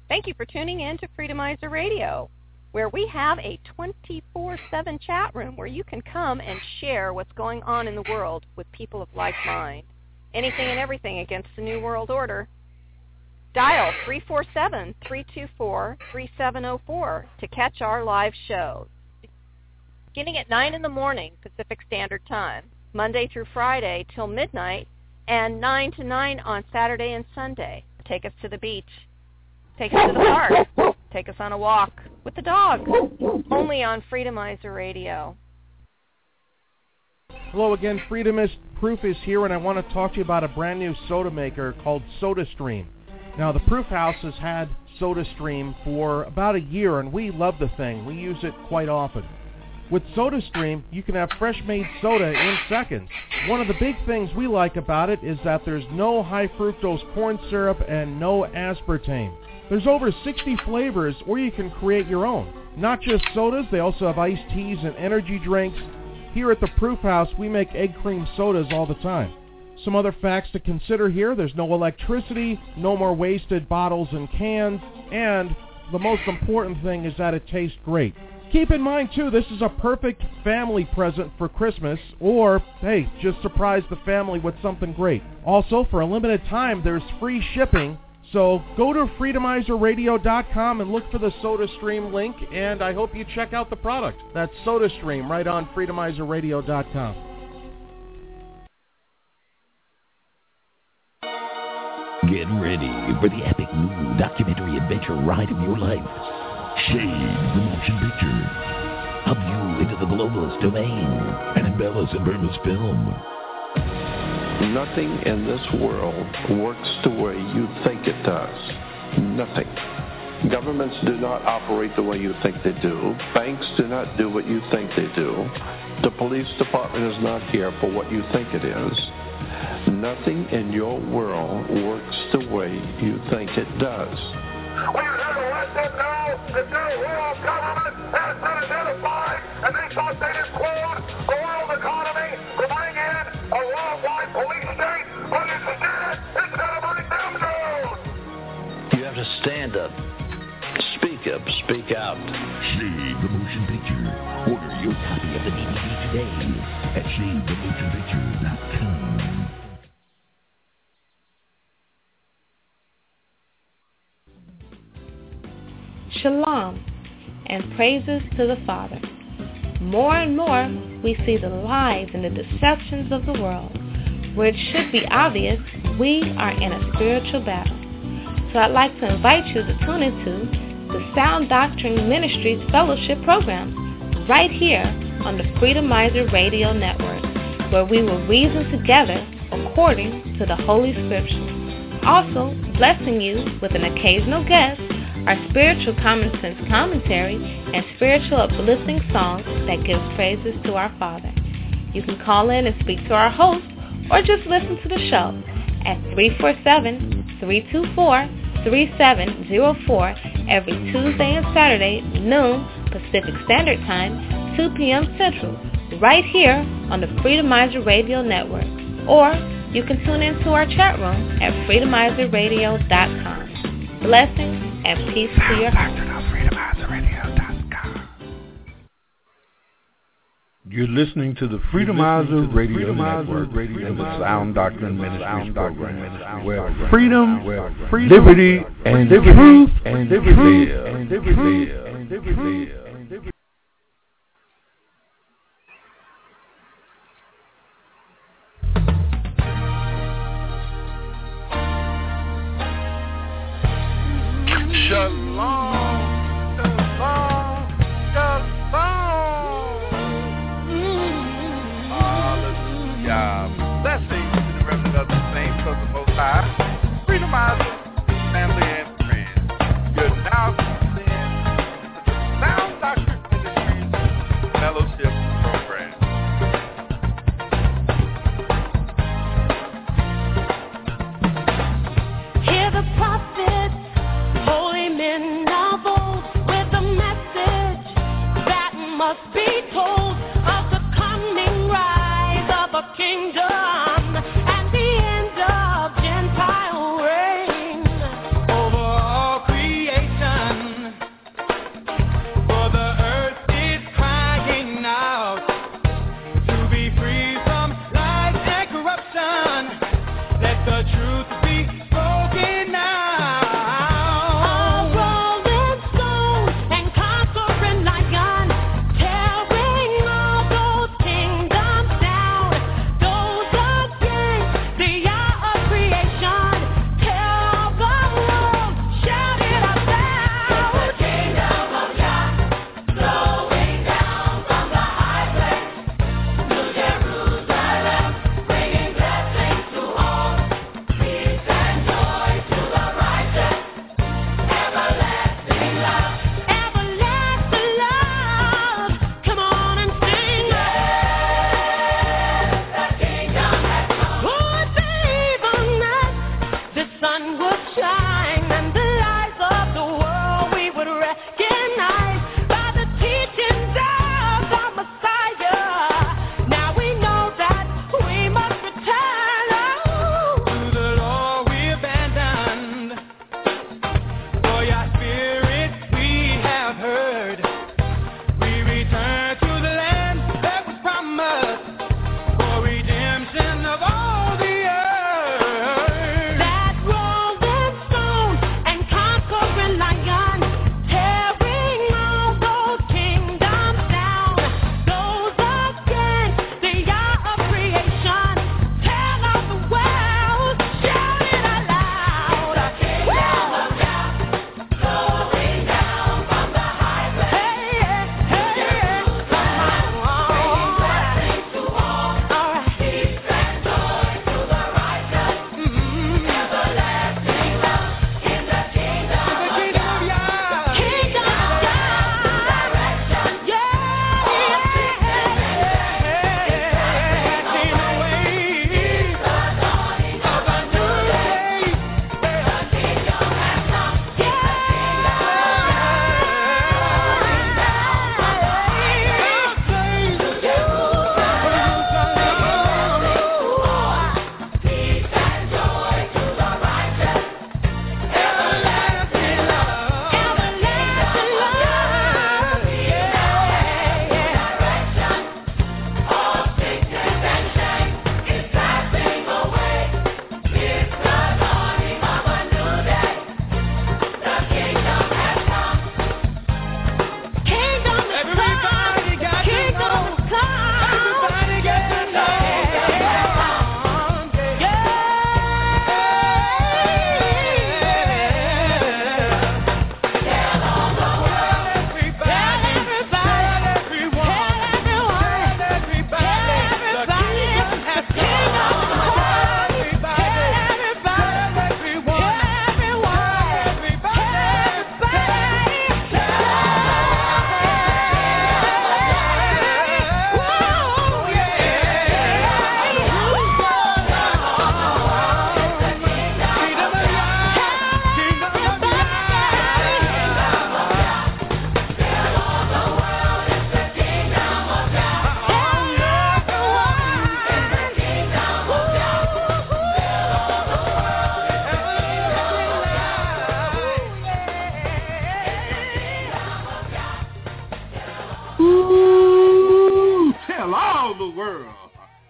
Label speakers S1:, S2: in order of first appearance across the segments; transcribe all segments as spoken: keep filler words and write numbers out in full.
S1: Thank you for tuning in to Freedomizer Radio, where we have a twenty-four seven chat room where you can come and share what's going on in the world with people of like mind. Anything and everything against the New World Order. Dial three four seven, three two four, three seven zero four to catch our live show. Beginning at nine in the morning, Pacific Standard Time, Monday through Friday till midnight, and nine to nine on Saturday and Sunday. Take us to the beach. Take us to the park. Take us on a walk with the dog. Only on Freedomizer Radio.
S2: Hello again, Freedomist Proof is here, and I want to talk to you about a brand new soda maker called SodaStream. Now, the Proof House has had SodaStream for about a year, and we love the thing. We use it quite often. With SodaStream, you can have fresh-made soda in seconds. One of the big things we like about it is that there's no high-fructose corn syrup and no aspartame. There's over sixty flavors, or you can create your own. Not just sodas, they also have iced teas and energy drinks. Here at the Proof House, we make egg cream sodas all the time. Some other facts to consider here: there's no electricity, no more wasted bottles and cans, and the most important thing is that it tastes great. Keep in mind, too, this is a perfect family present for Christmas, or, hey, just surprise the family with something great. Also, for a limited time, there's free shipping. So go to Freedomizer Radio dot com and look for the SodaStream link, and I hope you check out the product. That's SodaStream right on Freedomizer Radio dot com.
S3: Get ready for the epic new documentary adventure ride of your life. Shade the Motion Picture. Up you into the globalist domain and embellish and Burma's film.
S4: Nothing in this world works the way you think it does. Nothing. Governments do not operate the way you think they do. Banks do not do what you think they do. The police department is not here for what you think it is. Nothing in your world works the way you think it does.
S5: We are here to let them know that their world government has been identified, and they thought they'd implode the world economy to bring in a worldwide police state, but instead it's going to bring them down.
S3: You have to stand up, speak up, speak out. Shade the Motion Picture. Order your copy of the D V D today at shade the motion picture dot com.
S6: Shalom and praises to the Father. More and more we see the lies and the deceptions of the world. Where it should be obvious, we are in a spiritual battle. So I'd like to invite you to tune into the Sound Doctrine Ministries Fellowship Program right here on the Freedomizer Radio Network, where we will reason together according to the Holy Scriptures. Also, blessing you with an occasional guest, our spiritual common sense commentary, and spiritual uplifting songs that give praises to our Father. You can call in and speak to our host, or just listen to the show at three four seven, three two four, three seven zero four every Tuesday and Saturday, noon Pacific Standard Time, two p.m. Central, right here on the Freedomizer Radio Network. Or you can tune into our chat room at Freedomizer Radio dot com. Blessings and peace to your heart.
S7: You're listening to the Freedomizer Radio Network and the Sound Doctrine Ministries program, where freedom, where liberty, and truth and live.
S5: Shalom, shalom, shalom. Hallelujah. Blessings to the remnant of the saints of the Most High. Freedomizer, family and friends. You're now tuned in to the Sound Doctrine Ministries Fellowship Program.
S8: Hear the prophets, holy men of old, with a message that must be told of the coming rise of a kingdom and the end of Gentile reign.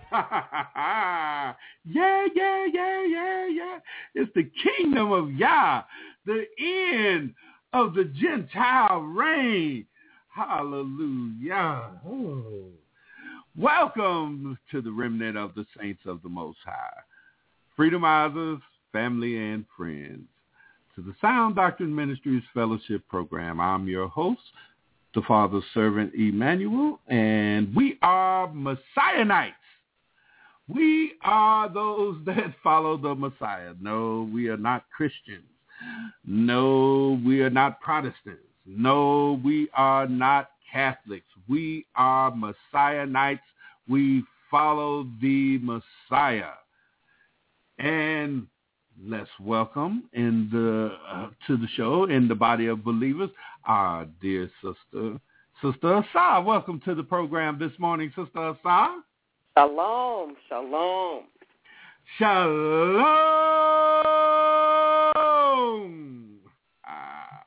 S7: yeah, yeah, yeah, yeah, yeah. It's the kingdom of Yah, the end of the Gentile reign. Hallelujah. Oh. Welcome to the remnant of the saints of the Most High, Freedomizers, family, and friends, to the Sound Doctrine Ministries Fellowship Program. I'm your host, the Father's servant Emmanuel, and we are Messianites. We are those that follow the Messiah. No, we are not Christians. No, we are not Protestants. No, we are not Catholics. We are Messianites. We follow the Messiah. And let's welcome in the uh, to the show, in the body of believers, our dear sister, Sister Asa. Welcome to the program this morning, Sister Asa.
S9: Shalom, shalom.
S7: Shalom. Ah.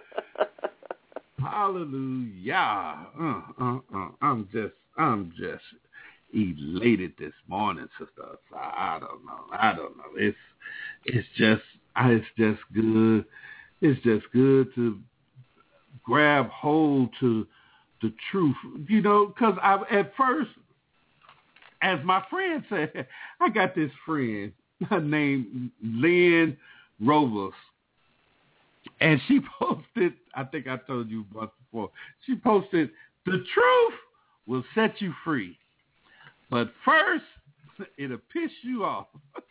S7: Hallelujah. Uh, uh, uh. I'm just, I'm just elated this morning, Sister Asa. I don't know. I don't know. It's, it's just, it's just good. It's just good to grab hold to the truth, you know, because I, at first, as my friend said, I got this friend named Lynn Rovers, and she posted, I think I told you once before, she posted, "The truth will set you free, but first, it'll piss you off."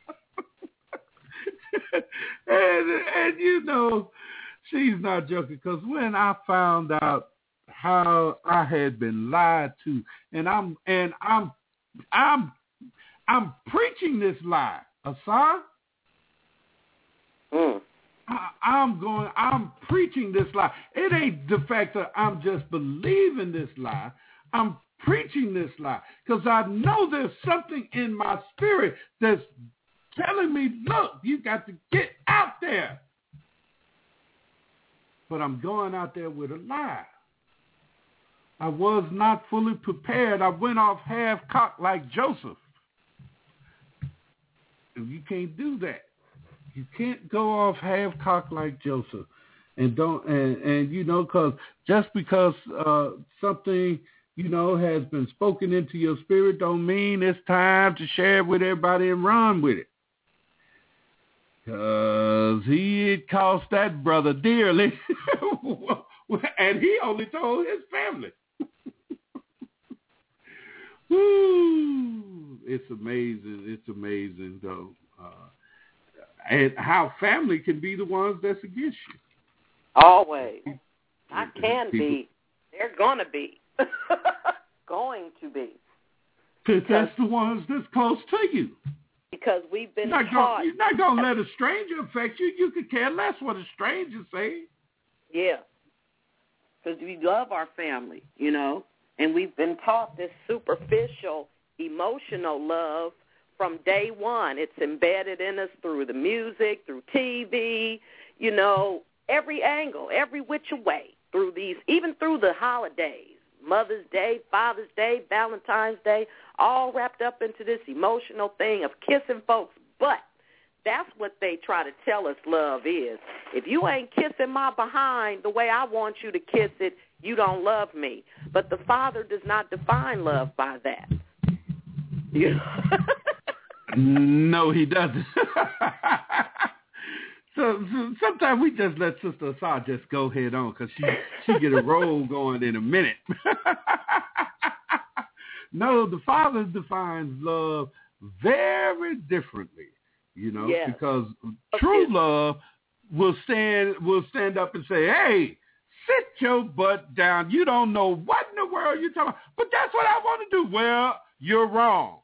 S7: and, and, you know, she's not joking, because when I found out how I had been lied to, and I'm, and I'm, I'm I'm preaching this lie, Asa.
S9: Mm.
S7: I, I'm going. I'm preaching this lie. It ain't the fact that I'm just believing this lie. I'm preaching this lie because I know there's something in my spirit that's telling me, "Look, you got to get out there." But I'm going out there with a lie. I was not fully prepared. I went off half-cocked like Joseph. And you can't do that. You can't go off half-cocked like Joseph. And don't and, and you know, because just because uh, something, you know, has been spoken into your spirit don't mean it's time to share it with everybody and run with it. Because he had cost that brother dearly. And he only told his family. Woo! It's amazing. It's amazing, though. Uh, and how family can be the ones that's against you.
S9: Always. I can People, be. They're going to be. going to be.
S7: Because that's the ones that's close to you.
S9: Because we've been
S7: you're
S9: taught.
S7: Gonna, you're not going to let a stranger affect you. You could care less what a stranger say.
S9: Yeah. Because we love our family, you know. And we've been taught this superficial, emotional love from day one. It's embedded in us through the music, through T V, you know, every angle, every which way, through these, even through the holidays, Mother's Day, Father's Day, Valentine's Day, all wrapped up into this emotional thing of kissing folks' butt. That's what they try to tell us love is. If you ain't kissing my behind the way I want you to kiss it, you don't love me. But the Father does not define love by that.
S7: No, he doesn't. so, so sometimes we just let Sister Asa just go head on because she, she get a roll going in a minute. No, the Father defines love very differently, you know,
S9: yes.
S7: because true love will stand will stand up and say, "Hey, sit your butt down. You don't know what in the world you're talking about, but that's what I want to do." Well, you're wrong.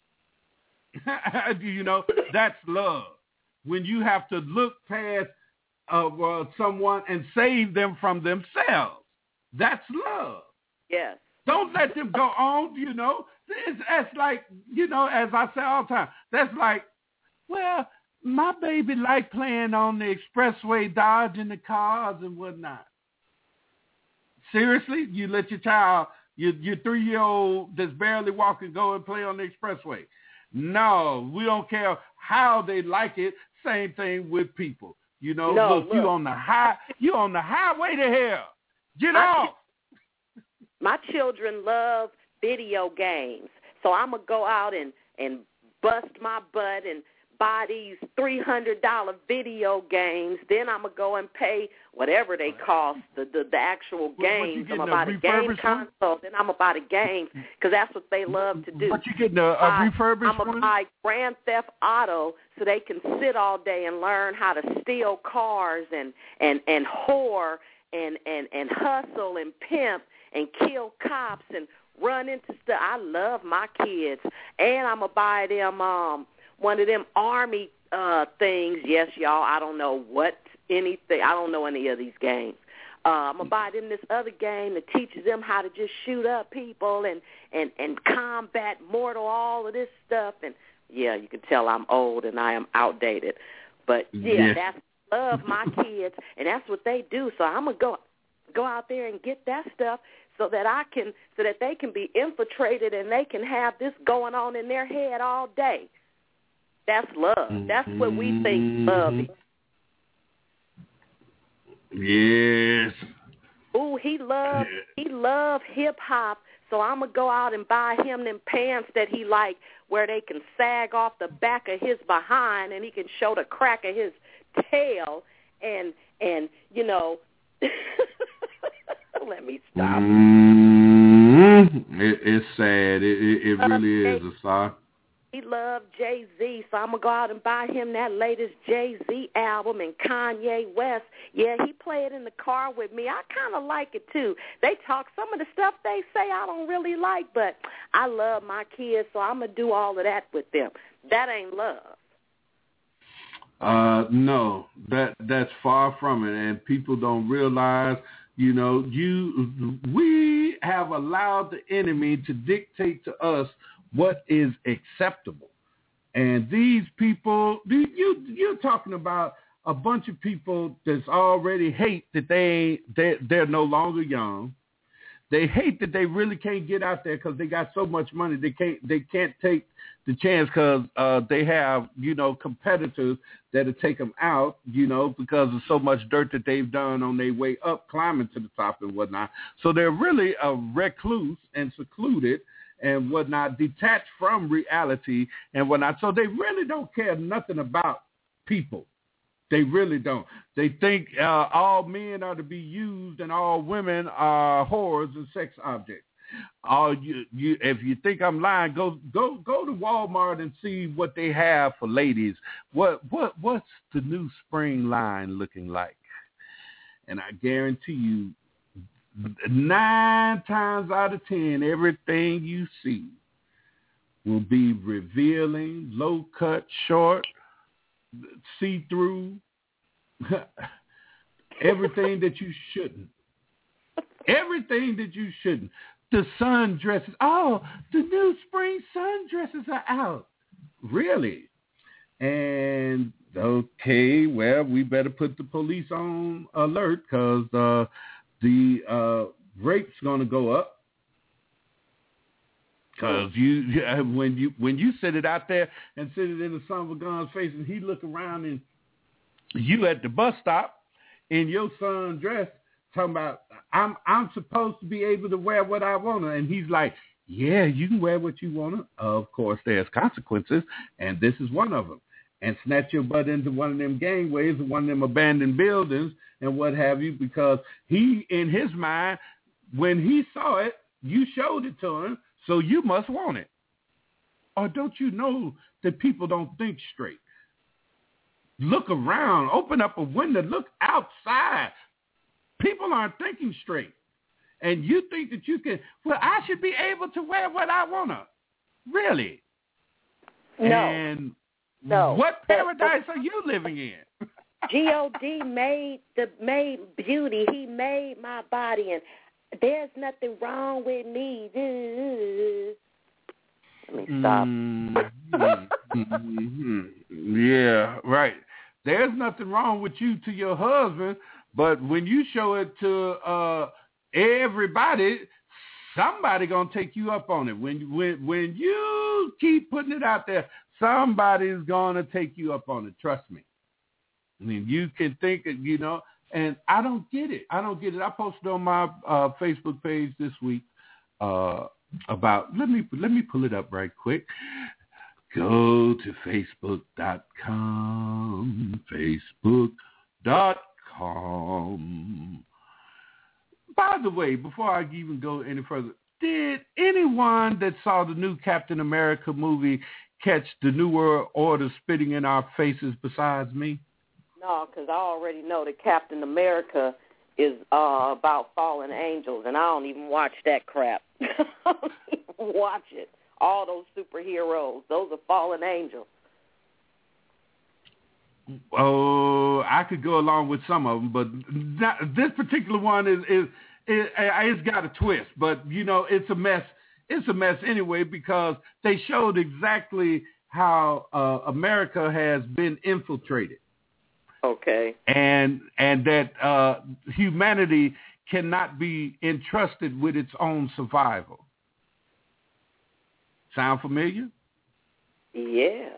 S7: You know, that's love. When you have to look past uh, uh, someone and save them from themselves, that's love.
S9: Yes.
S7: Don't let them go on, you know. It's, it's like, you know, as I say all the time, that's like, well, my baby like playing on the expressway, dodging the cars and whatnot. Seriously? You let your child Your, your three-year-old that's barely walking go and play on the expressway. No, we don't care how they like it. Same thing with people. You know,
S9: no,
S7: look,
S9: look,
S7: you on the high, you on the highway to hell. Get
S9: my
S7: off.
S9: Ch- my children love video games, so I'm gonna go out and and bust my butt and buy these three hundred dollar video games. Then I'm gonna go and pay whatever they cost, the the, the actual games. I'm gonna buy the game console. Then I'm gonna buy the games because that's what they love to do.
S7: But you getting a, a
S9: uh,
S7: refurbished
S9: I'm gonna
S7: one?
S9: buy Grand Theft Auto so they can sit all day and learn how to steal cars and and and whore and and and hustle and pimp and kill cops and run into stuff. I love my kids, and I'm gonna buy them um. one of them army uh, things. Yes, y'all, I don't know what anything. I don't know any of these games. Uh, I'm going to buy them this other game that teaches them how to just shoot up people and, and, and combat mortal, all of this stuff. And, yeah, you can tell I'm old and I am outdated. But, yeah,
S7: yes.
S9: that's love my kids, and that's what they do. So I'm going to go go out there and get that stuff so that I can, so that they can be infiltrated and they can have this going on in their head all day. That's love. That's what we think love is.
S7: Yes.
S9: Ooh, he loved he loved hip hop, so I'm gonna go out and buy him them pants that he like, where they can sag off the back of his behind and he can show the crack of his tail, and and you know, let me stop.
S7: Mm-hmm. It, it's sad. It it, it really
S9: okay.
S7: is, Asar.
S9: He loved Jay-Z, so I'm going to go out and buy him that latest Jay-Z album and Kanye West. Yeah, he played in the car with me. I kind of like it, too. They talk, some of the stuff they say I don't really like, but I love my kids, so I'm going to do all of that with them. That ain't love.
S7: Uh, no, that that's far from it, and people don't realize, you know, you we have allowed the enemy to dictate to us what is acceptable. And these people, you, you're talking about a bunch of people that's already hate that they, they, they're no longer young. They hate that they really can't get out there because they got so much money. They can't they can't take the chance because uh, they have, you know, competitors that'll take them out, you know, because of so much dirt that they've done on their way up, climbing to the top and whatnot. So they're really a recluse and secluded and whatnot, detached from reality and whatnot. So they really don't care nothing about people. They really don't. They think uh, all men are to be used and all women are whores and sex objects. All you, you, if you think I'm lying, go go go to Walmart and see what they have for ladies. What what what's the new spring line looking like? And I guarantee you, nine times out of ten, everything you see will be revealing, low cut, short, see-through, everything that you shouldn't. Everything that you shouldn't. The sundresses. Oh, the new spring sundresses are out. Really? And, okay, well, we better put the police on alert because uh, the uh, rate's going to go up. Because you, when you when you sit it out there and sit it in the son of a gun's face and he look around and you at the bus stop in your sundress talking about, I'm I'm supposed to be able to wear what I want to. And he's like, yeah, you can wear what you want to. Of course, there's consequences, and this is one of them. And snatch your butt into one of them gangways or one of them abandoned buildings and what have you, because he, in his mind, when he saw it, you showed it to him, so you must want it. Or don't you know that people don't think straight? Look around. Open up a window. Look outside. People aren't thinking straight. And you think that you can, well, I should be able to wear what I want to. Really?
S9: No.
S7: And
S9: no.
S7: What paradise are you living in?
S9: G O D made the made beauty. He made my body, and there's nothing wrong with me. Let me stop.
S7: Mm-hmm. mm-hmm. Yeah, right. There's nothing wrong with you to your husband, but when you show it to uh, everybody, somebody gonna take you up on it. When when when you keep putting it out there, somebody's gonna take you up on it. Trust me. I mean, you can think it, you know, and I don't get it. I don't get it. I posted on my uh, Facebook page this week uh, about. Let me let me pull it up right quick. Go to facebook dot com. Facebook dot com. By the way, before I even go any further, did anyone that saw the new Captain America movie catch the New World Order spitting in our faces besides me?
S9: No, because I already know that Captain America is uh, about fallen angels, and I don't even watch that crap. Watch it. All those superheroes, those are fallen angels.
S7: Oh, I could go along with some of them, but not, this particular one is, is, is it's got a twist. But, you know, it's a mess. It's a mess anyway because they showed exactly how uh, America has been infiltrated.
S9: Okay.
S7: And and that uh, humanity cannot be entrusted with its own survival. Sound familiar?
S9: Yeah.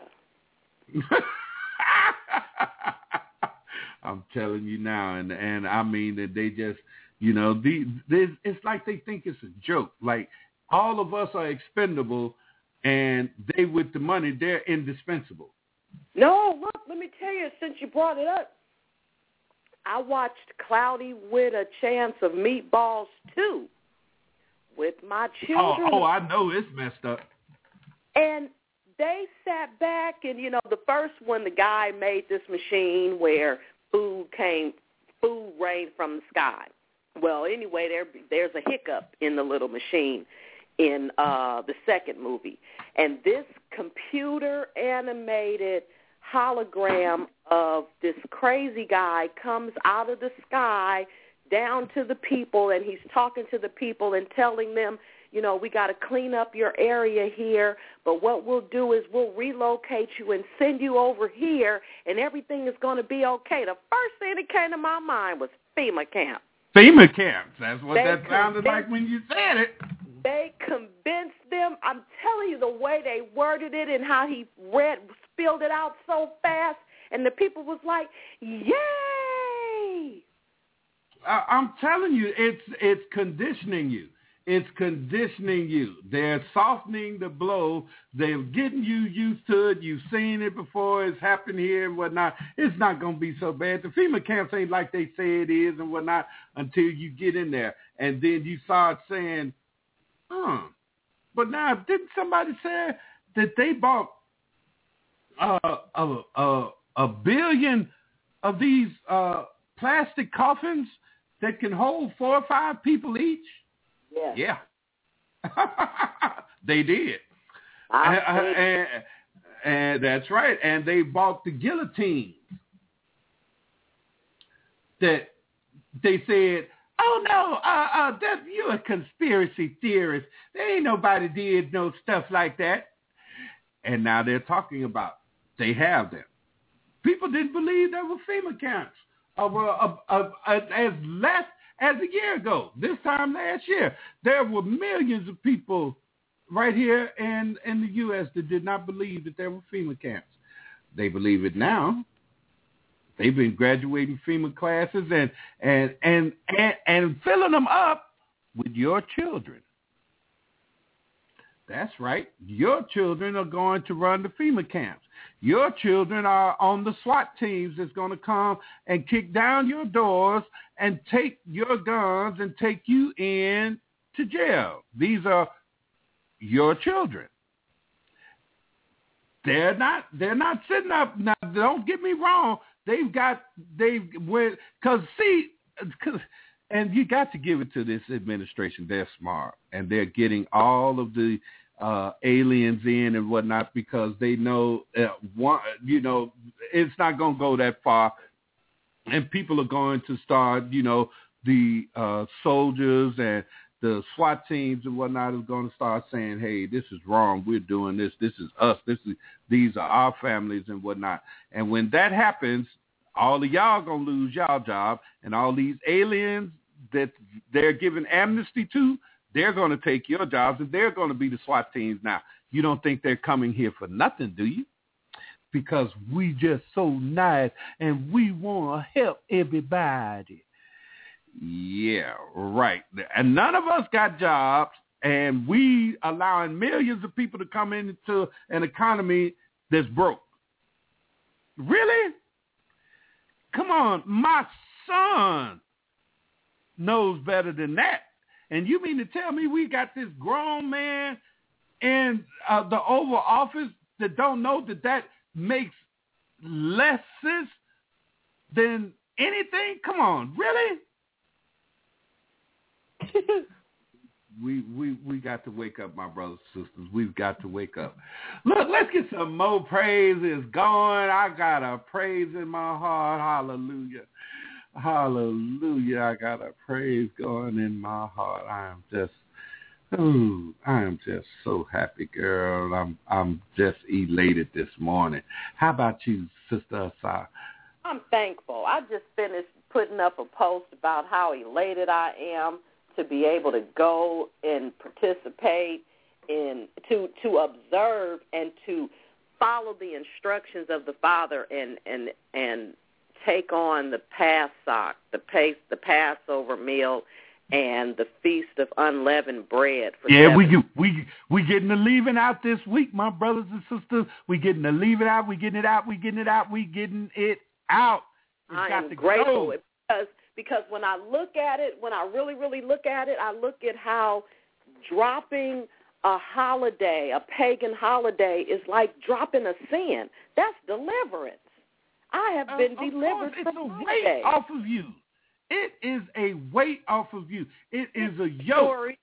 S7: I'm telling you now, and and I mean that they just, you know, the they, it's like they think it's a joke. Like all of us are expendable, and they with the money, they're indispensable.
S9: No, look, let me tell you, since you brought it up, I watched Cloudy with a Chance of Meatballs too with my children.
S7: Oh, oh, I know it's messed up.
S9: And they sat back, and, you know, the first one, the guy made this machine where food came, food rained from the sky. Well, anyway, there there's a hiccup in the little machine in uh, the second movie. And this computer-animated hologram of this crazy guy comes out of the sky down to the people, and he's talking to the people and telling them, you know, we got to clean up your area here, but what we'll do is we'll relocate you and send you over here, and everything is going to be okay. The first thing that came to my mind was FEMA camp.
S7: FEMA camps. That's what
S9: They
S7: that sounded like when you said it.
S9: They convinced them. I'm telling you, the way they worded it and how he read, spilled it out so fast, and the people was like, yay!
S7: I, I'm telling you, it's it's conditioning you. It's conditioning you. They're softening the blow. They're getting you used to it. You've seen it before. It's happened here and whatnot. It's not going to be so bad. The FEMA camps ain't like they say it is and whatnot until you get in there. And then you start saying, huh. But now, didn't somebody say that they bought uh, a, a, a billion of these uh, plastic coffins that can hold four or five people each?
S9: Yeah.
S7: Yeah. They did.
S9: I
S7: and, and, and that's right. And they bought the guillotines that they said, oh, no, uh, uh, that, you're a conspiracy theorist. There ain't nobody did no stuff like that. And now they're talking about they have them. People didn't believe there were FEMA camps of, of, of, of as less as a year ago. This time last year, there were millions of people right here in, in the U S that did not believe that there were FEMA camps. They believe it now. They've been graduating FEMA classes and and and and, and filling them up with your children. That's right. Your children are going to run the FEMA camps. Your children are on the SWAT teams that's going to come and kick down your doors and take your guns and take you in to jail. These are your children. They're not. They're not sitting up. Now, don't get me wrong. They've got. They've went because see, cause, and you got to give it to this administration. They're smart and they're getting all of the uh, aliens in and whatnot because they know. Uh, one, you know, it's not going to go that far, and people are going to start. You know, the uh, soldiers and the SWAT teams and whatnot is going to start saying, hey, this is wrong. We're doing this. This is us. This is These are our families and whatnot. And when that happens, all of y'all going to lose y'all job. And all these aliens that they're giving amnesty to, they're going to take your jobs, and they're going to be the SWAT teams now. You don't think they're coming here for nothing, do you? Because we just so nice, and we want to help everybody. Yeah, right. And none of us got jobs, and we allowing millions of people to come into an economy that's broke. Really? Come on, my son knows better than that. And you mean to tell me we got this grown man in uh, the Oval Office that don't know that that makes less sense than anything? Come on, really? we we we got to wake up, my brothers and sisters. We've got to wake up. Look, let's get some more praises going. I got a praise in my heart. Hallelujah. Hallelujah. I got a praise going in my heart. I am just ooh, I am just so happy, girl. I'm I'm just elated this morning. How about you, Sister Asai?
S9: I'm thankful. I just finished putting up a post about how elated I am to be able to go and participate in, to to observe and to follow the instructions of the Father and and, and take on the Passover, the pace, the Passover meal, and the Feast of Unleavened Bread. For
S7: yeah,
S9: seven.
S7: we get, we we getting the leaving out this week, my brothers and sisters. We getting the leaving out. We getting it out. We getting it out. We getting it out. It's
S9: I
S7: got
S9: am
S7: to
S9: grateful
S7: go.
S9: because because when I look at it, when I really really look at it, I look at how dropping a holiday, a pagan holiday, is like dropping a sin. That's deliverance. I have been
S7: uh,
S9: delivered
S7: it's
S9: from
S7: a
S9: holiday.
S7: weight off of you. It is a weight off of you. It is a yoke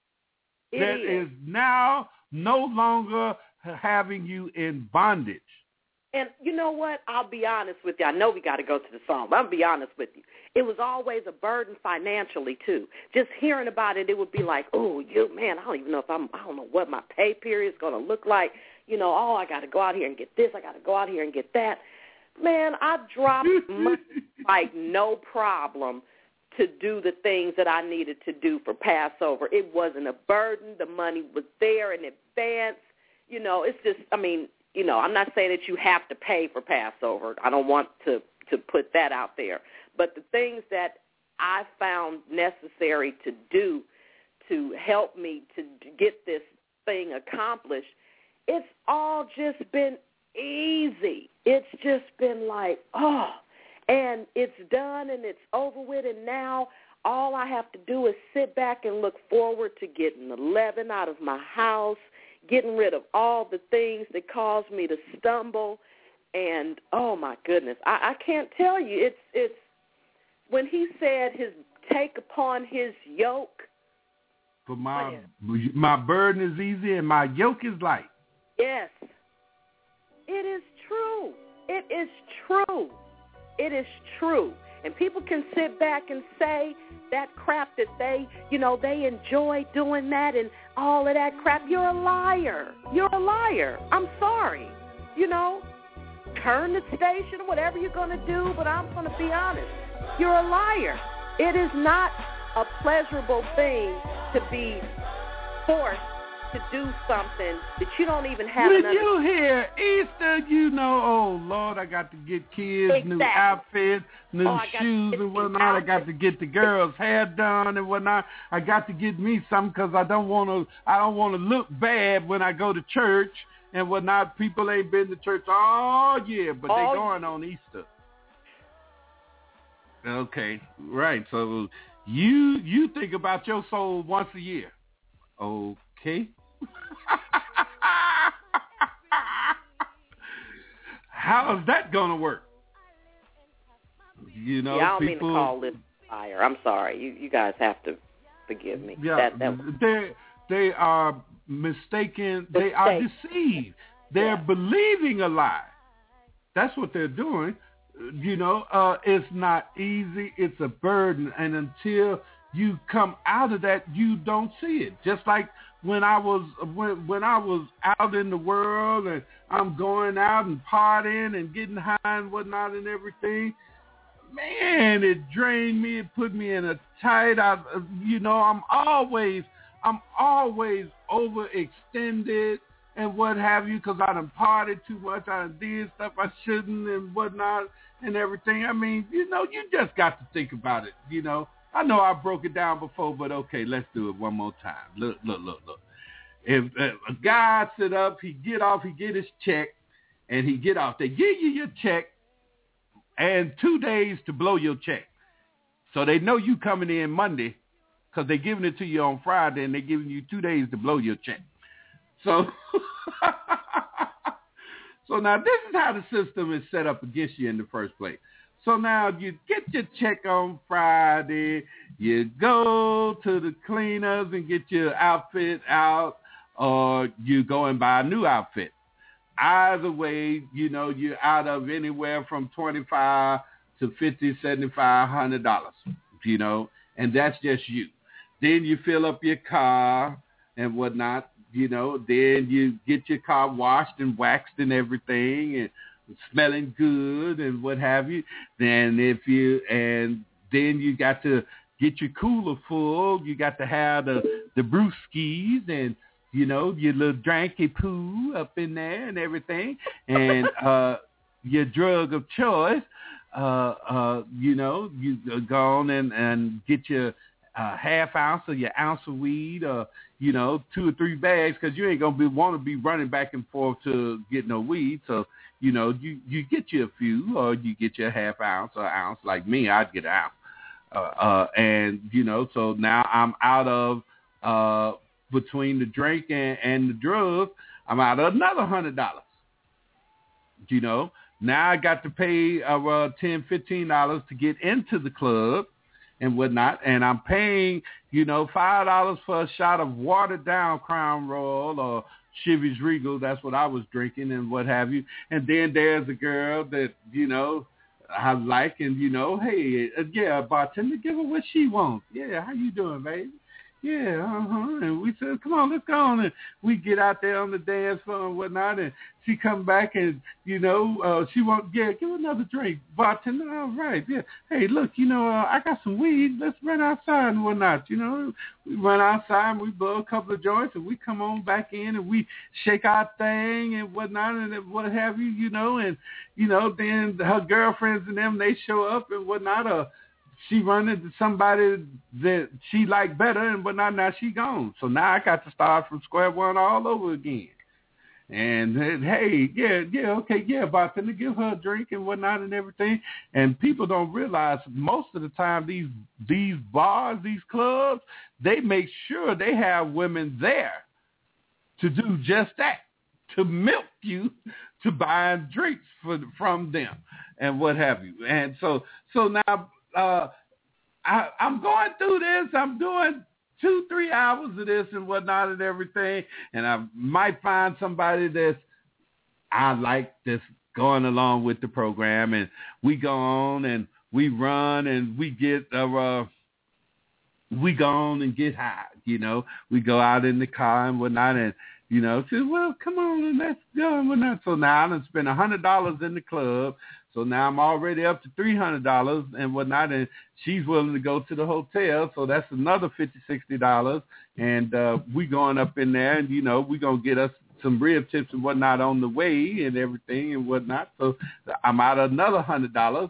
S9: it
S7: that
S9: is.
S7: is now no longer having you in bondage.
S9: And you know what? I'll be honest with you. I know we got to go to the song, but I'll be honest with you. It was always a burden financially, too. Just hearing about it, it would be like, oh, you man, I don't even know if I'm, I don't know what my pay period is going to look like. You know, oh, I got to go out here and get this. I got to go out here and get that. Man, I dropped money like no problem to do the things that I needed to do for Passover. It wasn't a burden. The money was there in advance. You know, it's just, I mean, you know, I'm not saying that you have to pay for Passover. I don't want to, to put that out there. But the things that I found necessary to do to help me to get this thing accomplished, it's all just been easy. It's just been like, oh, and it's done and it's over with, and now all I have to do is sit back and look forward to getting the leaven out of my house, getting rid of all the things that cause me to stumble, and oh my goodness, I, I can't tell you. It's it's when he said his take upon his yoke.
S7: For my my burden is easy and my yoke is light.
S9: Yes. It is true. It is true. It is true. And people can sit back and say that crap that they, you know, they enjoy doing that and all of that crap. You're a liar. You're a liar. I'm sorry. You know, turn the station or whatever you're going to do, but I'm going to be honest. You're a liar. It is not a pleasurable thing to be forced to do something that you don't even have.
S7: When you hear Easter, you know, oh, Lord, I got to get kids
S9: exactly.
S7: new outfits, new
S9: oh,
S7: shoes and whatnot. I got to get the girls' hair done and whatnot. I got to get me something because I don't want to. I don't want to look bad when I go to church and whatnot. People ain't been to church all year, but
S9: all
S7: they going on Easter. Okay, right. So you you think about your soul once a year. Okay. How is that going to work? You know,
S9: yeah, I don't
S7: people,
S9: mean to call this fire. I'm sorry. You you guys have to forgive me.
S7: Yeah,
S9: that, that
S7: they they are mistaken. They are deceived. They're yeah. believing a lie. That's what they're doing. You know, uh, it's not easy. It's a burden, and until you come out of that, you don't see it. Just like when I was when when I was out in the world and I'm going out and partying and getting high and whatnot and everything, man, it drained me. It put me in a tight. I, you know, I'm always I'm always overextended and what have you, because I done partied too much. I done did stuff I shouldn't and whatnot and everything. I mean, you know, you just got to think about it, you know. I know I broke it down before, but okay, let's do it one more time. Look, look, look, look. If, if a guy sit up, he get off, he get his check, and he get off. They give you your check and two days to blow your check. So they know you coming in Monday because they giving it to you on Friday, and they giving you two days to blow your check. So, so now this is how the system is set up against you in the first place. So now you get your check on Friday, you go to the cleaners and get your outfit out, or you go and buy a new outfit. Either way, you know, you're out of anywhere from twenty-five to fifty, seventy-five, one hundred dollars, you know, and that's just you. Then you fill up your car and whatnot, you know, then you get your car washed and waxed and everything and smelling good and what have you. Then if you, and then you got to get your cooler full. You got to have the, the brewskis and, you know, your little dranky poo up in there and everything. And uh, your drug of choice, uh, uh, you know, you go on and, and get your uh, half ounce or your ounce of weed or, you know, two or three bags, because you ain't going to be want to be running back and forth to get no weed. So, you know, you, you get you a few, or you get your half ounce or ounce. Like me, I'd get an ounce. Uh, uh, and, you know, so now I'm out of, uh, between the drink and, and the drugs, I'm out of another one hundred dollars. You know, now I got to pay uh, uh, ten dollars, fifteen dollars to get into the club and whatnot. And I'm paying, you know, five dollars for a shot of watered down Crown Royal or Chivas Regal. That's what I was drinking and what have you. And then there's a girl that, you know, I like, and, you know, hey, uh, yeah, bartender, give her what she wants. Yeah, how you doing, baby? Yeah, uh-huh. And we said, come on, let's go on. And we get out there on the dance floor and whatnot, and she come back and, you know, uh, she won't, yeah, give her another drink. Bartender, all right, yeah. Hey, look, you know, uh, I got some weed. Let's run outside and whatnot, you know. We run outside and we blow a couple of joints, and we come on back in and we shake our thing and whatnot and what have you, you know. And, you know, then her girlfriends and them, they show up and whatnot, uh, she run into somebody that she like better and whatnot. Now she gone. So now I got to start from square one all over again. And then, hey, yeah, yeah, okay, yeah, bartender, give her a drink and whatnot and everything. And people don't realize most of the time these these bars, these clubs, they make sure they have women there to do just that, to milk you to buy drinks for, from them and what have you. And so so now, Uh, I, I'm going through this. I'm doing two, three hours of this and whatnot and everything, and I might find somebody that's I like that's going along with the program, and we go on and we run and we get uh, uh, we go on and get high. You know, we go out in the car and whatnot, and you know, say, well, come on and let's go and whatnot. So now I done spent a hundred dollars in the club. So now I'm already up to three hundred dollars and whatnot, and she's willing to go to the hotel, so that's another fifty dollars, sixty dollars, and uh, we going up in there, and, you know, we going to get us some rib tips and whatnot on the way and everything and whatnot, so I'm out of another one hundred dollars.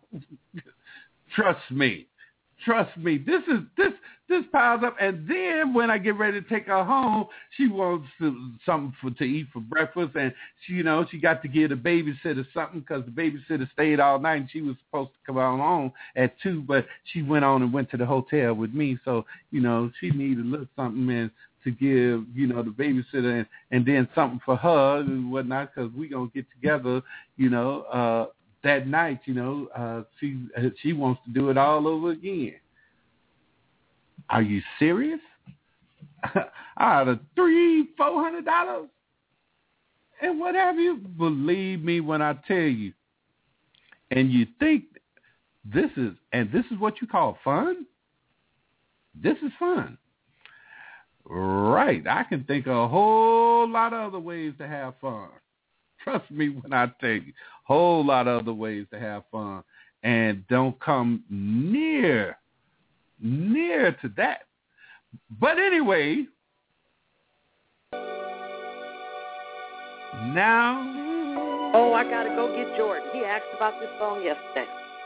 S7: Trust me. Trust me, this is this this piles up, and then when I get ready to take her home, she wants to, something for to eat for breakfast, and she, you know, she got to give the babysitter something because the babysitter stayed all night, and she was supposed to come on home at two, but she went on and went to the hotel with me, so you know she needed a little something and to give, you know, the babysitter, and, and then something for her and whatnot, because we gonna get together, you know. Uh, That night, you know, uh, she she wants to do it all over again. Are you serious? Out of three, four hundred dollars, and what have you? Believe me when I tell you. And you think this is, and this is what you call fun? This is fun, right? I can think of a whole lot of other ways to have fun. Trust me when I tell you, whole lot of other ways to have fun, and don't come near, near to that. But anyway, now.
S9: Oh, I got to go get Jordan. He asked about this song yesterday.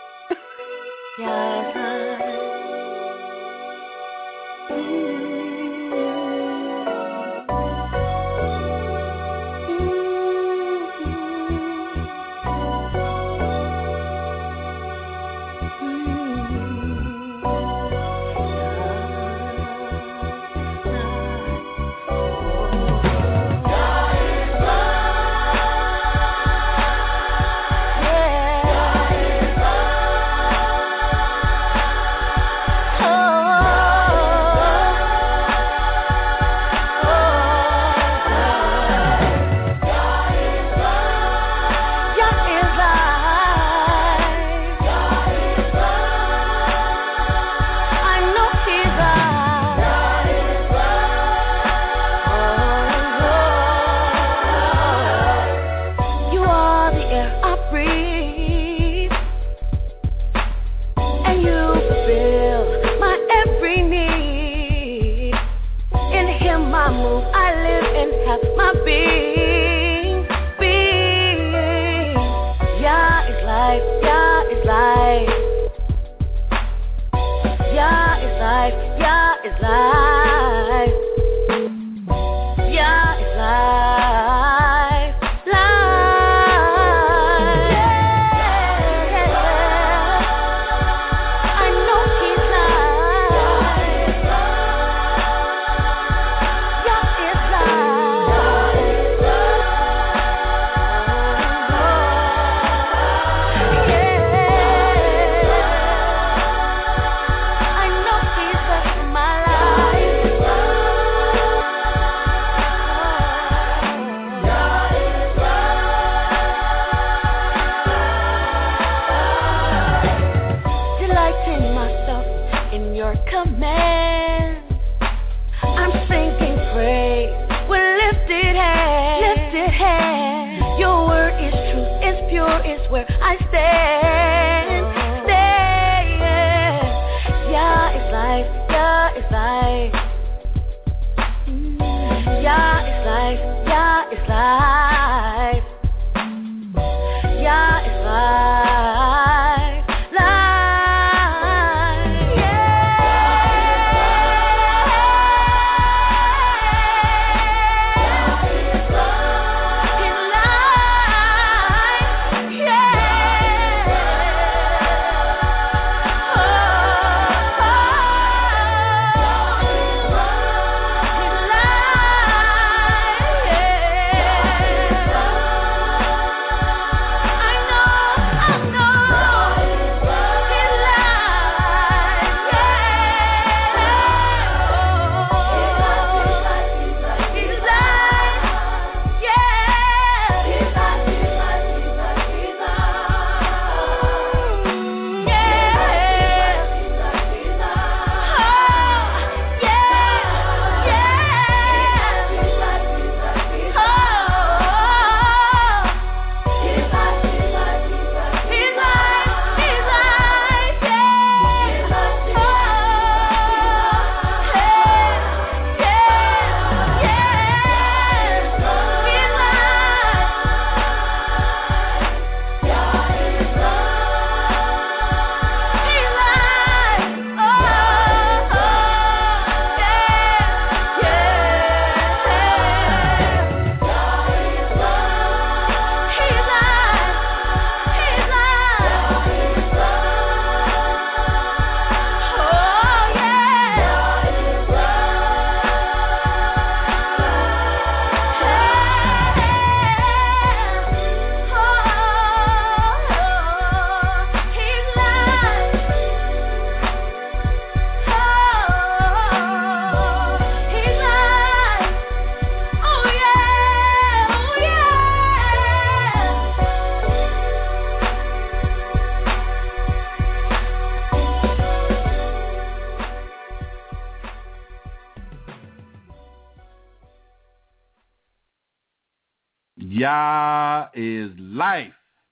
S7: Yah is life.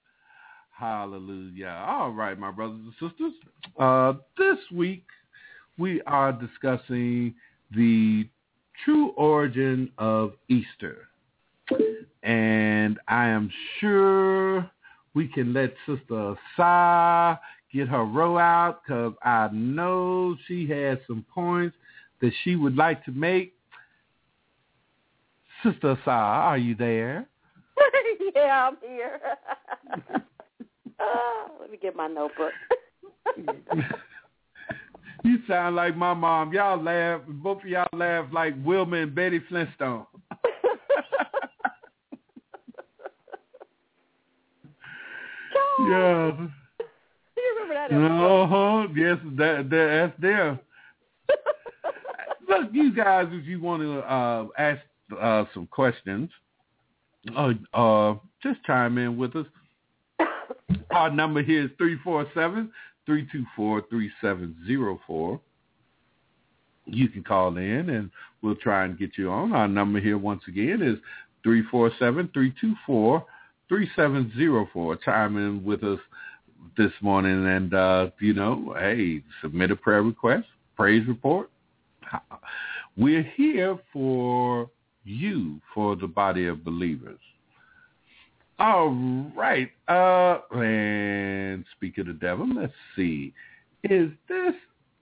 S7: Hallelujah. All right, my brothers and sisters. Uh, this week we are discussing the true origin of Easter. And I am sure we can let Sister Sa get her row out because I know she has some points that she would like to make. Sister Sa, are you there?
S9: Yeah, I'm here. uh, let me get my notebook.
S7: You sound like my mom. Y'all laugh. Both of y'all laugh like Wilma and Betty Flintstone. Yeah.
S9: You remember that?
S7: Uh-huh. Yes, that, that, that's there. Look, you guys, if you want to uh, ask uh, some questions, uh, uh, just chime in with us. Our number here is three four seven, three two four, three seven zero four. You can call in, and we'll try and get you on. Our number here, once again, is three four seven, three two four, three seven zero four. Chime in with us this morning, and, uh, you know, hey, submit a prayer request, praise report. We're here for you, for the body of believers. All right. Uh, and speak of the devil, let's see. Is this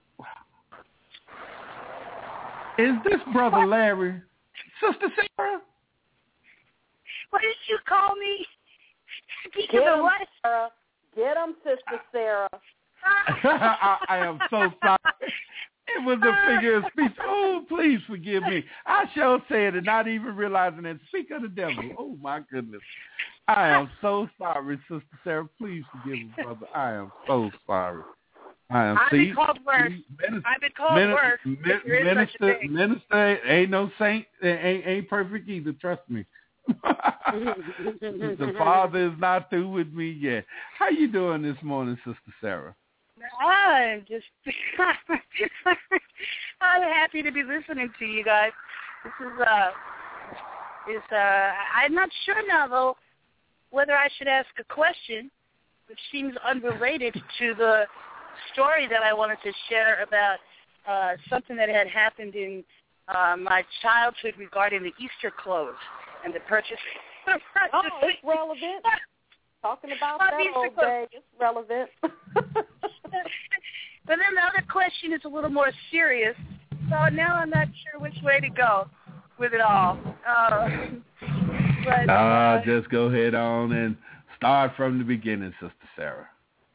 S7: is this Brother Larry? Sister Sarah?
S10: What did you call me?
S9: Get him, Sarah. Get him, Sister Sarah.
S7: I, I am so sorry. It was a figure of speech. Oh, please forgive me. I sure said it, not even realizing it. Speak of the devil. Oh, my goodness. I am so sorry, Sister Sarah. Please forgive me, brother. I am so sorry. I am.
S10: I've
S7: see,
S10: been called worse.
S7: Minister,
S10: I've been called
S7: minister,
S10: worse.
S7: Minister,
S10: There is
S7: minister,
S10: such a thing.
S7: minister ain't no saint. Ain't, ain't perfect either. Trust me. The Father is not through with me yet. How you doing this morning, Sister Sarah?
S10: I'm just, I'm happy to be listening to you guys. This is, uh, is, uh, I'm not sure now, though, whether I should ask a question, which seems unrelated to the story that I wanted to share about uh, something that had happened in uh, my childhood regarding the Easter clothes and the purchase.
S9: Oh, it's relevant. Talking about that old day, it's relevant.
S10: But then the other question is a little more serious, so now I'm not sure which way to go with it all. Uh, but,
S7: uh,
S10: uh,
S7: just go ahead on and start from the beginning, Sister Sarah.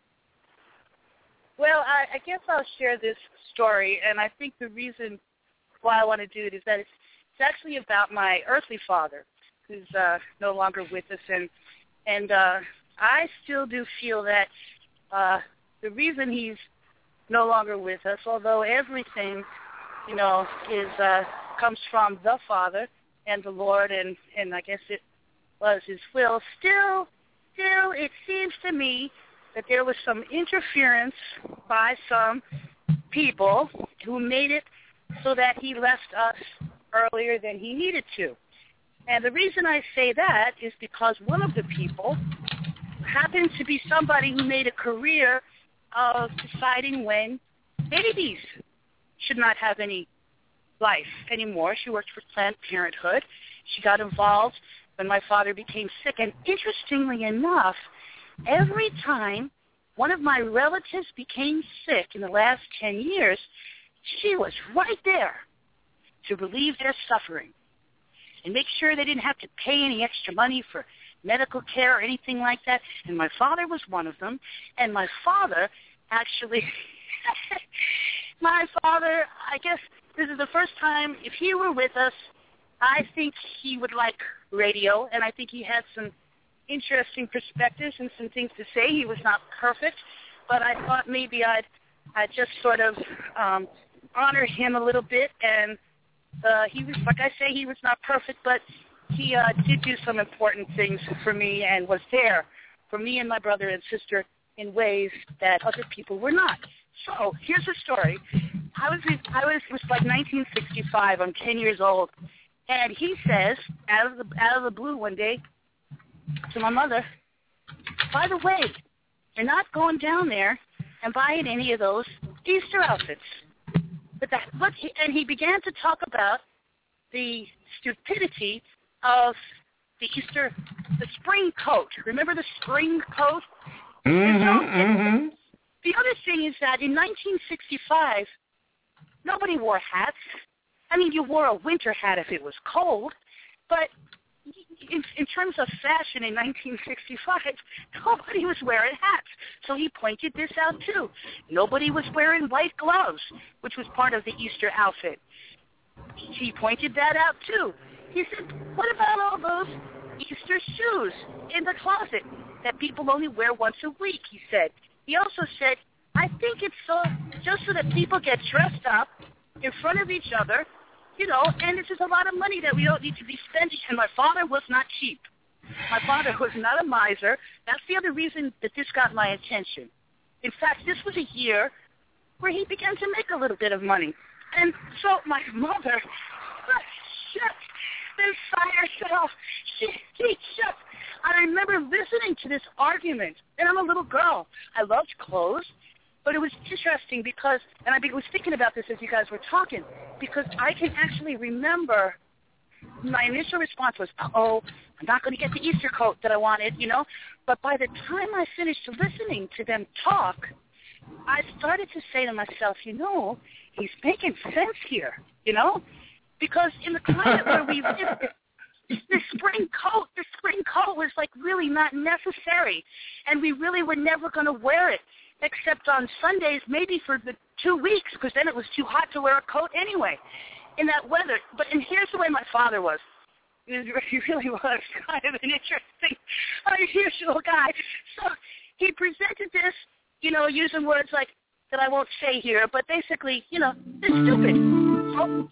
S10: Well, I, I guess I'll share this story, and I think the reason why I want to do it is that it's, it's actually about my earthly father, who's uh, no longer with us, and and uh, I still do feel that uh, the reason he's no longer with us, although everything, you know, is uh, comes from the Father and the Lord, and, and I guess it was his will, still, still, it seems to me that there was some interference by some people who made it so that he left us earlier than he needed to. And the reason I say that is because one of the people happened to be somebody who made a career of deciding when babies should not have any life anymore. She worked for Planned Parenthood. She got involved when my father became sick. And interestingly enough, every time one of my relatives became sick in the last ten years, she was right there to relieve their suffering and make sure they didn't have to pay any extra money for medical care or anything like that. And my father was one of them. And my father actually, my father, I guess this is the first time, if he were with us, I think he would like radio, and I think he had some interesting perspectives and some things to say. He was not perfect, but I thought maybe I'd, I'd just sort of um, honor him a little bit. And uh, he was, like I say, he was not perfect, but he uh, did do some important things for me and was there for me and my brother and sister in ways that other people were not. So here's the story. I was, I was, it was like nineteen sixty-five. I'm ten years old, and he says out of the out of the blue one day to my mother, by the way, you're not going down there and buying any of those Easter outfits. The But that, but he, and he began to talk about the stupidity of the Easter, the spring coat. Remember the spring coat?
S7: Mm-hmm,
S10: so,
S7: mm-hmm.
S10: The other thing is that in nineteen sixty-five, nobody wore hats. I mean, you wore a winter hat if it was cold, but in, in terms of fashion in nineteen sixty-five, nobody was wearing hats. So he pointed this out, too. Nobody was wearing white gloves, which was part of the Easter outfit. He pointed that out, too. He said, what about all those Easter shoes in the closet that people only wear once a week, he said. He also said, I think it's so just so that people get dressed up in front of each other, you know, and it's just a lot of money that we don't need to be spending. And my father was not cheap. My father was not a miser. That's the other reason that this got my attention. In fact, this was a year where he began to make a little bit of money. And so my mother, shut this fire cell. She, she shut. I remember listening to this argument, and I'm a little girl. I loved clothes, but it was interesting because, and I was thinking about this as you guys were talking, because I can actually remember my initial response was, oh, I'm not going to get the Easter coat that I wanted, you know. But by the time I finished listening to them talk, I started to say to myself, you know, he's making sense here, you know, because in the climate where we live, the spring coat, the spring coat was like really not necessary, and we really were never going to wear it except on Sundays, maybe for the two weeks, because then it was too hot to wear a coat anyway in that weather. But and here's the way my father was. He, was, he really was kind of an interesting, unusual guy. So he presented this, you know, using words like that I won't say here, but basically, you know, it's stupid. So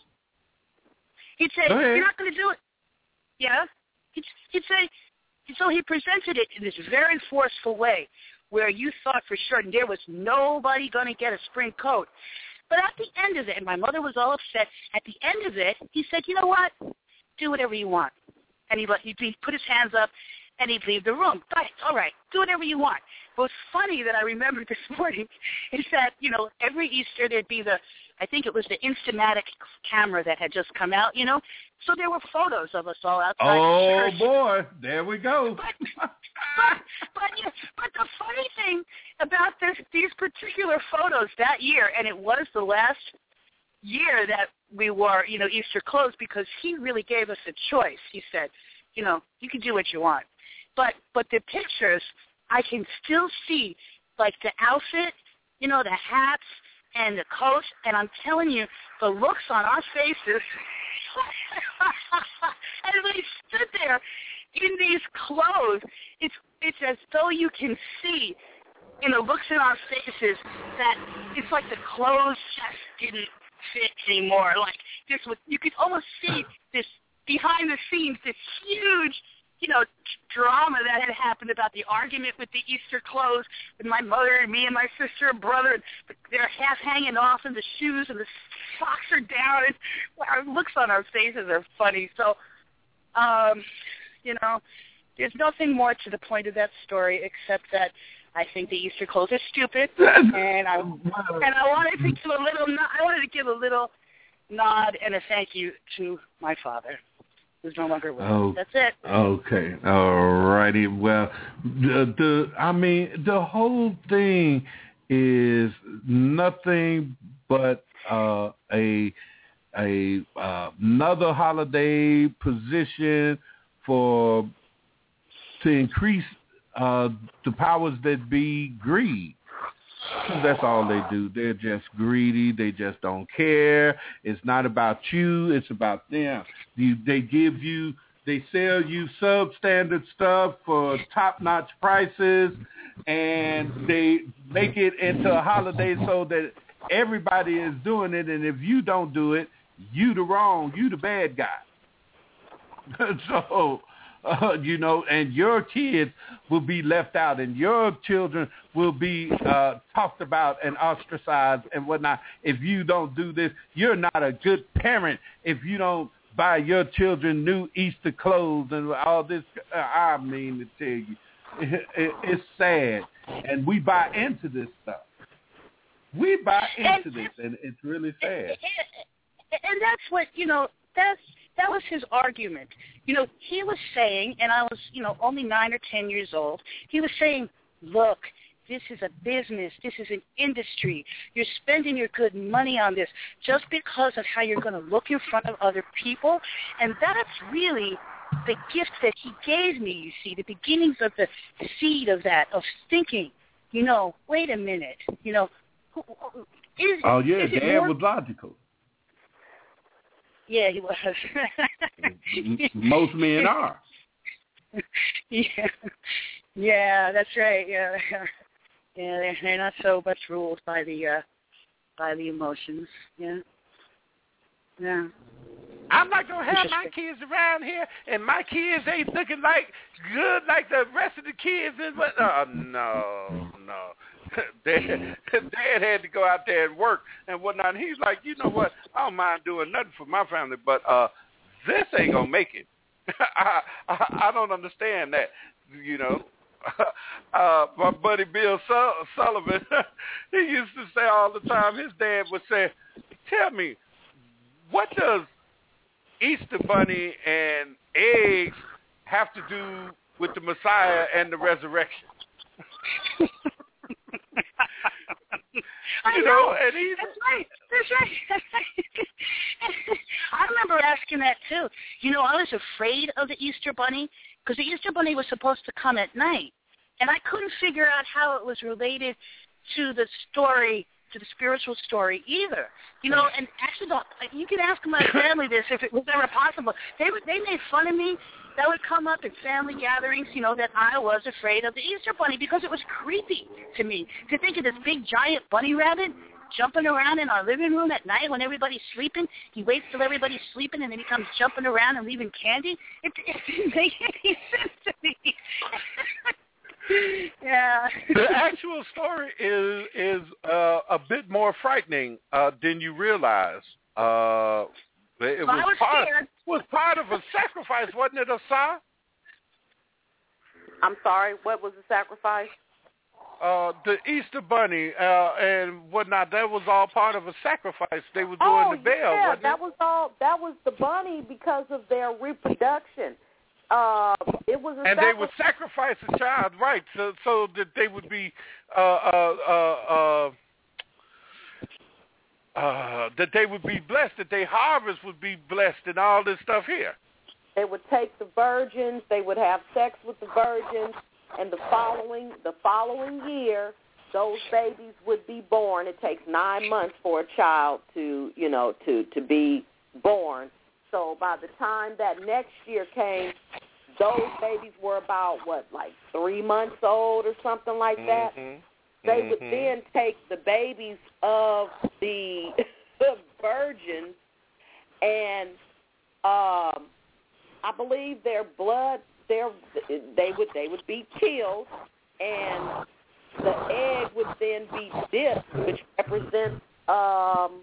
S10: he'd say, you're not going to do it. Yeah? He'd, he'd say, so he presented it in this very forceful way where you thought for sure there was nobody going to get a spring coat. But at the end of it, and my mother was all upset, at the end of it, he said, you know what? Do whatever you want. And he, he, he put his hands up, and he'd leave the room. Right, all right, do whatever you want. But what's funny that I remembered this morning is that, you know, every Easter there'd be the, I think it was the Instamatic camera that had just come out, you know. So there were photos of us all outside
S7: oh,
S10: the church.
S7: Oh, boy, there we go.
S10: But, but, but, yeah, but the funny thing about this, these particular photos that year, and it was the last year that we wore, you know, Easter clothes, because he really gave us a choice. He said, you know, you can do what you want. But but the pictures, I can still see, like, the outfit, you know, the hats and the coat, and I'm telling you, the looks on our faces, and we stood there in these clothes, it's it's as though you can see in the looks in our faces that it's like the clothes just didn't fit anymore. Like, this was, you could almost see this behind the scenes, this huge, you know, drama that had happened about the argument with the Easter clothes with my mother and me and my sister and brother. And they're half hanging off, and the shoes and the socks are down. And our looks on our faces are funny. So, um, you know, there's nothing more to the point of that story except that I think the Easter clothes are stupid, and I and I wanted to give a little I wanted to give a little nod and a thank you to my father, who's no longer with us.
S7: Oh,
S10: that's it.
S7: Okay, all righty. Well, the, the I mean, the whole thing is nothing but uh, a a uh, another holiday position for to increase uh, the powers that be greed. That's all they do. They're just greedy. They just don't care. It's not about you. It's about them. You, they give you, they sell you substandard stuff for top-notch prices, and they make it into a holiday so that everybody is doing it, and if you don't do it, you the wrong, you the bad guy. So, uh, you know, and your kids will be left out, and your children will be uh, talked about and ostracized and whatnot. If you don't do this, you're not a good parent if you don't buy your children new Easter clothes and all this. Uh, I mean to tell you, it, it, it's sad, and we buy into this stuff. We buy into
S10: and,
S7: this, and it's really sad.
S10: And, and that's what, you know, that's that was his argument. You know, he was saying, and I was, you know, only nine or ten years old, he was saying, look, this is a business. This is an industry. You're spending your good money on this just because of how you're going to look in front of other people. And that's really the gift that he gave me, you see, the beginnings of the seed of that, of thinking, you know, wait a minute, you know. Is,
S7: oh, yeah,
S10: is
S7: Dad
S10: more...
S7: was logical.
S10: Yeah, he was.
S7: Most men are.
S10: Yeah, yeah, that's right. Yeah, yeah, they're, they're not so much ruled by the uh, by the emotions. Yeah, yeah.
S11: I'm not gonna have my kids around here, and my kids ain't looking like good like the rest of the kids. And what? Oh no, no. Dad, Dad had to go out there and work and whatnot. And he's like, you know what? I don't mind doing nothing for my family, but uh, this ain't gonna make it. I, I I don't understand that. You know, uh, my buddy Bill Su- Sullivan, he used to say all the time. His dad would say, "Tell me, what does Easter Bunny and eggs have to do with the Messiah and the resurrection?"
S10: I
S11: you
S10: know.
S11: know, and he's
S10: that's right. That's right. That's right. I remember asking that too. You know, I was afraid of the Easter Bunny because the Easter Bunny was supposed to come at night, and I couldn't figure out how it was related to the story, to the spiritual story either. You know, and actually, you can ask my family this if it was ever possible. They would, they made fun of me. That would come up in family gatherings, you know, that I was afraid of the Easter Bunny because it was creepy to me to think of this big giant bunny rabbit jumping around in our living room at night when everybody's sleeping. He waits till everybody's sleeping and then he comes jumping around and leaving candy. It, it didn't make any sense to me. Yeah.
S11: The actual story is is uh, a bit more frightening uh, than you realize. Uh, it
S10: well,
S11: was,
S10: was
S11: part
S10: scared.
S11: was part of a sacrifice, wasn't it, Asai?
S9: I'm sorry. What was the sacrifice?
S11: Uh, the Easter Bunny uh, and whatnot. That was all part of a sacrifice they were doing
S9: oh,
S11: to Baal.
S9: yeah,
S11: wasn't
S9: that
S11: it?
S9: was all. That was the bunny because of their reproduction. Uh, it was a
S11: and
S9: sacri-
S11: they would sacrifice a child, right? So, so that they would be uh, uh, uh, uh, uh, that they would be blessed, that their harvest would be blessed, and all this stuff here.
S9: They would take the virgins. They would have sex with the virgins, and the following the following year, those babies would be born. It takes nine months for a child to, you know, to to be born. So by the time that next year came, those babies were about, what, like three months old or something like that.
S11: Mm-hmm.
S9: They
S11: mm-hmm.
S9: would then take the babies of the virgins and um, I believe their blood, their they would they would be killed, and the egg would then be dipped, which represents um,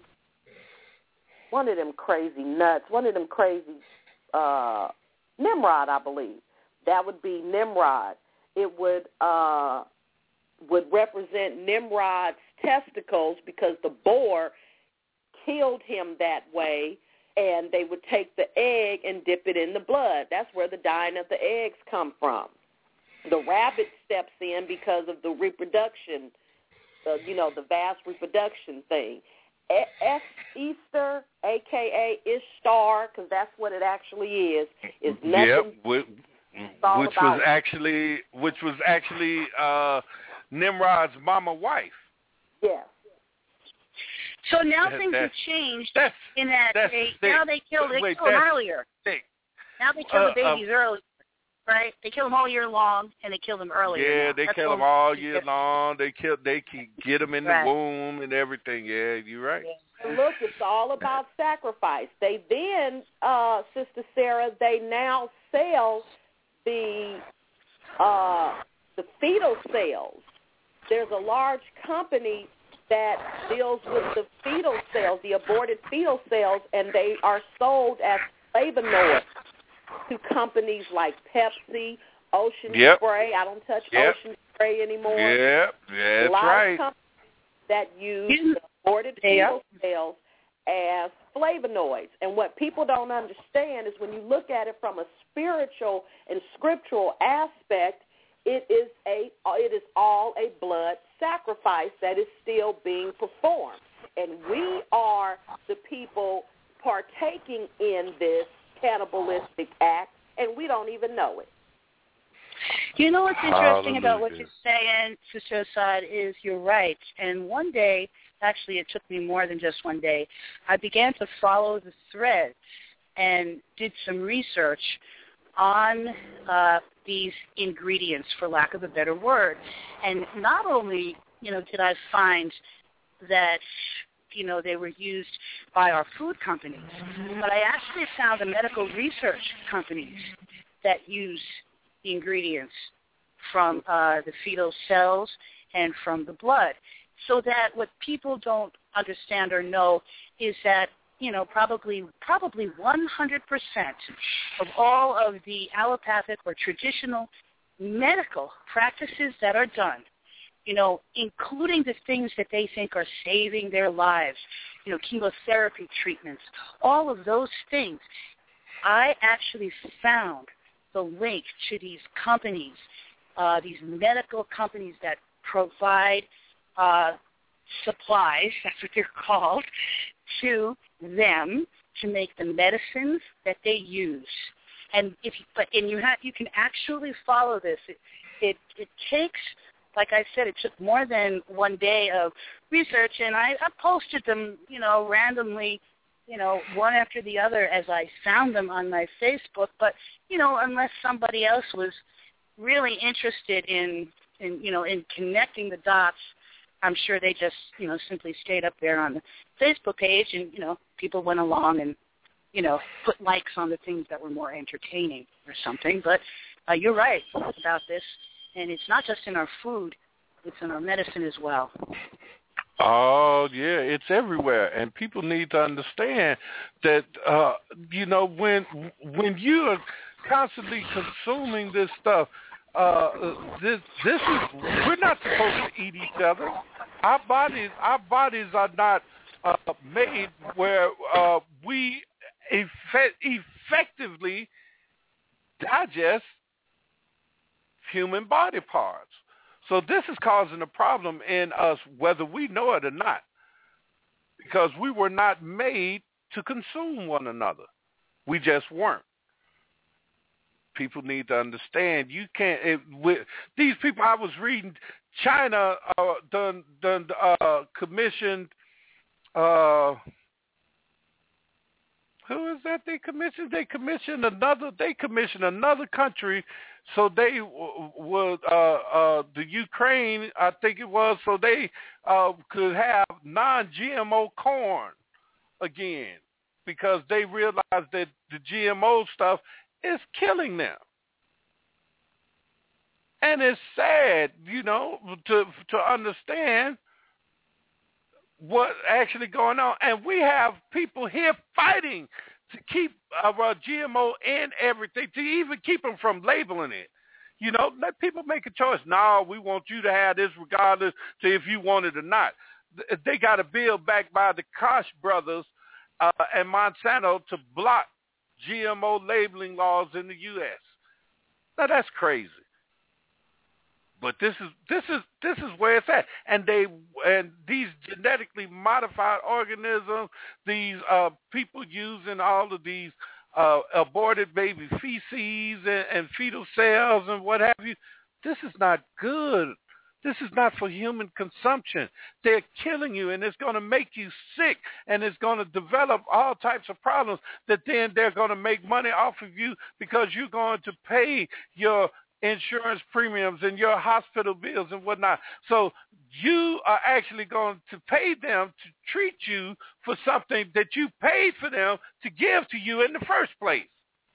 S9: one of them crazy nuts, one of them crazy uh, Nimrod, I believe. That would be Nimrod. It would uh, would represent Nimrod's testicles because the boar killed him that way, and they would take the egg and dip it in the blood. That's where the dyeing of the eggs come from. The rabbit steps in because of the reproduction, uh, you know, the vast reproduction thing. S Easter, a k a. Ishtar, because that's what it actually is, is nothing.
S11: Yep, which, which was
S9: it.
S11: actually which was actually uh, Nimrod's mama wife.
S9: Yes.
S10: So now
S11: That,
S10: things have changed
S11: that's,
S10: in that
S11: that's
S10: they
S11: thick.
S10: now they kill they
S11: Wait,
S10: kill them
S11: that's
S10: earlier.
S11: thick.
S10: Now they kill
S11: Uh,
S10: the babies
S11: uh,
S10: early, right? They kill them all year long, and they kill them earlier.
S11: Yeah,
S10: now.
S11: they
S10: That's
S11: kill them
S10: what-
S11: all year long. They kill, they keep, get them in
S10: Right.
S11: the womb and everything. Yeah, you're right.
S9: And look, it's all about sacrifice. They then, uh, Sister Sarah, they now sell the uh, the fetal cells. There's a large company that deals with the fetal cells, the aborted fetal cells, and they are sold as flavonoids to companies like Pepsi, Ocean
S11: Yep.
S9: Spray. I don't touch
S11: Yep.
S9: Ocean Spray anymore.
S11: Yeah, yeah,
S9: a
S11: that's
S9: lot
S11: right.
S9: Of com- that use the aborted fetal cells as flavonoids. And what people don't understand is when you look at it from a spiritual and scriptural aspect, it is a it is all a blood sacrifice that is still being performed. And we are the people partaking in this cannibalistic act, and we don't even know it.
S10: You know what's interesting
S11: Hallelujah.
S10: about what you're saying, Sister Assad, is you're right. And one day, actually it took me more than just one day, I began to follow the thread and did some research on uh, these ingredients, for lack of a better word. And not only, you know, did I find that, you know, they were used by our food companies, but I actually found the medical research companies that use the ingredients from uh, the fetal cells and from the blood. So that what people don't understand or know is that, you know, probably probably one hundred percent of all of the allopathic or traditional medical practices that are done, you know, including the things that they think are saving their lives, you know, chemotherapy treatments, all of those things, I actually found the link to these companies, uh, these medical companies that provide uh, supplies, that's what they're called, to them to make the medicines that they use. And if you, but and you have you can actually follow this. It, it it takes, like I said, it took more than one day of research, and I, I posted them, you know, randomly, you know, one after the other as I found them on my Facebook. But you know, unless somebody else was really interested in, in you know, in connecting the dots, I'm sure they just, you know, simply stayed up there on the Facebook page, and you know, people went along and, you know, put likes on the things that were more entertaining or something. But uh, you're right about this, and it's not just in our food; it's in our medicine as well.
S11: Oh, yeah, it's everywhere, and people need to understand that, uh, you know, when when you are constantly consuming this stuff, uh, this this is we're not supposed to eat each other. Our bodies, our bodies are not uh, made where uh, we effect, effectively digest human body parts. So this is causing a problem in us, whether we know it or not, because we were not made to consume one another. We just weren't. People need to understand. You can't. It, with these people, I was reading, China uh, done done uh, commissioned. Uh, who is that? They commissioned. They commissioned another. They commissioned another country. So they would, uh, uh, the Ukraine, I think it was, so they uh, could have non-G M O corn again, because they realized that the G M O stuff is killing them. And it's sad, you know, to to understand what's actually going on. And we have people here fighting to keep our G M O in everything, to even keep them from labeling it. You know, let people make a choice. No, we want you to have this regardless to if you want it or not. They got a bill backed by the Koch brothers uh, and Monsanto to block G M O labeling laws in the U S Now, that's crazy. But this is this is this is where it's at, and they and these genetically modified organisms, these uh, people using all of these uh, aborted baby feces and, and fetal cells and what have you. This is not good. This is not for human consumption. They're killing you, and it's going to make you sick, and it's going to develop all types of problems that then they're going to make money off of you because you're going to pay your insurance premiums and your hospital bills and whatnot. So you are actually going to pay them to treat you for something that you paid for them to give to you in the first place.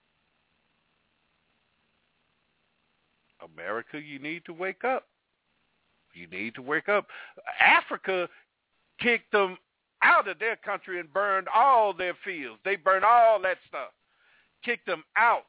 S11: America, you need to wake up. You need to wake up. Africa kicked them out of their country and burned all their fields. They burned all that stuff. Kicked them out.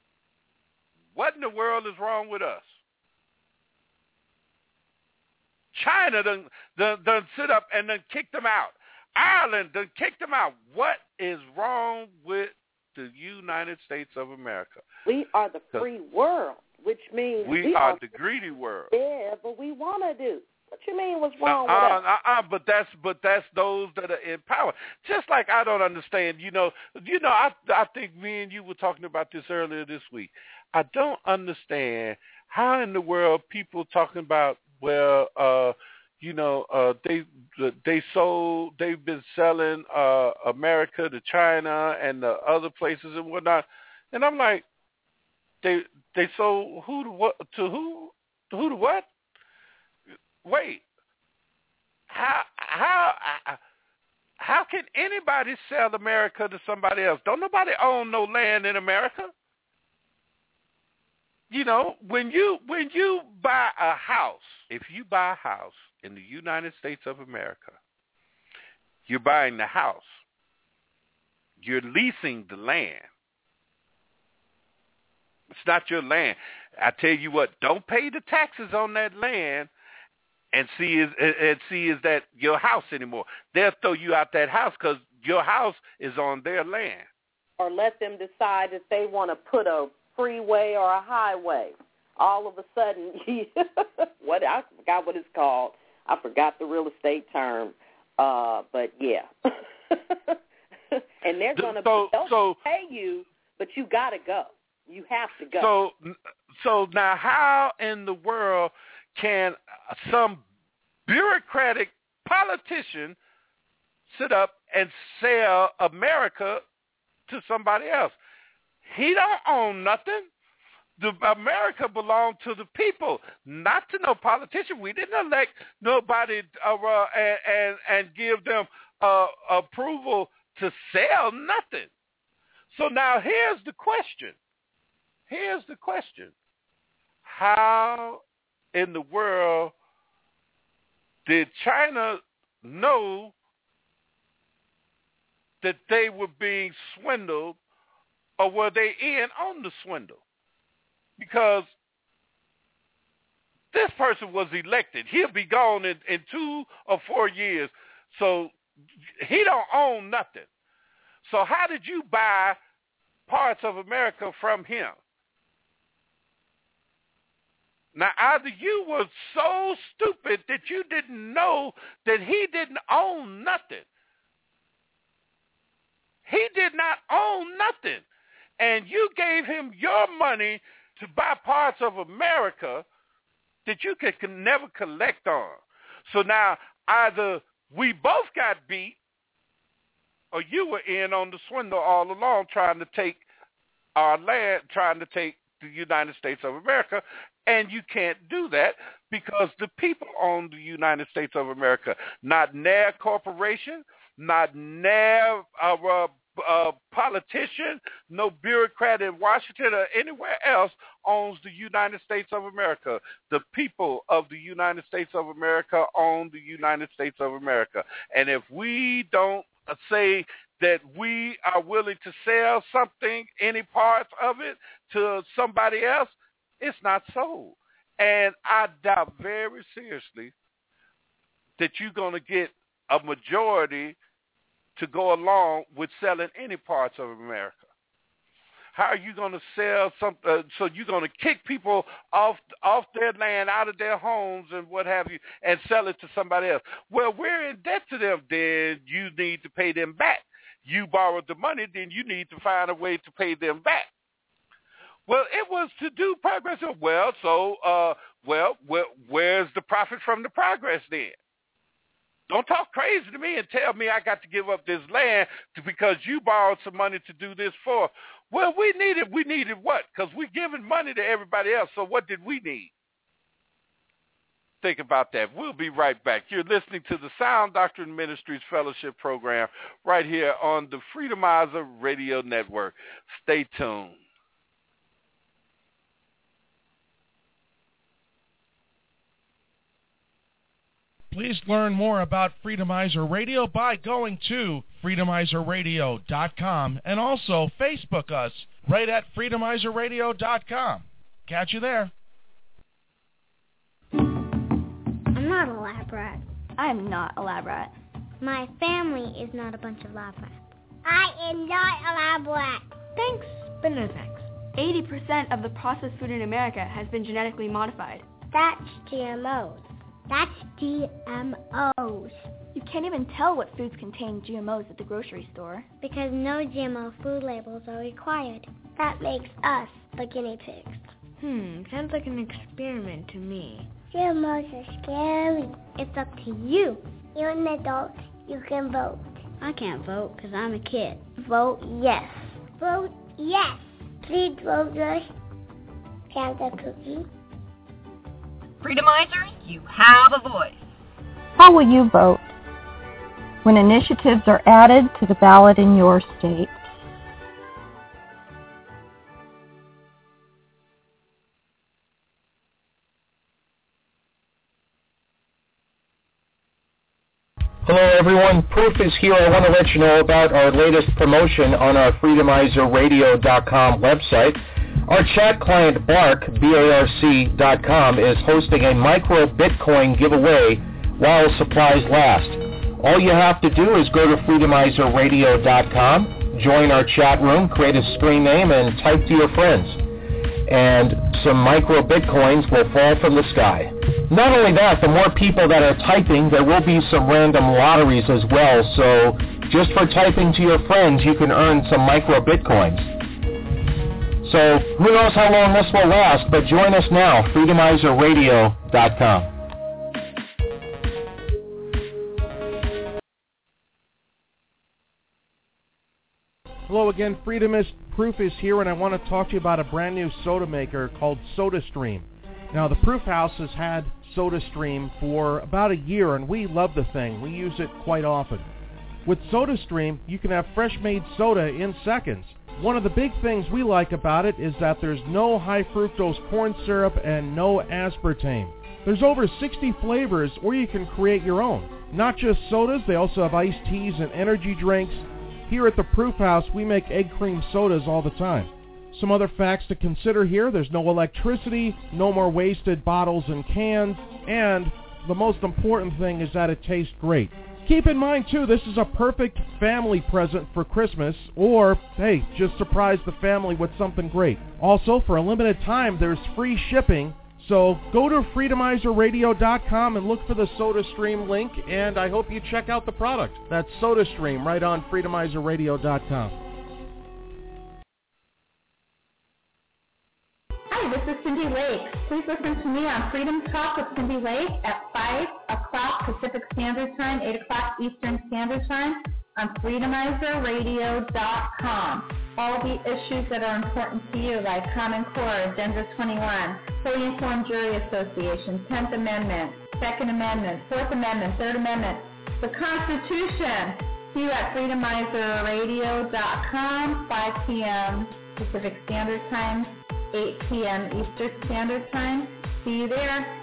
S11: What in the world is wrong with us? China done, done, done sit up and done kicked them out. Ireland done kicked them out. What is wrong with the United States of America?
S9: We are the free world, which means
S11: we,
S9: we
S11: are,
S9: are
S11: the greedy world.
S9: Yeah, but we want to do. What you mean? What's wrong
S11: uh,
S9: with us?
S11: Uh, uh, but that's but that's those that are in power. Just like I don't understand. You know, you know. I I think me and you were talking about this earlier this week. I don't understand how in the world people talking about well, uh, you know, uh, they they sold they've been selling uh, America to China and the other places and whatnot, and I'm like, they they sold who to what to who to who to what? Wait, how how how can anybody sell America to somebody else? Don't nobody own no land in America. You know, when you when you buy a house, if you buy a house in the United States of America, you're buying the house. You're leasing the land. It's not your land. I tell you what, don't pay the taxes on that land. And see is and see is that your house anymore? They'll throw you out that house because your house is on their land.
S9: Or let them decide if they want to put a freeway or a highway. All of a sudden, what I forgot what it's called. I forgot the real estate term. Uh, but yeah, and they're going to
S11: so, so,
S9: pay you, but you got to go. You have to go.
S11: So, so now, how in the world can some bureaucratic politician sit up and sell America to somebody else? He don't own nothing. The America belongs to the people, not to no politician. We didn't elect nobody uh, uh, and, and and give them uh, approval to sell nothing. So now here's the question. Here's the question. How in the world did China know that they were being swindled, or were they in on the swindle? Because this person was elected. He'll be gone in, in two or four years, so he don't own nothing. So how did you buy parts of America from him? Now, either you were so stupid that you didn't know that he didn't own nothing. He did not own nothing. And you gave him your money to buy parts of America that you could, could never collect on. So now either we both got beat or you were in on the swindle all along trying to take our land, trying to take the United States of America. And you can't do that because the people own the United States of America, not Nair Corporation, not Nair uh, uh, uh, politician, no bureaucrat in Washington or anywhere else owns the United States of America. The people of the United States of America own the United States of America. And if we don't say that we are willing to sell something, any parts of it, to somebody else, it's not sold. And I doubt very seriously that you're going to get a majority to go along with selling any parts of America. How are you going to sell something? Uh, so you're going to kick people off off their land, out of their homes and what have you, and sell it to somebody else. Well, we're in debt to them. Then you need to pay them back. You borrowed the money, then you need to find a way to pay them back. Well, it was to do progress. Well, so, uh, well, well, where's the profit from the progress then? Don't talk crazy to me and tell me I got to give up this land to, because you borrowed some money to do this for. Well, we needed, we needed what? Because we're giving money to everybody else, so what did we need? Think about that. We'll be right back. You're listening to the Sound Doctrine Ministries Fellowship Program right here on the Freedomizer Radio Network. Stay tuned.
S2: Please learn more about Freedomizer Radio by going to freedomizer radio dot com and also Facebook us right at freedomizer radio dot com. Catch you there.
S6: I'm
S12: not a lab rat.
S13: I'm not a lab rat.
S12: My family is not a bunch of lab rats. I am not a lab rat.
S13: Thanks, but no thanks. eighty percent of the processed food in America has been genetically modified.
S12: That's G M Os. That's G M Os.
S13: You can't even tell what foods contain G M Os at the grocery store.
S12: Because no G M O food labels are required. That makes us the guinea pigs.
S6: Hmm, sounds like an experiment to me.
S12: G M Os are scary. It's up to you. You're an adult. You can vote.
S6: I can't vote because I'm a kid.
S12: Vote yes. Vote yes. Please vote yes. Panda Cookie.
S1: Freedomizers, you have a voice.
S14: How will you vote when initiatives are added to the ballot in your state?
S15: Hello everyone, Proof is here. I want to let you know about our latest promotion on our freedomizer radio dot com website. Our chat client Bark, B A R C dot com, is hosting a micro Bitcoin giveaway while supplies last. All you have to do is go to freedomizer radio dot com, join our chat room, create a screen name, and type to your friends. And some micro Bitcoins will fall from the sky. Not only that, the more people that are typing, there will be some random lotteries as well. So just for typing to your friends, you can earn some micro Bitcoins. So who knows how long this will last, but join us now, freedomizer radio dot com.
S2: Hello again, Freedomist. Proof is here, and I want to talk to you about a brand new soda maker called SodaStream. Now, the Proof House has had SodaStream for about a year, and we love the thing. We use it quite often. With SodaStream, you can have fresh-made soda in seconds. One of the big things we like about it is that there's no high-fructose corn syrup and no aspartame. There's over sixty flavors, or you can create your own. Not just sodas, they also have iced teas and energy drinks. Here at the Proof House, we make egg cream sodas all the time. Some other facts to consider here: there's no electricity, no more wasted bottles and cans, and the most important thing is that it tastes great. Keep in mind, too, this is a perfect family present for Christmas, or, hey, just surprise the family with something great. Also, for a limited time, there's free shipping, so go to freedomizer radio dot com and look for the SodaStream link, and I hope you check out the product. That's SodaStream right on freedomizer radio dot com.
S16: Hi, this is Cindy Lake. Please listen to me on Freedom Talk with Cindy Lake at five o'clock Pacific Standard Time, eight o'clock Eastern Standard Time on freedomizer radio dot com. All the issues that are important to you, like Common Core, Agenda twenty-one, Fully Informed Jury Association, tenth Amendment, second Amendment, fourth Amendment, third Amendment, the Constitution. See you at freedomizer radio dot com, five p.m. Pacific Standard Time, eight p.m. Eastern Standard Time. See you there.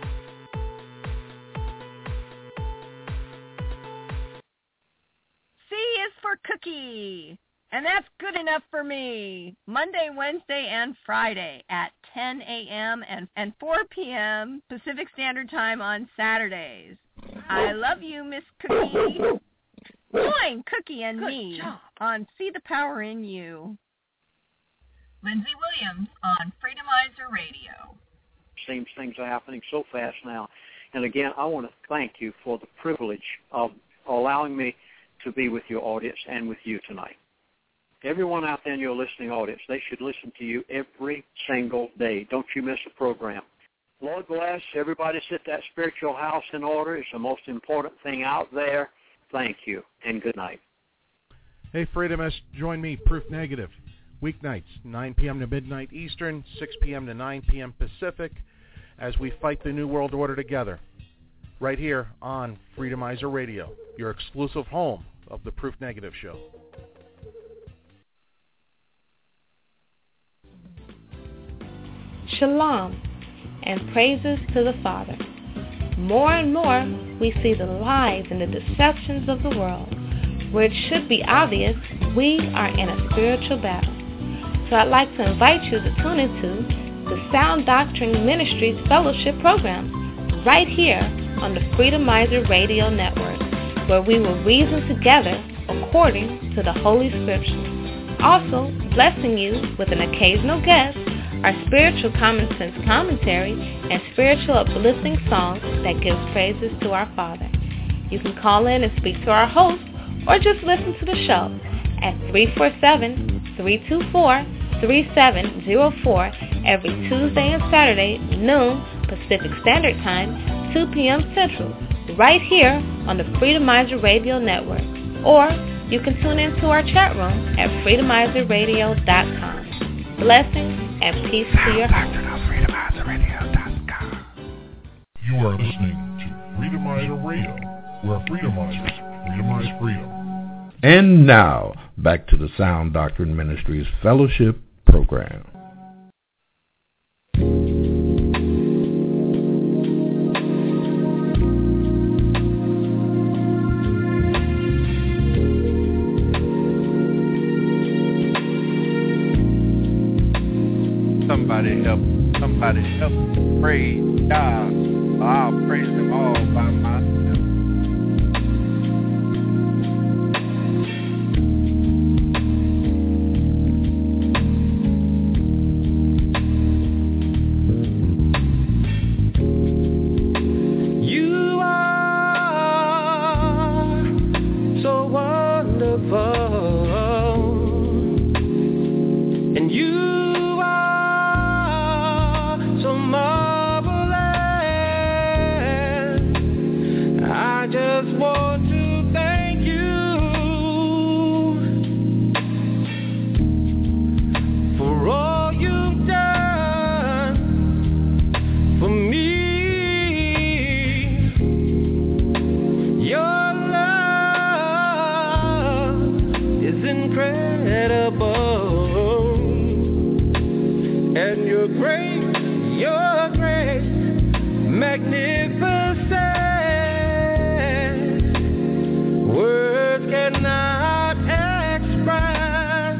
S1: C is for cookie, and that's good enough for me. Monday, Wednesday, and Friday at ten a.m. and, and four p.m. Pacific Standard Time on Saturdays. I love you, Miss Cookie. Join Cookie and good me job. On See the Power in You. Lindsay Williams on Freedomizer Radio.
S17: Seems things are happening so fast now. And again, I want to thank you for the privilege of allowing me to be with your audience and with you tonight. Everyone out there in your listening audience, they should listen to you every single day. Don't you miss a program. Lord bless. Everybody set that spiritual house in order. It's the most important thing out there. Thank you, and good night.
S2: Hey, Freedomists, join me, Proof Negative. Weeknights, nine p.m. to midnight Eastern, six p.m. to nine p.m. Pacific, as we fight the New World Order together. Right here on Freedomizer Radio, your exclusive home of the Proof Negative Show.
S6: Shalom and praises to the Father. More and more, we see the lies and the deceptions of the world. Where it should be obvious, we are in a spiritual battle. So I'd like to invite you to tune into the Sound Doctrine Ministries Fellowship Program right here on the Freedomizer Radio Network, where we will reason together according to the Holy Scriptures. Also, blessing you with an occasional guest, our spiritual common sense commentary, and spiritual uplifting songs that give praises to our Father. You can call in and speak to our host, or just listen to the show at three four seven, three two four, three seven zero four every Tuesday and Saturday, noon Pacific Standard Time, two p.m. Central, right here on the Freedomizer Radio Network. Or you can tune into our chat room at freedomizer radio dot com. Blessings and peace to your heart.
S18: You are listening to Freedomizer Radio, where Freedomizers freedomize freedom.
S7: And now, back to the Sound Doctrine Ministries Fellowship Program.
S11: Somebody help, somebody help, praise God. I'll praise him all by myself.
S8: You are so wonderful, and you want to thank you for all you've done for me. Your love is incredible, and your grace, your grace, magnificent. Words cannot express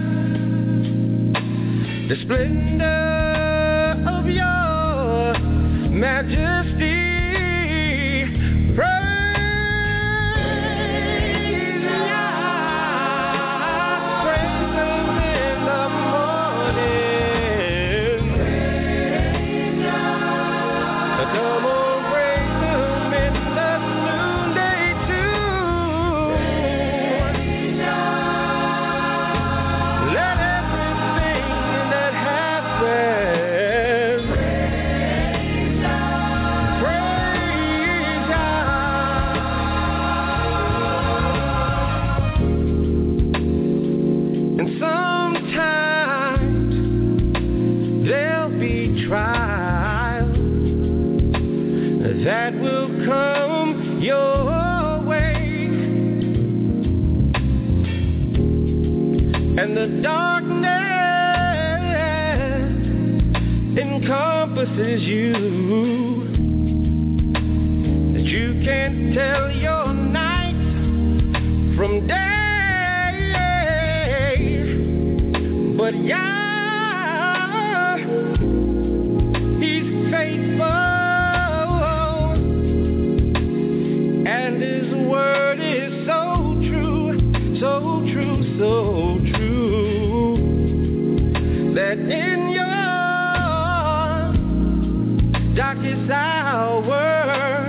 S8: the splendor of your majesty. Praise God, praise Him in the morning. Praise God. Come on. That will come your way, and the darkness encompasses you, that you can't tell your night from day, but Yah, He's faithful. And His word is so true, so true, so true, that in your darkest hour,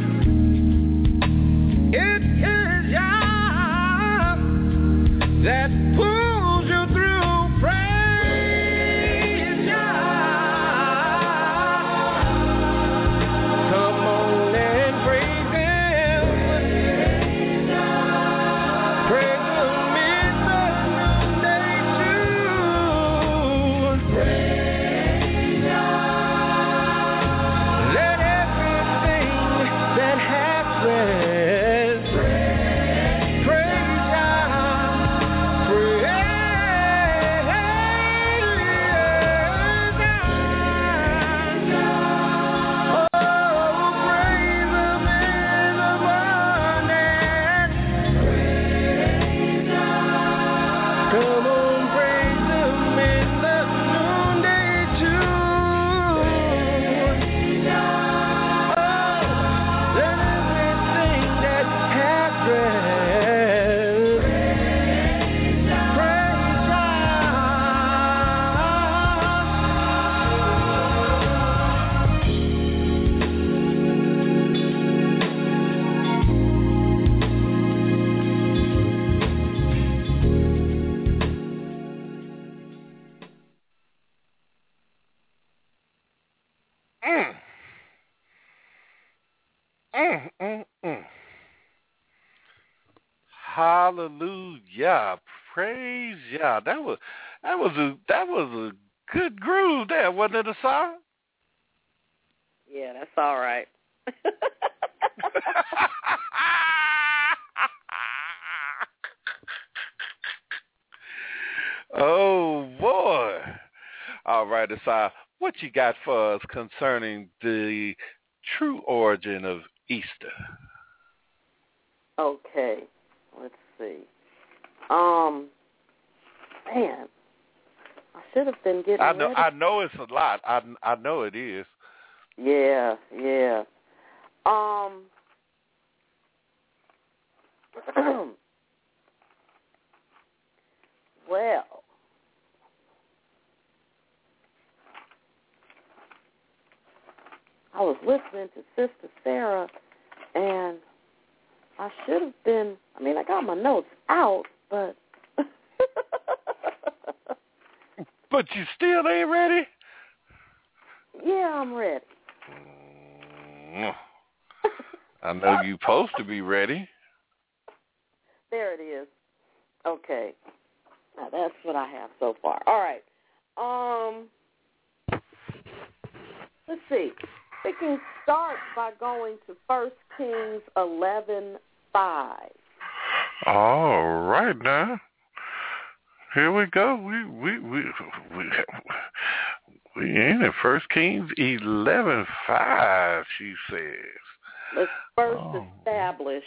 S8: it is Yah that pulls you through. Praise Yah. Come on and praise Him. Praise Him in the noonday too. Praise Yah. Let everything that happens praise Yah. Praise
S11: Mm, mm, mm. Hallelujah. Praise Yah. That was that was a that was a good groove there, wasn't it, Asar?
S9: Yeah, that's all right.
S11: Oh boy. All right, Asar, what you got for us concerning the true origin of Easter?
S9: Okay, let's see. Um, man, I should have been getting
S11: I know,
S9: ready.
S11: I know it's a lot. I, I know it is.
S9: Yeah, yeah. Um, well, I was listening to Sister Sarah, and I should have been, I mean, I got my notes out, but...
S11: But you still ain't ready?
S9: Yeah, I'm ready.
S11: Mm. I know you're supposed to be ready.
S9: There it is. Okay. Now, that's what I have so far. All right. Um, let's see. We can start by going to First Kings eleven five.
S11: All right, now. Here we go. We we we we, we in at First Kings eleven five. She says.
S9: Let's first
S11: oh.
S9: establish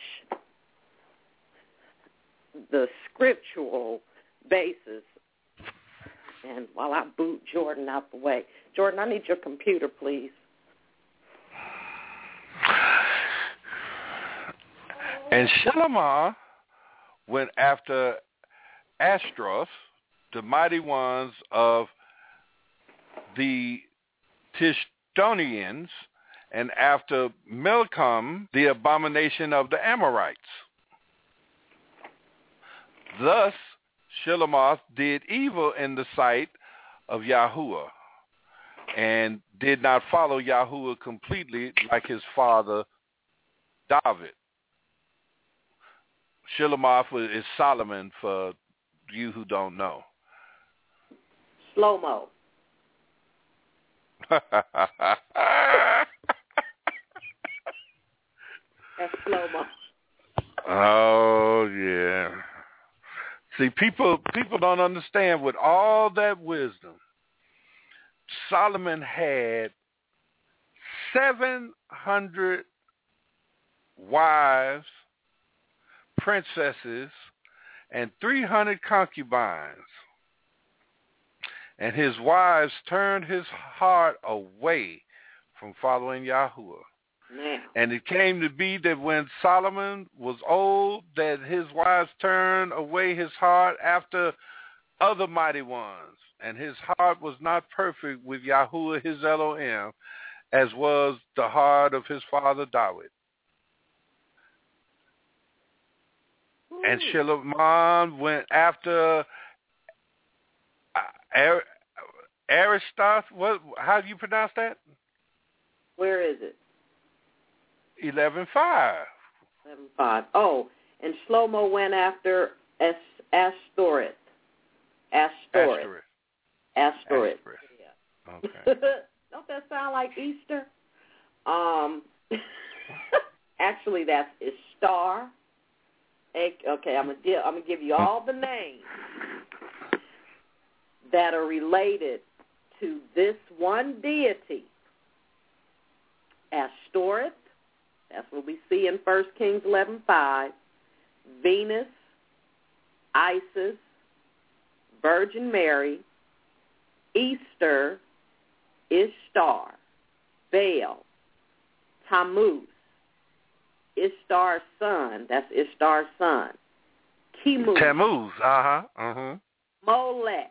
S9: the scriptural basis. And while I boot Jordan out the way, Jordan, I need your computer, please.
S11: And Shelemah went after Ashtaroth, the mighty ones of the Tishtonians, and after Milcom, the abomination of the Amorites. Thus, Shelemah did evil in the sight of Yahuwah, and did not follow Yahuwah completely like his father David. Shelemah is Solomon, for you who don't know.
S9: Slow-mo. That's slow-mo.
S11: Oh, yeah. See, people people don't understand, with all that wisdom, Solomon had seven hundred wives, princesses, and three hundred concubines. And his wives turned his heart away from following Yahuwah.
S9: Man.
S11: And it came to be that when Solomon was old, that his wives turned away his heart after other mighty ones. And his heart was not perfect with Yahuwah his Elohim, as was the heart of his father David. Ooh. And Shelemah went after Ar- Arishtoth. What? How do you pronounce that?
S9: Where is it?
S11: Eleven five.
S9: Eleven five. Oh, and Shlomo went after As- Ashtoreth. Ashtoreth. Ashtoreth. Yeah.
S11: Okay.
S9: Don't that sound like Easter? Um. Actually, that's Ishtar. Okay, I'm gonna give, I'm gonna give you all the names that are related to this one deity. Ashtoreth. That's what we see in First Kings eleven five. Venus, Isis, Virgin Mary, Easter, Ishtar, Baal, Tammuz, Ishtar's son. That's Ishtar's son. Tammuz.
S11: Tammuz. Uh huh. Uh huh.
S9: Molech,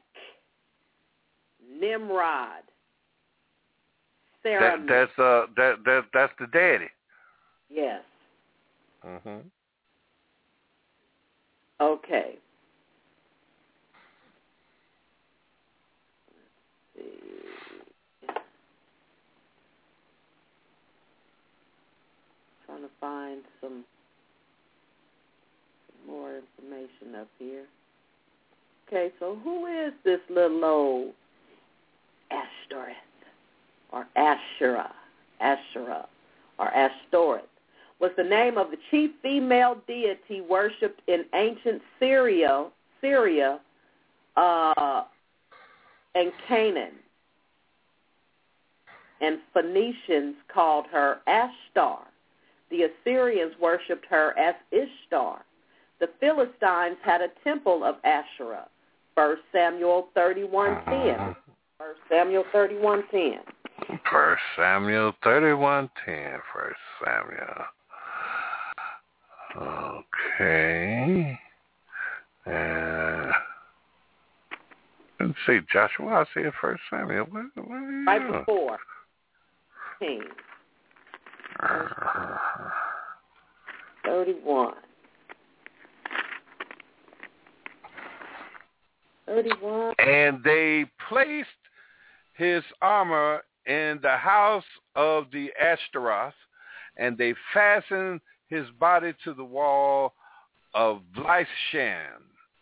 S9: Nimrod, Sarah.
S11: That, that's uh that that that's the daddy.
S9: Yes.
S11: Mhm.
S9: Okay. Let's see. Trying to find some more information up here. Okay, so who is this little old Ashtoreth or Asherah, Asherah or Ashtoreth? Was the name of the chief female deity worshipped in ancient Syria, Syria, uh, and Canaan. And Phoenicians called her Ashtar. The Assyrians worshipped her as Ishtar. The Philistines had a temple of Asherah. First Samuel thirty-one ten. First Samuel thirty-one ten.
S11: First Samuel thirty-one ten. First Samuel. Okay. Uh, let's see, Joshua. I see it. First Samuel. What, what
S9: right doing? Before. King. thirty-one. thirty-one.
S11: And they placed his armor in the house of the Ashtaroth, and they fastened his body to the wall of Blythshan.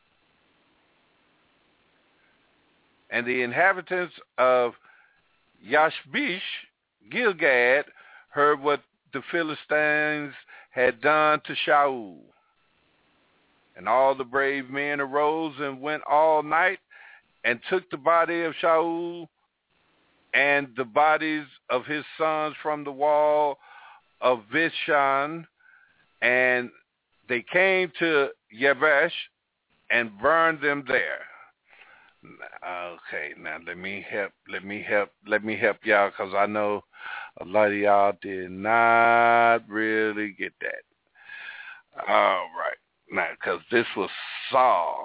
S11: And the inhabitants of Yashbish, Gilgad, heard what the Philistines had done to Shaul. And all the brave men arose and went all night and took the body of Shaul and the bodies of his sons from the wall of Bithshan, and they came to Yabesh and burned them there. Okay, now let me help, let me help, let me help y'all, because I know a lot of y'all did not really get that. All right, now, because this was Saul,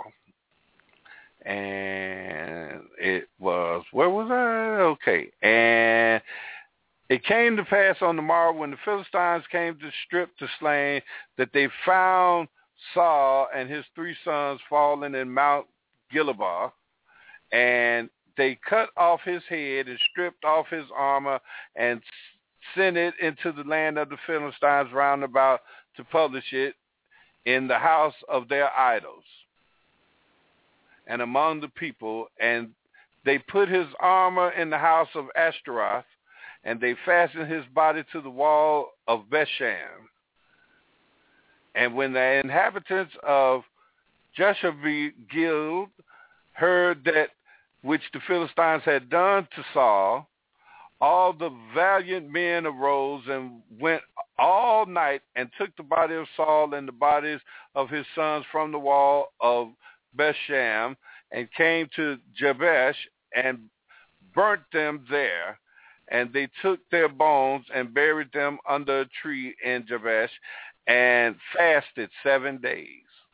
S11: and it was, where was I? Okay, and it came to pass on the morrow when the Philistines came to strip the slain that they found Saul and his three sons fallen in Mount Gilboa, and they cut off his head and stripped off his armor and sent it into the land of the Philistines round about to publish it in the house of their idols and among the people. And they put his armor in the house of Ashtaroth, and they fastened his body to the wall of Bethshan. And when the inhabitants of Jeshabeel heard that which the Philistines had done to Saul, all the valiant men arose and went all night and took the body of Saul and the bodies of his sons from the wall of Bethshan and came to Jabesh and burnt them there. And they took their bones and buried them under a tree in Jabesh and fasted seven days.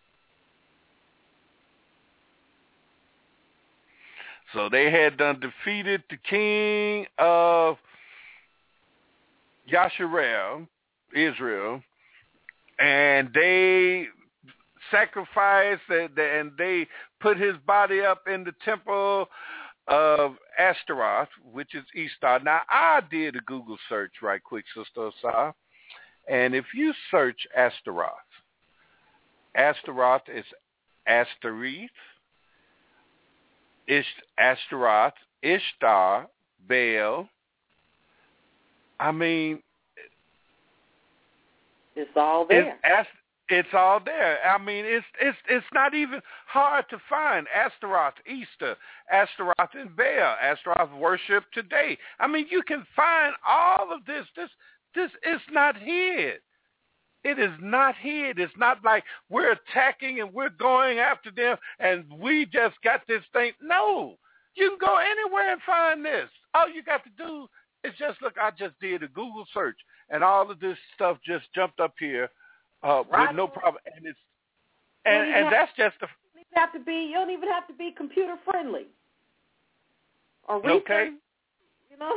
S11: So they had done defeated the king of Yasharel, Israel, and they sacrificed and they put his body up in the temple of Ashtaroth, which is Ishtar. Now, I did a Google search right quick, Sister Asar, and if you search Ashtaroth, Ashtaroth is Ashtareth, Ish, Ashtaroth, Ishtar, Baal. I mean,
S9: it's all there.
S11: It's, it's all there. I mean, it's it's it's not even hard to find. Ashtaroth, Easter, Ashtaroth and Baal, Ashtaroth worship today. I mean, you can find all of this. This this is not hid. It is not hid. It's not like we're attacking and we're going after them and we just got this thing. No, you can go anywhere and find this. All you got to do is just look. I just did a Google search and all of this stuff just jumped up here uh,
S9: right.
S11: with no problem. And it's and, and
S9: have,
S11: that's just the.
S9: You don't have to be. You don't even have to be computer friendly. Or research,
S11: okay.
S9: You know.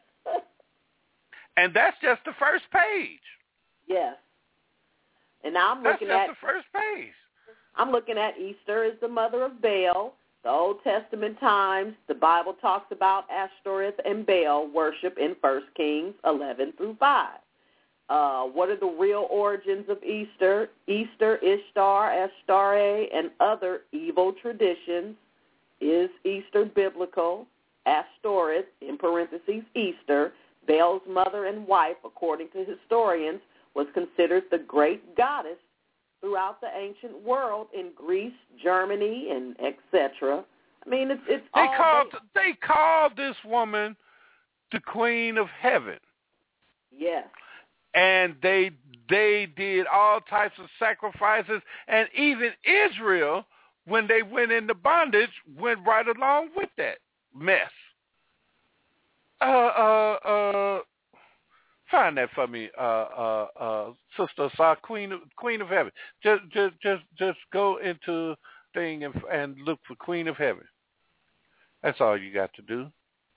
S11: And that's just the first page.
S9: Yes. And now I'm
S11: That's
S9: looking
S11: just
S9: at
S11: the first page.
S9: I'm looking at Easter is the mother of Baal. The Old Testament times, the Bible talks about Ashtoreth and Baal worship in First Kings eleven through five. Uh, what are the real origins of Easter? Easter, Ishtar, Ashtare, and other evil traditions. Is Easter biblical? Ashtoreth, in parentheses, Easter, Baal's mother and wife, according to historians, was considered the great goddess throughout the ancient world in Greece, Germany, and et cetera. I mean, it's it's
S11: they
S9: all
S11: called
S9: based.
S11: they called this woman the Queen of Heaven.
S9: Yes.
S11: And they they did all types of sacrifices, and even Israel, when they went into bondage, went right along with that mess. Uh, uh, uh, find that for me, uh, uh, uh, Sister Sa, Queen of Queen of Heaven. Just, just, just, just go into thing and, and look for Queen of Heaven. That's all you got to do.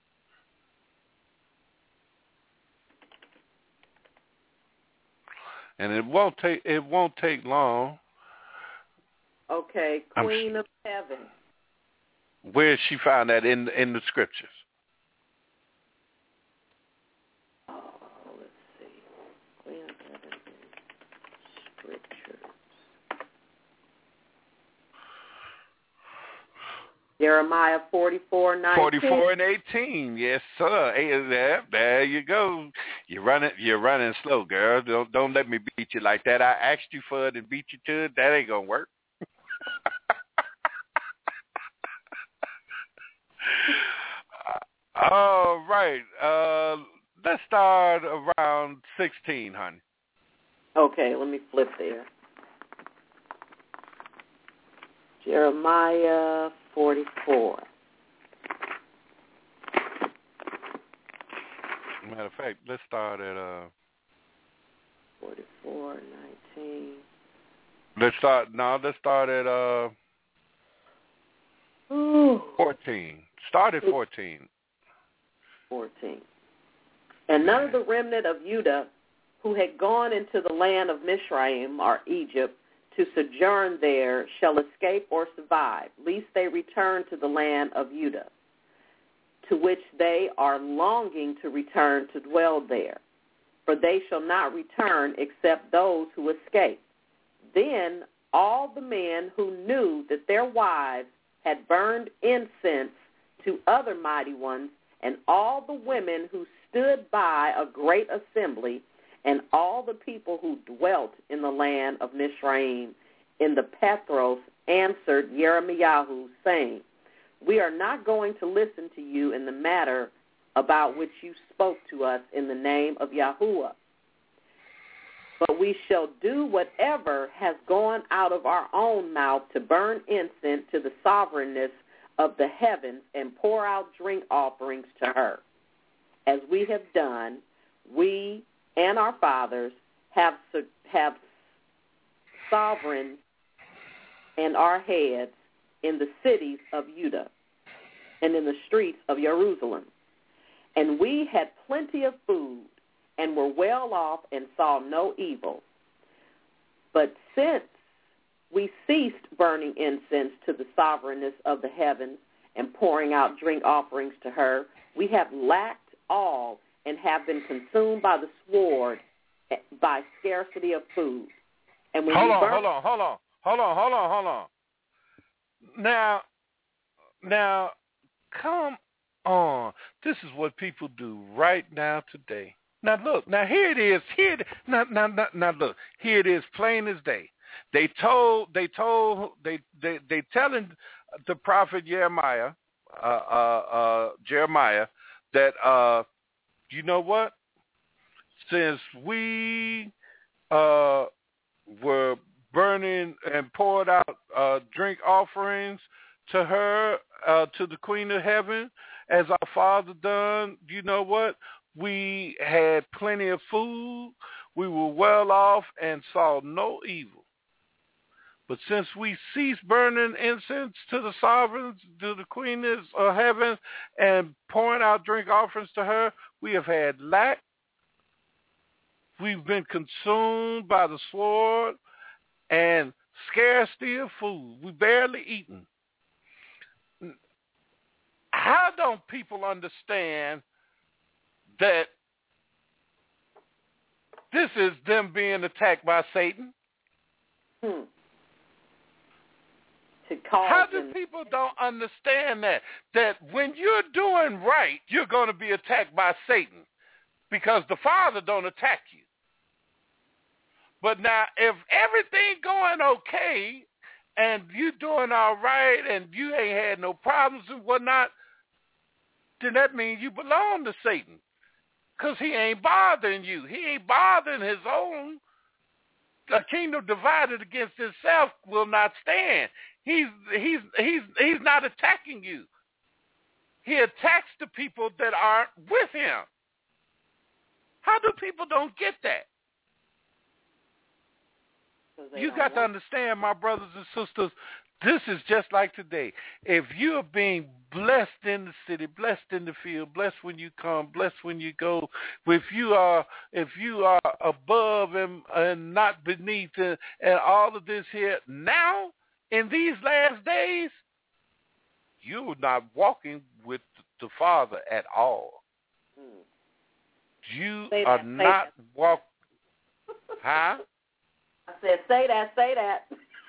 S11: And it won't take it won't take long.
S9: Okay, Queen of Heaven.
S11: Where she found that in in the scriptures?
S9: Oh, let's see. Queen of Heaven in scriptures. Jeremiah forty-four nineteen.
S11: Forty-four and eighteen, yes, sir. Hey, there, there you go. You're running, you're running slow, girl. Don't don't let me beat you like that. I asked you for it and beat you to it. That ain't gonna work. All right. Uh, let's start around sixteen, honey.
S9: Okay, let me flip there. Jeremiah forty-four.
S11: Matter of fact, let's start at uh.
S9: forty-four nineteen.
S11: Let's start now. Let's start at uh.
S9: Ooh.
S11: fourteen. Start at fourteen.
S9: fourteen. And none of the remnant of Judah who had gone into the land of Mizraim or Egypt to sojourn there shall escape or survive, lest they return to the land of Judah, to which they are longing to return to dwell there. For they shall not return except those who escape. Then all the men who knew that their wives had burned incense to other mighty ones, and all the women who stood by a great assembly, and all the people who dwelt in the land of Mizraim in the Petros answered Jeremiah, saying, We are not going to listen to you in the matter about which you spoke to us in the name of Yahuwah, but we shall do whatever has gone out of our own mouth to burn incense to the sovereignness of the heavens and pour out drink offerings to her. As we have done, we and our fathers have have sovereign and our heads in the cities of Judah and in the streets of Jerusalem. And we had plenty of food and were well off and saw no evil. But since we ceased burning incense to the sovereignness of the heavens and pouring out drink offerings to her, we have lacked all and have been consumed by the sword, by scarcity of food. And when
S11: hold
S9: we
S11: on,
S9: burn-
S11: hold on, hold on, hold on, hold on, hold on. Now, now, come on. This is what people do right now today. Now look, now here it is. Here, it, now, now, now, now look. Here it is, plain as day. They told, they told, they, they, they telling the prophet Jeremiah, uh, uh, uh, Jeremiah, that uh, you know what? Since we uh, were burning and poured out uh, drink offerings to her, uh, to the Queen of Heaven, as our father done, you know what? We had plenty of food. We were well off and saw no evil. But since we ceased burning incense to the sovereigns, to the Queen of Heaven, and pouring out drink offerings to her, we have had lack. We've been consumed by the sword and scarcity of food. We barely eaten. How don't people understand that This is them being attacked by Satan.
S9: Hmm. To cause
S11: How do
S9: them-
S11: people don't understand that? That when you're doing right, you're going to be attacked by Satan because the Father don't attack you. But now, if everything going okay and you doing all right and you ain't had no problems and whatnot, then that means you belong to Satan because he ain't bothering you. He ain't bothering his own. A kingdom divided against itself will not stand. He's he's he's he's not attacking you. He attacks the people that aren't with him. How do people don't get that? You got to understand, my brothers and sisters, this is just like today. If you are being blessed in the city, blessed in the field, blessed when you come, blessed when you go, if you are if you are above and, and not beneath and, and all of this here, now in these last days, you're not walking with the Father at all. You
S9: Say
S11: are
S9: that, say
S11: not
S9: that.
S11: walking. Huh?
S9: I said, say that, say that.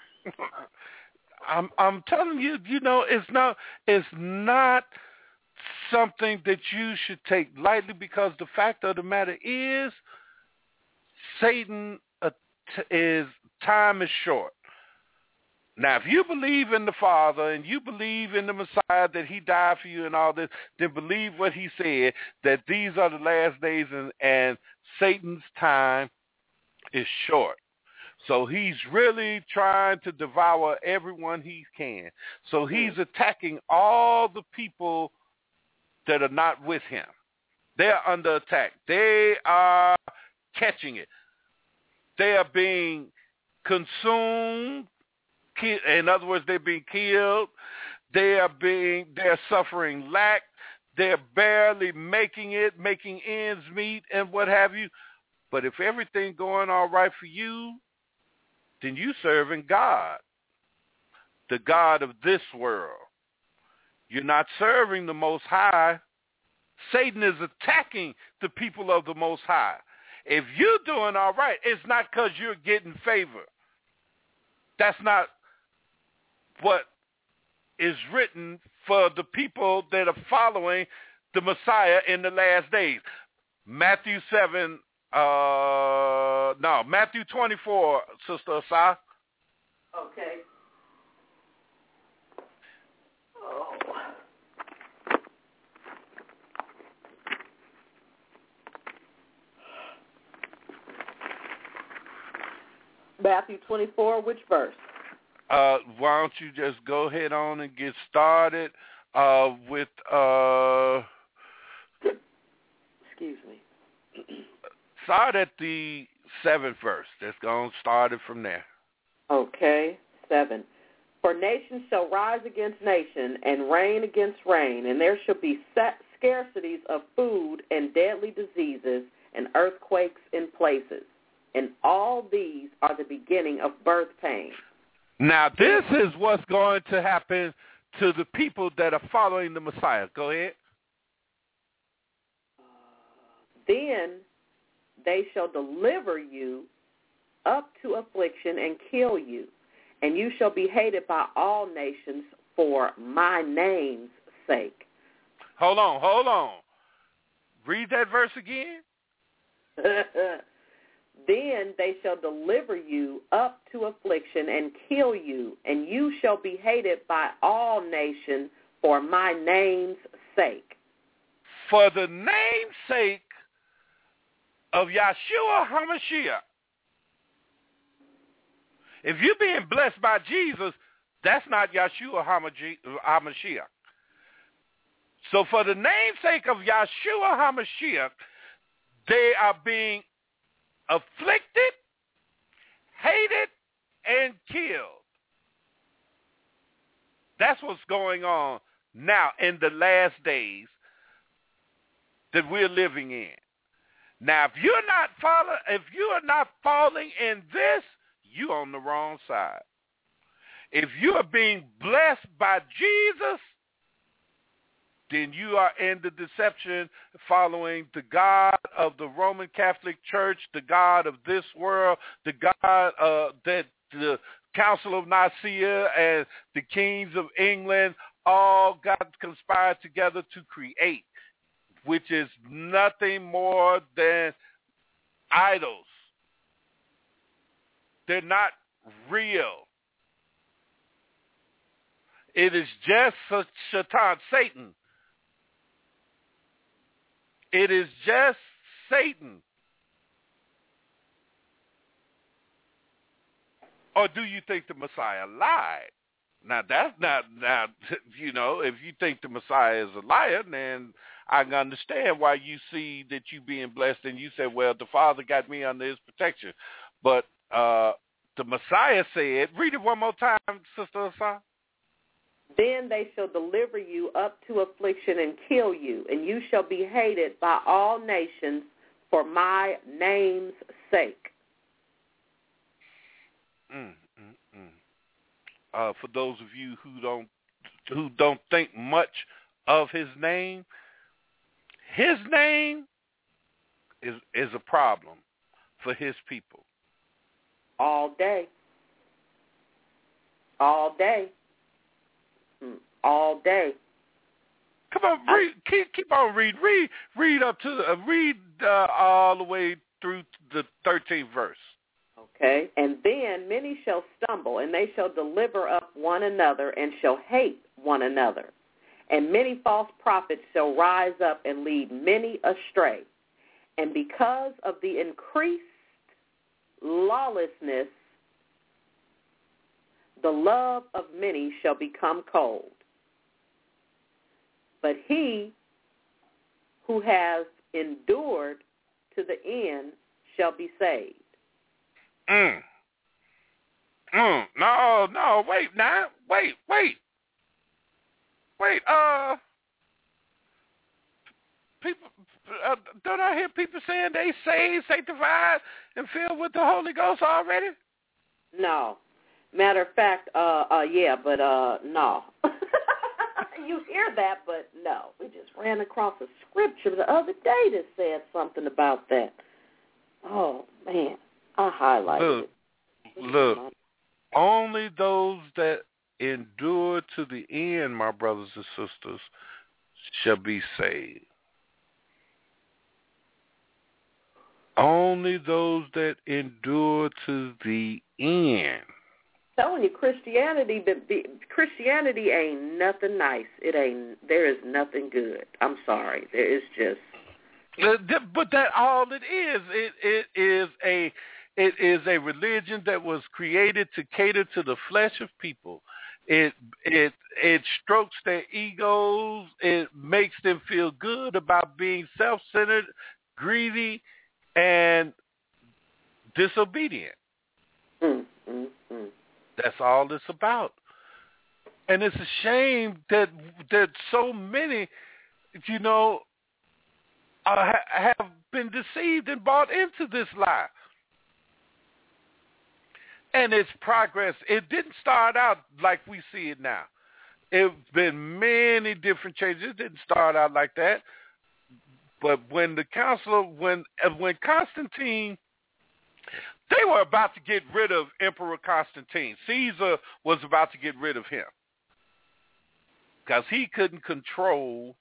S11: I'm I'm telling you, you know, it's not it's not something that you should take lightly because the fact of the matter is, Satan uh, t- is time is short. Now, if you believe in the Father and you believe in the Messiah that he died for you and all this, then believe what he said, that these are the last days and, and Satan's time is short. So he's really trying to devour everyone he can. So he's attacking all the people that are not with him. They're under attack. They are catching it. They are being consumed. In other words, they're being killed. They are being, they're suffering lack. They're barely making it, making ends meet and what have you. But if everything going all right for you, then you serving God, the God of this world. You're not serving the Most High. Satan is attacking the people of the Most High. If you're doing all right, it's not because you're getting favor. That's not what is written for the people that are following the Messiah in the last days. Matthew seven, uh, no, Matthew twenty-four, Sister Asah.
S9: Okay. Oh. Matthew twenty-four, which verse?
S11: Uh, why don't you just go ahead on and get started uh, with... Uh,
S9: Excuse me.
S11: Start at the seventh verse. Let's go and start it from there.
S9: Okay, seven. For nation shall rise against nation, and reign against reign, and there shall be scarcities of food, and deadly diseases, and earthquakes in places. And all these are the beginning of birth pains.
S11: Now, this is what's going to happen to the people that are following the Messiah. Go ahead.
S9: Then they shall deliver you up to affliction and kill you, and you shall be hated by all nations for my name's sake.
S11: Hold on, hold on. Read that verse again.
S9: Then they shall deliver you up to affliction and kill you, and you shall be hated by all nations for my name's sake.
S11: For the name's sake of Yeshua HaMashiach. If you're being blessed by Jesus, that's not Yeshua HaMashiach. So for the namesake of Yeshua HaMashiach, they are being afflicted, hated, and killed. That's what's going on now in the last days that we're living in. Now, if you're not follow, if you are not falling in this, you're on the wrong side. If you are being blessed by Jesus, then you are in the deception following the God of the Roman Catholic Church, the God of this world, the God uh, that the Council of Nicaea and the kings of England all got conspired together to create, which is nothing more than idols. They're not real. It is just Shaitan, Satan. It is just Satan. Or do you think the Messiah lied? Now, that's not, now, you know, if you think the Messiah is a liar, then I can understand why you see that you being blessed and you say, well, the Father got me under his protection. But uh, the Messiah said, read it one more time, Sister Asa.
S9: Then they shall deliver you up to affliction and kill you, and you shall be hated by all nations for my name's sake.
S11: Mm, mm, mm. Uh, for those of you who don't who don't think much of his name, his name is is a problem for his people.
S9: All day. All day. All day.
S11: Come on, read, keep keep on read, read, read up to the, uh, read uh, all the way through the thirteenth verse.
S9: Okay, and then many shall stumble, and they shall deliver up one another, and shall hate one another. And many false prophets shall rise up and lead many astray. And because of the increased lawlessness, the love of many shall become cold. But he who has endured to the end shall be saved.
S11: Mm. Mm. No, no, wait now. Wait, wait. Wait, uh, people, uh, don't I hear people saying they saved, sanctified, and filled with the Holy Ghost already?
S9: No. Matter of fact, uh, uh, yeah, but uh, no. You hear that, but no. We just ran across a scripture the other day that said something about that. Oh, man. I highlighted
S11: look,
S9: it.
S11: Look, only those that endure to the end, my brothers and sisters, shall be saved. Only those that endure to the end.
S9: Telling you, Christianity, the, the, Christianity ain't nothing nice. It ain't. There is nothing good. I'm sorry. There is just.
S11: But that all it is. It it is a it is a religion that was created to cater to the flesh of people. It it it strokes their egos. It makes them feel good about being self-centered, greedy, and disobedient.
S9: Mm, mm, mm.
S11: That's all it's about. And it's a shame that that so many, you know, uh, have been deceived and bought into this lie. And its progress, it didn't start out like we see it now. It's been many different changes. It didn't start out like that. But when the council, when when Constantine, they were about to get rid of Emperor Constantine. Caesar was about to get rid of him because he couldn't control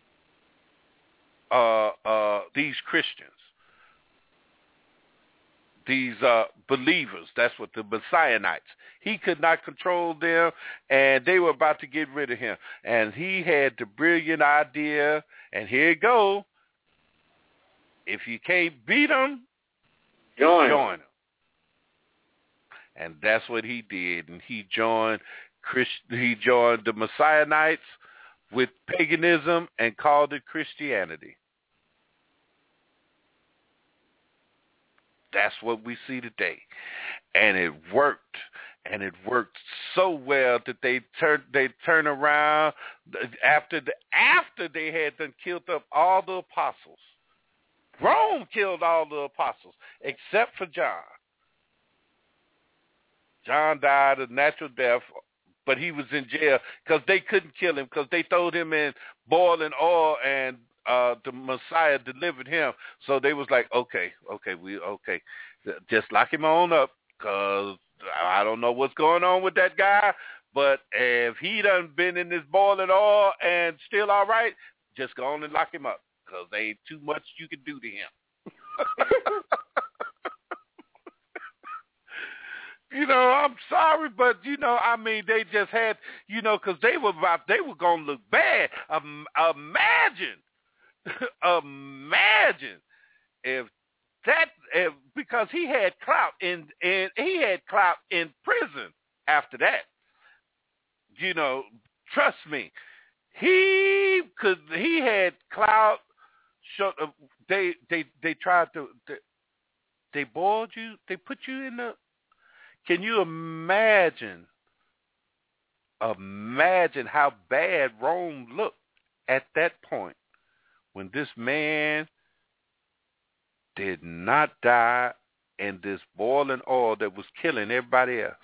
S11: uh, uh, these Christians, these uh, believers. That's what the Messianites. He could not control them, and they were about to get rid of him. And he had the brilliant idea, and here it goes. If you can't beat them,
S9: join,
S11: join them. And that's what he did. And he joined Christ, he joined the Messianites with paganism and called it Christianity. That's what we see today. And it worked. And it worked so well that they turned they turn around after the after they had done killed up all the apostles. Rome killed all the apostles except for John. John died a natural death but he was in jail because they couldn't kill him because they throwed him in boiling oil and uh, the Messiah delivered him. So they was like, okay, okay, we okay, just lock him on up because I don't know what's going on with that guy, but if he done been in this boiling oil and still all right, just go on and lock him up because there ain't too much you can do to him. You know, I'm sorry, but, you know, I mean, they just had, you know, because they were about, they were going to look bad. Um, imagine, imagine if that, if, because he had clout in, in, he had clout in prison after that. You know, trust me, he could, he had clout. Shut, uh, they, they, they tried to, they, they boiled you, they put you in the, can you imagine, imagine how bad Rome looked at that point when this man did not die in this boiling oil that was killing everybody else?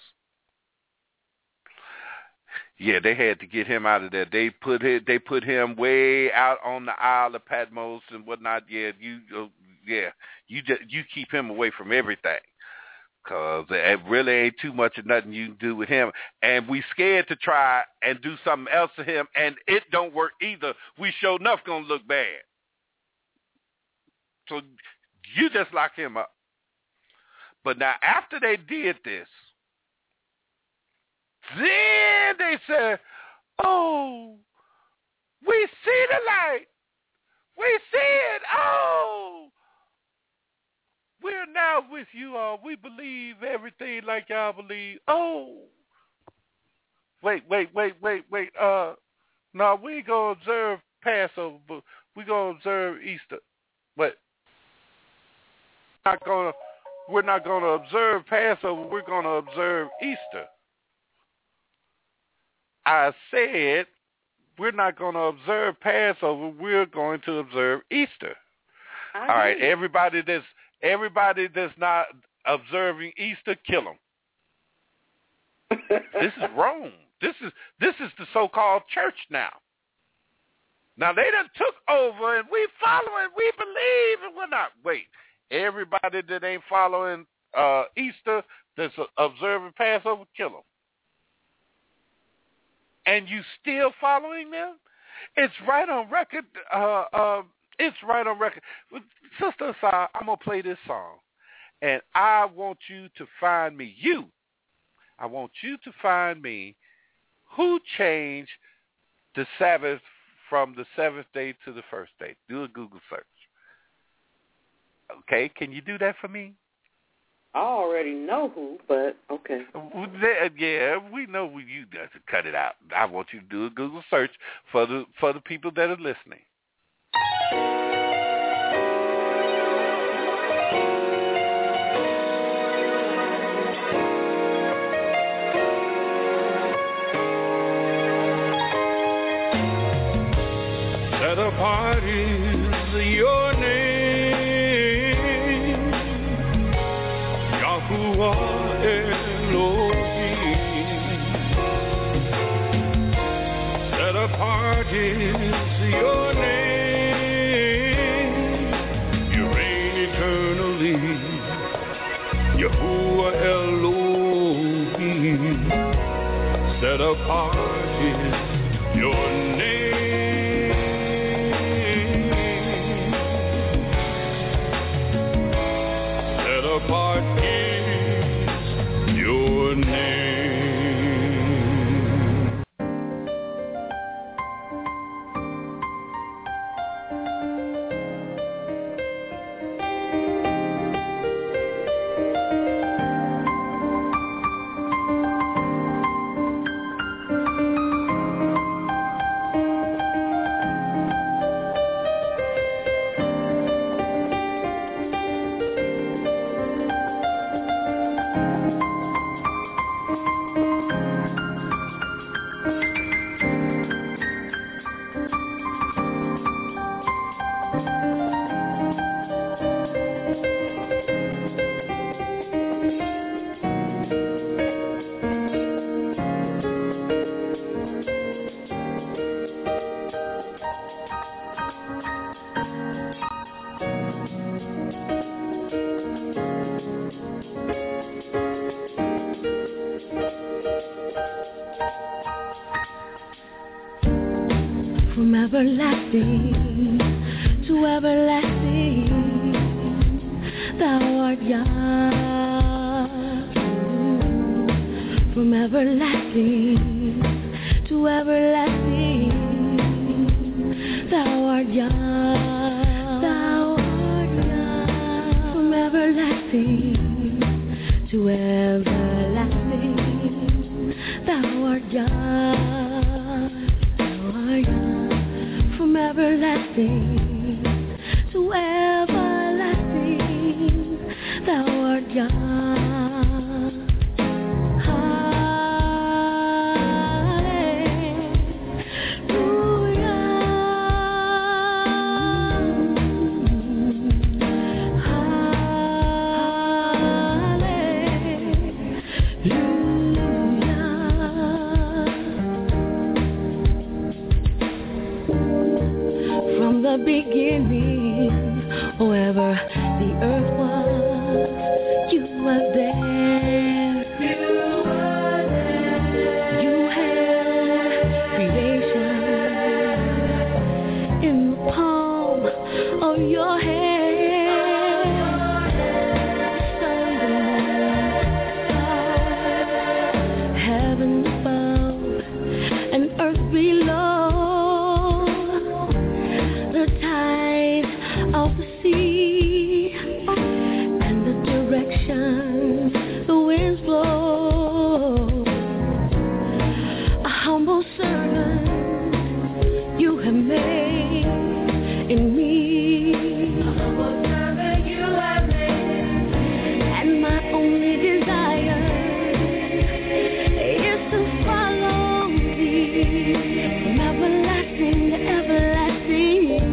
S11: Yeah, they had to get him out of there. They put it, they put him way out on the Isle of Patmos and whatnot. Yeah, you, uh, yeah, you just you keep him away from everything. Because it really ain't too much of nothing you can do with him. And we scared to try and do something else to him, and it don't work either. We sure enough going to look bad. So you just lock him up. But now after they did this, then they said, oh, we see the light. We see it. Oh. We're now with you all. We believe everything like y'all believe. Oh. Wait, wait, wait, wait, wait. Uh, no, we ain't going to observe Passover, but we're going to observe Easter. But not gonna, we're not going to observe Passover. We're going to observe Easter. I said we're not going to observe Passover. We're going to observe Easter. I all right, agree. everybody that's Everybody that's not observing Easter, kill them. This is Rome. This is this is the so-called church now. Now they done took over, and we following, we believe, and we're not. Wait, everybody that ain't following uh, Easter, that's observing Passover, kill them. And you still following them? It's right on record. Uh, uh, It's right on record. Sister Asai, I'm going to play this song. And I want you to find me, you, I want you to find me who changed the Sabbath from the seventh day to the first day. Do a Google search. Okay, can you do that for me?
S9: I already know who, but okay.
S11: Yeah, we know you got to cut it out. I want you to do a Google search for the for the people that are listening.
S19: Set apart is your name, Yahuwah Elohim. Set apart is your name, you reign eternally, Yahuwah Elohim. Set apart is your name. Apart is your name.
S8: from everlasting to everlasting, thou art God. From everlasting to everlasting, thou art God. Thou art God. From everlasting to everlasting, thou art God. Thou art God. From everlasting to everlasting, thou art God. From the beginning, or ever the earth was, you were there. You were there. You held creation in the palm of your hand. Sun, the moon, stars, heaven above and earth below. Of the sea and the direction the winds blow. A humble servant you have made in me. A humble servant you have made. And my only desire is to follow thee from everlasting to everlasting.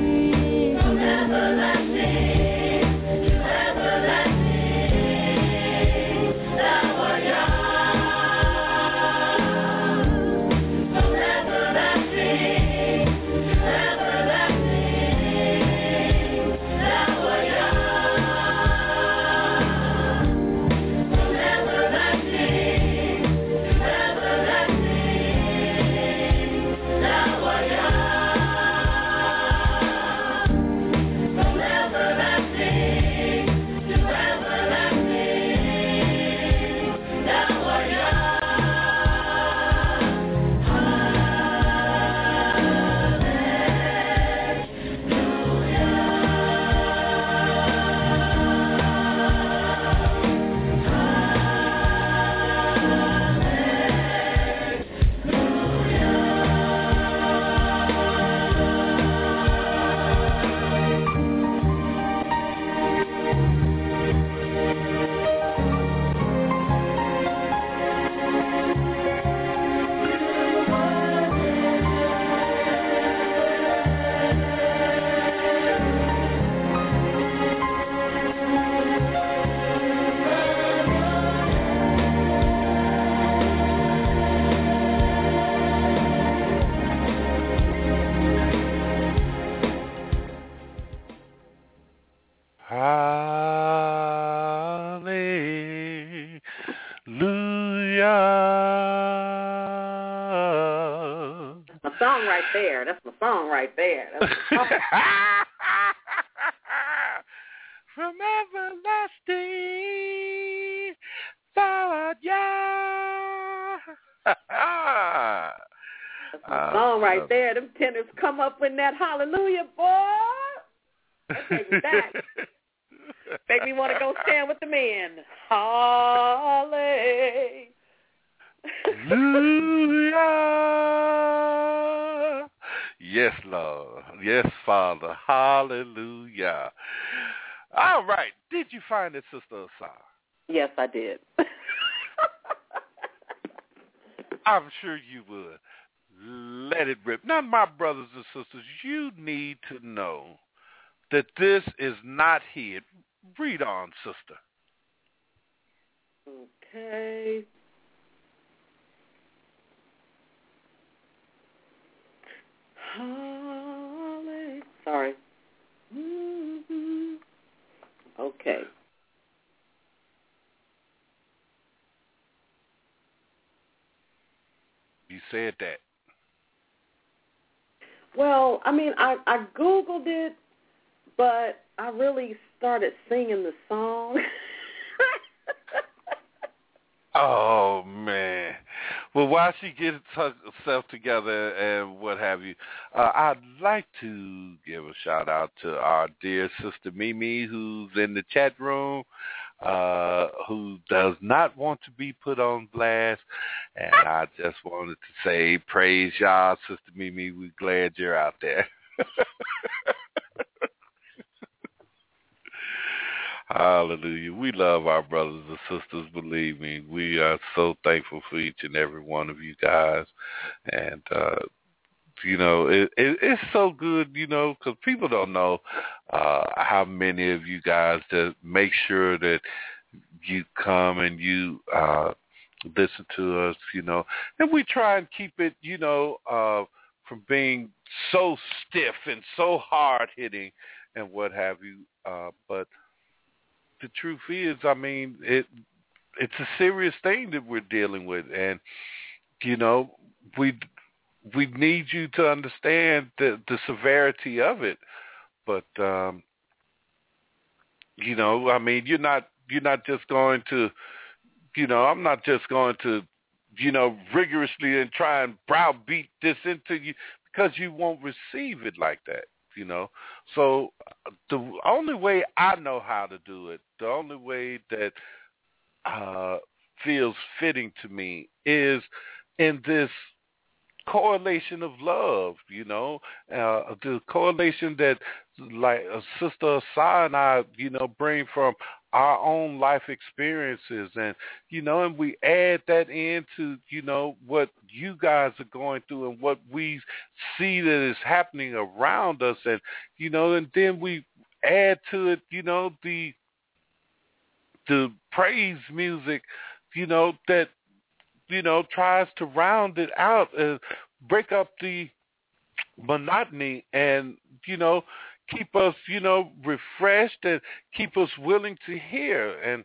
S9: That's my song right there. That's my song right there. That's my song.
S11: From everlasting, thou art Yah.
S9: That's my song right there. Them tenors come up in that hallelujah, boy. That takes me back. Make me want to go stand with the men. Hallelujah.
S11: Yes, Lord. Yes, Father. Hallelujah. All right. Did you find it, Sister Asar?
S9: Yes, I did.
S11: I'm sure you would. Let it rip. Now, my brothers and sisters, you need to know that this is not hid. Read on, sister.
S9: Okay. Holly. Sorry. Mm-hmm. Okay.
S11: You said that.
S9: Well, I mean, I, I Googled it, but I really started singing the song.
S11: Oh, man. Well, while she gets herself together and what have you, uh, I'd like to give a shout-out to our dear sister Mimi, who's in the chat room, uh, who does not want to be put on blast. And I just wanted to say, praise y'all, Sister Mimi. We're glad you're out there. Hallelujah. We love our brothers and sisters, believe me. We are so thankful for each and every one of you guys. And, uh, you know, it, it, it's so good, you know, because people don't know uh, how many of you guys that make sure that you come and you uh, listen to us, you know. And we try and keep it, you know, uh, from being so stiff and so hard-hitting and what have you. Uh, but the truth is, I mean, it it's a serious thing that we're dealing with, and you know, we we need you to understand the the severity of it. But um, you know, I mean, you're not you're not just going to, you know, I'm not just going to, you know, rigorously and try and browbeat this into you because you won't receive it like that. You know, so the only way I know how to do it, the only way that uh, feels fitting to me is in this correlation of love, you know, uh, the correlation that like uh, Sister Asa and I, you know, bring from our own life experiences, and, you know, and we add that into, you know, what you guys are going through and what we see that is happening around us, and, you know, and then we add to it, you know, the the praise music, you know, that, you know, tries to round it out and break up the monotony and, you know, keep us, you know, refreshed and keep us willing to hear. And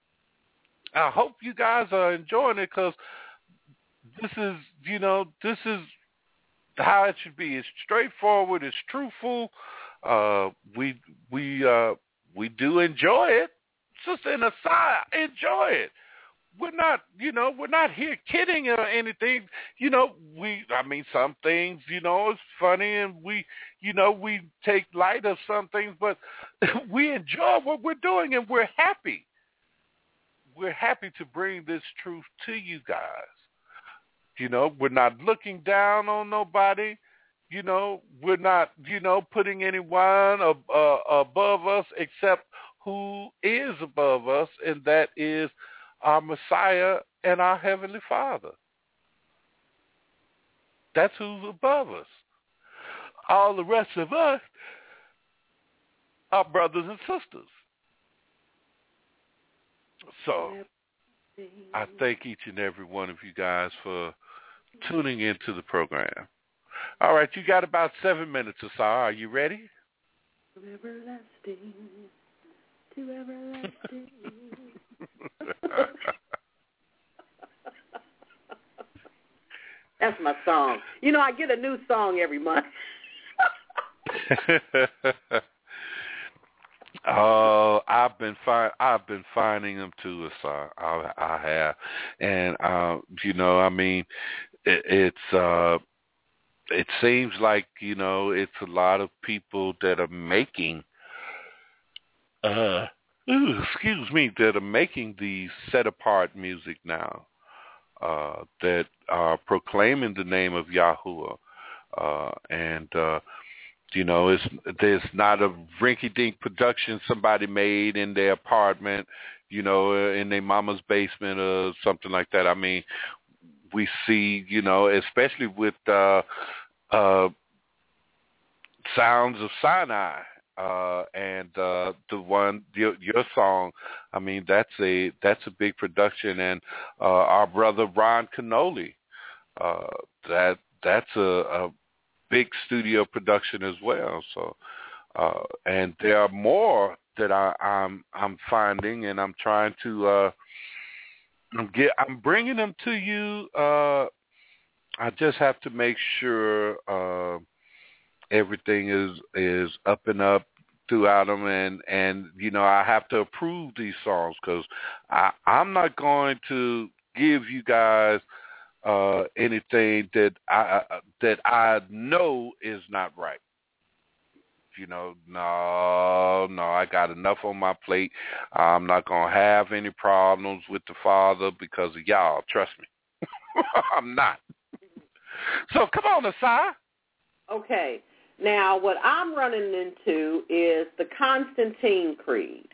S11: I hope you guys are enjoying it because this is, you know, this is how it should be. It's straightforward. It's truthful. Uh, we we uh, we do enjoy it. Sister and aside, enjoy it. We're not, you know, we're not here kidding or anything. You know, we, I mean, some things, you know, it's funny and we, you know, we take light of some things, but we enjoy what we're doing and we're happy. We're happy to bring this truth to you guys. You know, we're not looking down on nobody. You know, we're not, you know, putting anyone ab- uh, above us except who is above us, and that is our Messiah and our Heavenly Father. That's who's above us. All the rest of us are brothers and sisters. So I thank each and every one of you guys for tuning into the program. All right, you got about seven minutes or so. Are you ready?
S9: To everlasting, to everlasting. That's my song. You know, I get a new song every month.
S11: Oh, I've been fi- I've been finding them too, sir. I, I have, and uh, you know, I mean, it, it's uh, it seems like, you know, it's a lot of people that are making, uh, ooh, excuse me, that are making these set apart music now, uh, that are proclaiming the name of Yahuwah, uh, and. Uh, You know, it's there's not a rinky-dink production somebody made in their apartment, you know, in their mama's basement or something like that. I mean, we see, you know, especially with uh, uh, Sounds of Sinai uh, and uh, the one your, your song. I mean, that's a that's a big production, and uh, our brother Ron Canoli, uh, that that's a, a big studio production as well. So, uh, and there are more that I, I'm I'm finding, and I'm trying to uh, I'm get I'm bringing them to you. Uh, I just have to make sure uh,
S7: everything is is up and up throughout them, and and you know I have to approve these songs because I I'm not going to give you guys uh, anything that I that I know is not right. You know, no, no, I got enough on my plate. I'm not going to have any problems with the Father because of y'all. Trust me. I'm not. So come on, Asai.
S9: Okay. Now, what I'm running into is the Constantine Creed.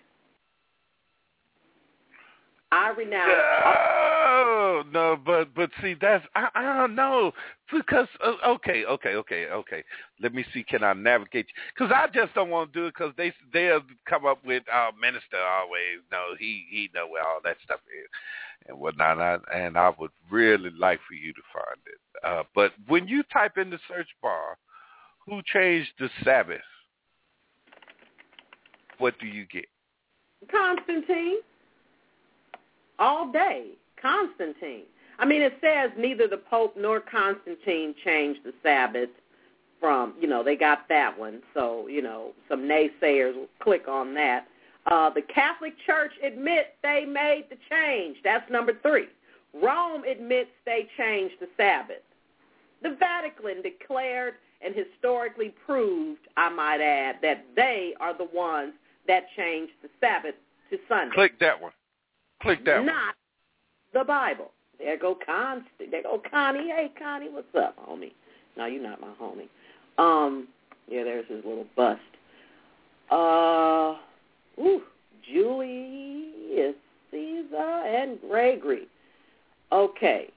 S9: I renounce.
S7: No, no, but but see, that's I, I don't know because uh, okay, okay, okay, okay. Let me see, can I navigate you? Because I just don't want to do it because they they'll come up with uh, minister always. No, he he know where all that stuff is and whatnot. And I, and I would really like for you to find it. Uh, but when you type in the search bar, who changed the Sabbath? What do you get?
S9: Constantine. All day, Constantine. I mean, it says neither the Pope nor Constantine changed the Sabbath from, you know, they got that one. So, you know, some naysayers will click on that. Uh, the Catholic Church admits they made the change. That's number three. Rome admits they changed the Sabbath. The Vatican declared and historically proved, I might add, that they are the ones that changed the Sabbath to Sunday.
S7: Click that one. Click that
S9: Not
S7: one.
S9: the Bible. There go Con. There go Connie. Hey, Connie, what's up, homie? No, you're not my homie. Um, yeah, there's his little bust. Uh, ooh, Julius Caesar and Gregory. Okay.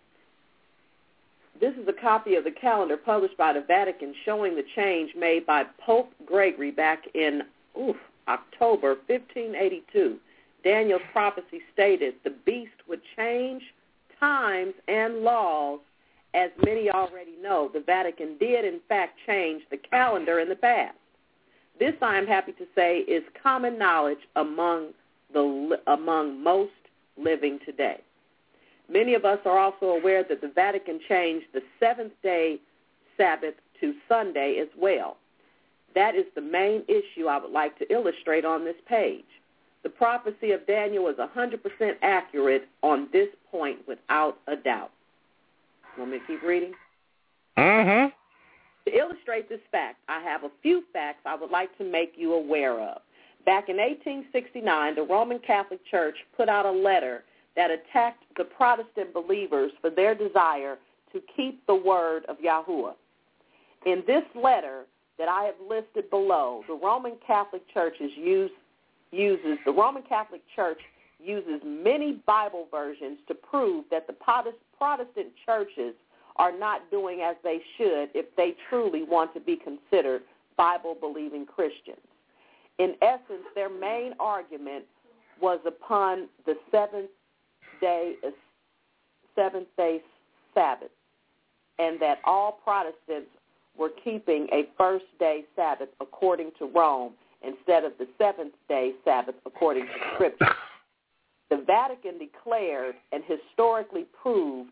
S9: This is a copy of the calendar published by the Vatican showing the change made by Pope Gregory back in oof, October fifteen eighty-two. Daniel's prophecy stated the beast would change times and laws. As many already know, the Vatican did, in fact, change the calendar in the past. This, I am happy to say, is common knowledge among the among most living today. Many of us are also aware that the Vatican changed the seventh-day Sabbath to Sunday as well. That is the main issue I would like to illustrate on this page. The prophecy of Daniel is one hundred percent accurate on this point without a doubt. Want me to keep reading?
S7: Mm-hmm.
S9: To illustrate this fact, I have a few facts I would like to make you aware of. Back in eighteen sixty-nine, the Roman Catholic Church put out a letter that attacked the Protestant believers for their desire to keep the word of Yahuwah. In this letter that I have listed below, the Roman Catholic Churches use, uses the Roman Catholic Church uses many Bible versions to prove that the Protestant churches are not doing as they should if they truly want to be considered Bible-believing Christians. In essence, their main argument was upon the seventh day, seventh day Sabbath, and that all Protestants were keeping a first day Sabbath according to Rome instead of the seventh day Sabbath according to Scripture. The Vatican declared and historically proved,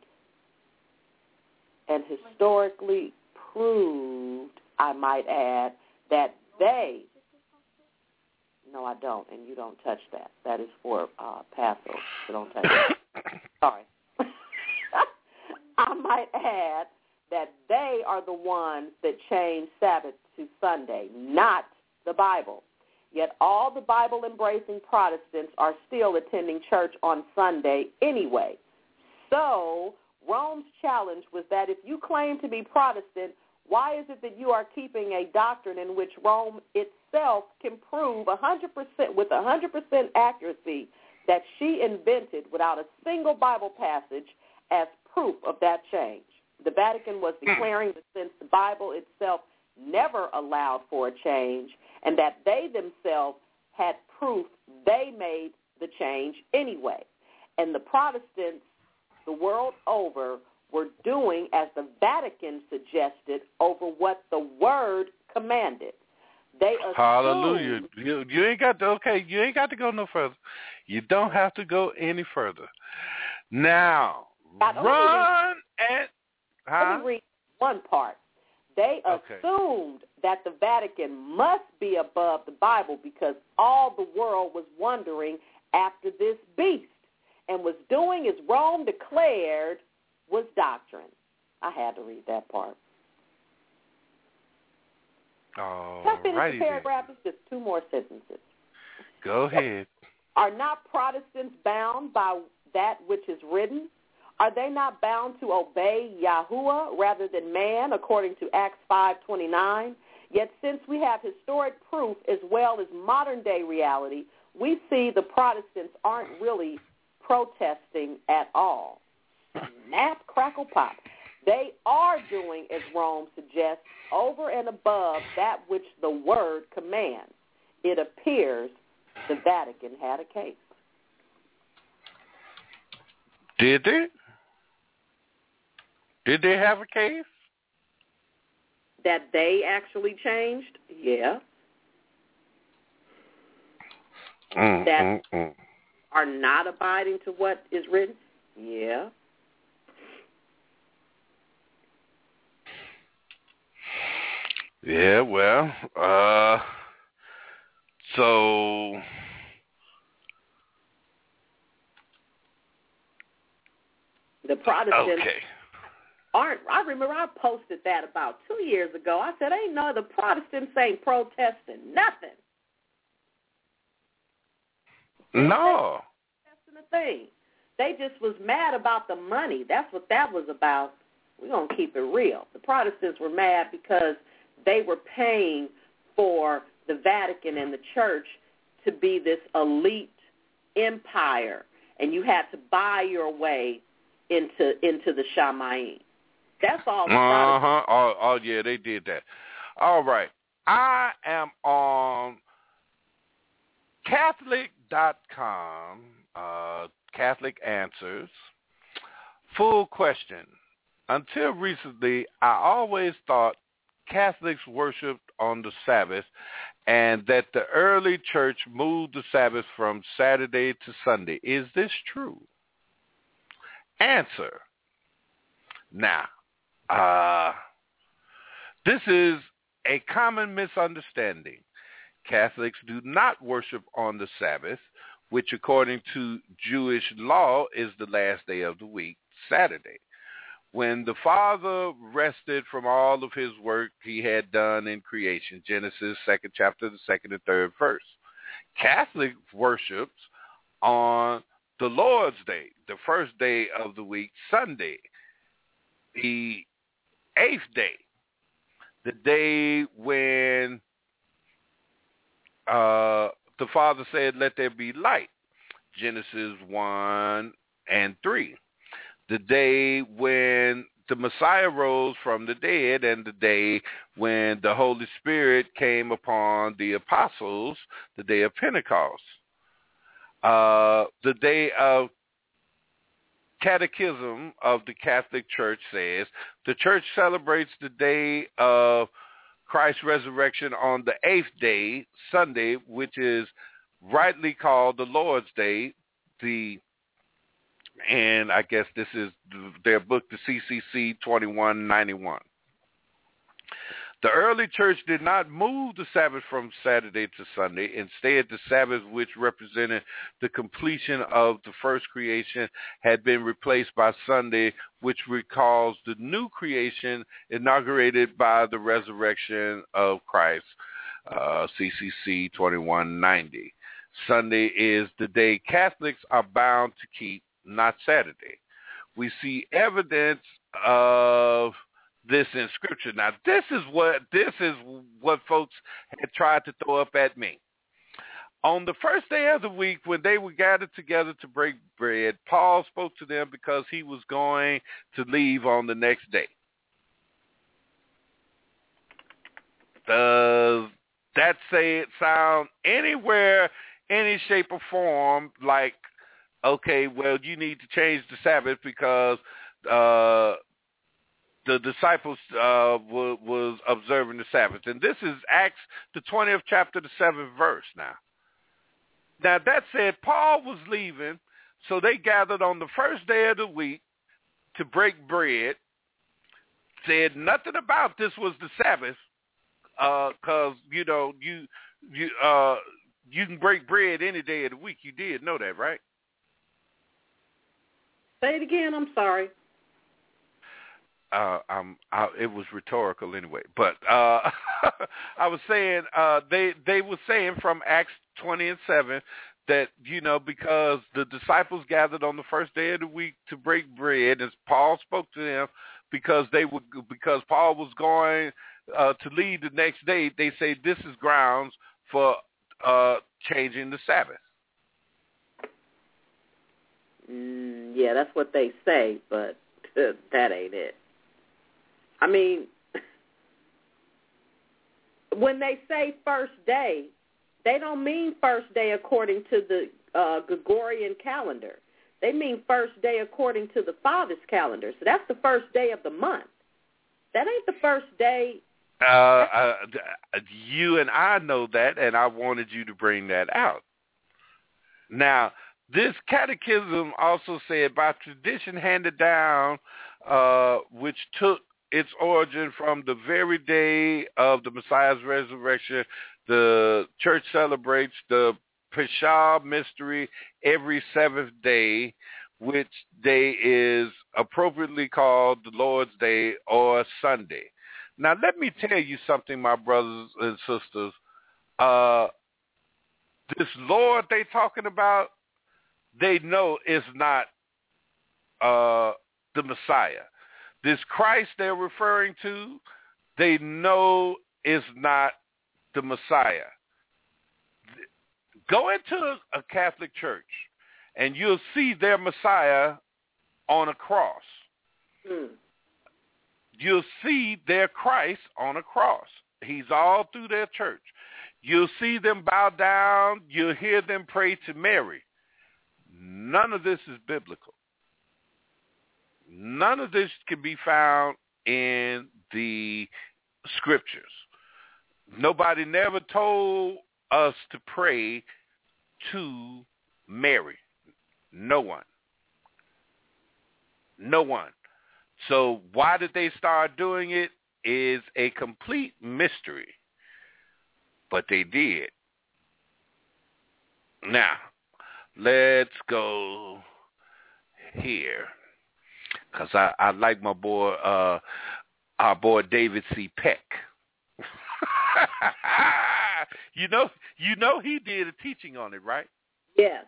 S9: and historically proved, I might add, that they, no, I don't, and you don't touch that. That is for uh, Passover, so don't touch it. Sorry. I might add that they are the ones that changed Sabbath to Sunday, not the Bible. Yet all the Bible-embracing Protestants are still attending church on Sunday anyway. So Rome's challenge was that if you claim to be Protestant, why is it that you are keeping a doctrine in which Rome itself can prove one hundred percent with one hundred percent accuracy that she invented without a single Bible passage as proof of that change? The Vatican was declaring that since the Bible itself never allowed for a change and that they themselves had proof they made the change anyway. And the Protestants the world over were doing as the Vatican suggested over what the Word commanded. They assumed,
S7: Hallelujah. You, you ain't got to, okay, you ain't got to go no further. You don't have to go any further. Now,
S9: God,
S7: run
S9: read,
S7: and... Huh?
S9: Let me read one part. They
S11: Okay.
S9: assumed that the Vatican must be above the Bible because all the world was wondering after this beast and was doing as Rome declared was doctrine. I had to read that part.
S11: Oh,
S9: Can I finish
S11: righty
S9: the paragraph? It's just two more sentences.
S11: Go ahead.
S9: Are not Protestants bound by that which is written? Are they not bound to obey Yahuwah rather than man, according to Acts five twenty-nine? Yet since we have historic proof as well as modern-day reality, we see the Protestants aren't really protesting at all. Snap, crackle, pop. They are doing, as Rome suggests, over and above that which the Word commands. It appears the Vatican had a case.
S11: Did they? Did they have a case?
S9: That they actually changed? Yeah.
S11: Mm,
S9: that
S11: mm, mm.
S9: are not abiding to what is written? Yeah.
S11: Yeah, well, uh, so
S9: the Protestants
S11: okay.
S9: aren't. I remember I posted that about two years ago. I said, ain't none of the Protestants ain't protesting nothing.
S11: No.
S9: Protesting a thing. They just was mad about the money. That's what that was about. We're going to keep it real. The Protestants were mad because they were paying for the Vatican and the church to be this elite empire, and you had to buy your way into into the Shamayim. That's all. The
S11: uh-huh. Oh, oh, yeah, they did that. All right. I am on Catholic dot com, uh, Catholic Answers. Full question. Until recently, I always thought Catholics worshiped on the Sabbath and that the early church moved the Sabbath from Saturday to Sunday. Is this true? Answer. Now, uh, this is a common misunderstanding. Catholics do not worship on the Sabbath, which according to Jewish law is the last day of the week, Saturday, when the Father rested from all of his work he had done in creation, Genesis, second chapter, the second and third verse. Catholic worships on the Lord's Day, the first day of the week, Sunday, the eighth day, the day when uh, the Father said, let there be light, Genesis one and three. The day when the Messiah rose from the dead and the day when the Holy Spirit came upon the apostles, the day of Pentecost. Uh, the day of Catechism of the Catholic Church says, the church celebrates the day of Christ's resurrection on the eighth day, Sunday, which is rightly called the Lord's Day, the and I guess this is their book, the C C C twenty-one ninety-one. The early church did not move the Sabbath from Saturday to Sunday. Instead, the Sabbath, which represented the completion of the first creation, had been replaced by Sunday, which recalls the new creation inaugurated by the resurrection of Christ, uh, C C C twenty-one ninety. Sunday is the day Catholics are bound to keep, not Saturday. We see evidence of this in Scripture. Now, this is what this is what folks had tried to throw up at me. On the first day of the week, when they were gathered together to break bread, Paul spoke to them because he was going to leave on the next day. Does that say it sound anywhere, any shape or form like, okay, well, you need to change the Sabbath because uh, the disciples uh, w- was observing the Sabbath. And this is Acts, the twentieth chapter, the seventh verse now. Now, that said, Paul was leaving, so they gathered on the first day of the week to break bread, said nothing about this was the Sabbath, because uh, you know you you uh, you can break bread any day of the week. You did know that, right?
S9: Say it again. I'm sorry.
S11: Uh, um, I, it was rhetorical anyway, but uh, I was saying uh, they they were saying from Acts twenty and seven that, you know, because the disciples gathered on the first day of the week to break bread, as Paul spoke to them, because they would because Paul was going uh, to lead the next day. They say this is grounds for uh, changing the Sabbath.
S9: Mm, yeah, that's what they say, but uh, that ain't it. I mean, when they say first day, they don't mean first day according to the uh, Gregorian calendar. They mean first day according to the Father's calendar. So that's the first day of the month. That ain't the first day.
S11: Uh, uh, you and I know that, and I wanted you to bring that out. Now, this catechism also said, by tradition handed down, uh, which took its origin from the very day of the Messiah's resurrection, the church celebrates the Pesach mystery every seventh day, which day is appropriately called the Lord's Day or Sunday. Now, let me tell you something, my brothers and sisters. Uh, this Lord they talking about, they know is not uh, the Messiah. This Christ they're referring to, they know is not the Messiah. Go into a Catholic church, and you'll see their Messiah on a cross. Mm. You'll see their Christ on a cross. He's all through their church. You'll see them bow down. You'll hear them pray to Mary. None of this is biblical. None of this can be found in the scriptures. Nobody never told us to pray to Mary. No one. No one. So why did they start doing it is a complete mystery. But they did. Now, let's go here. Because I, I like my boy, uh, our boy David C. Peck. you know, you know he did a teaching on it, right?
S9: Yes.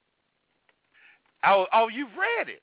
S11: Oh, oh, you've read it.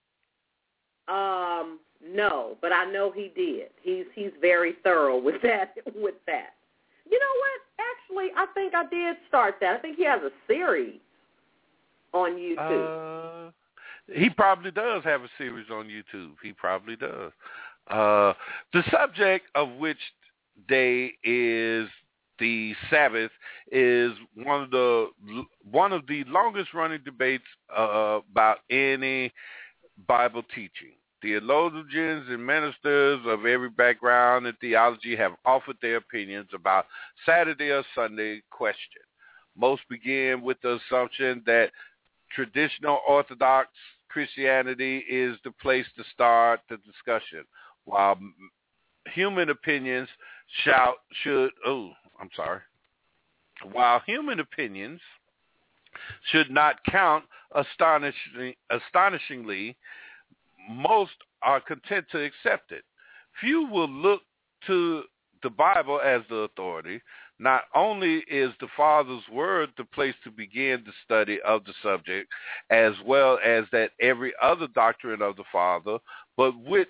S9: Um, no, but I know he did. He's he's very thorough with that. With that, you know what? Actually, I think I did start that. I think he has a series on YouTube.
S11: Uh, he probably does have a series on YouTube. He probably does. Uh, the subject of which day is the Sabbath is one of the one of the longest running debates uh, about any Bible teaching. Theologians and ministers of every background and theology have offered their opinions about Saturday or Sunday question. Most begin with the assumption that traditional Orthodox Christianity is the place to start the discussion, while human opinions shout should oh I'm sorry while human opinions should not count astonishing, astonishingly, most are content to accept it. Few will look to the Bible as the authority. Not only is the Father's Word the place to begin the study of the subject, as well as that every other doctrine of the Father, but which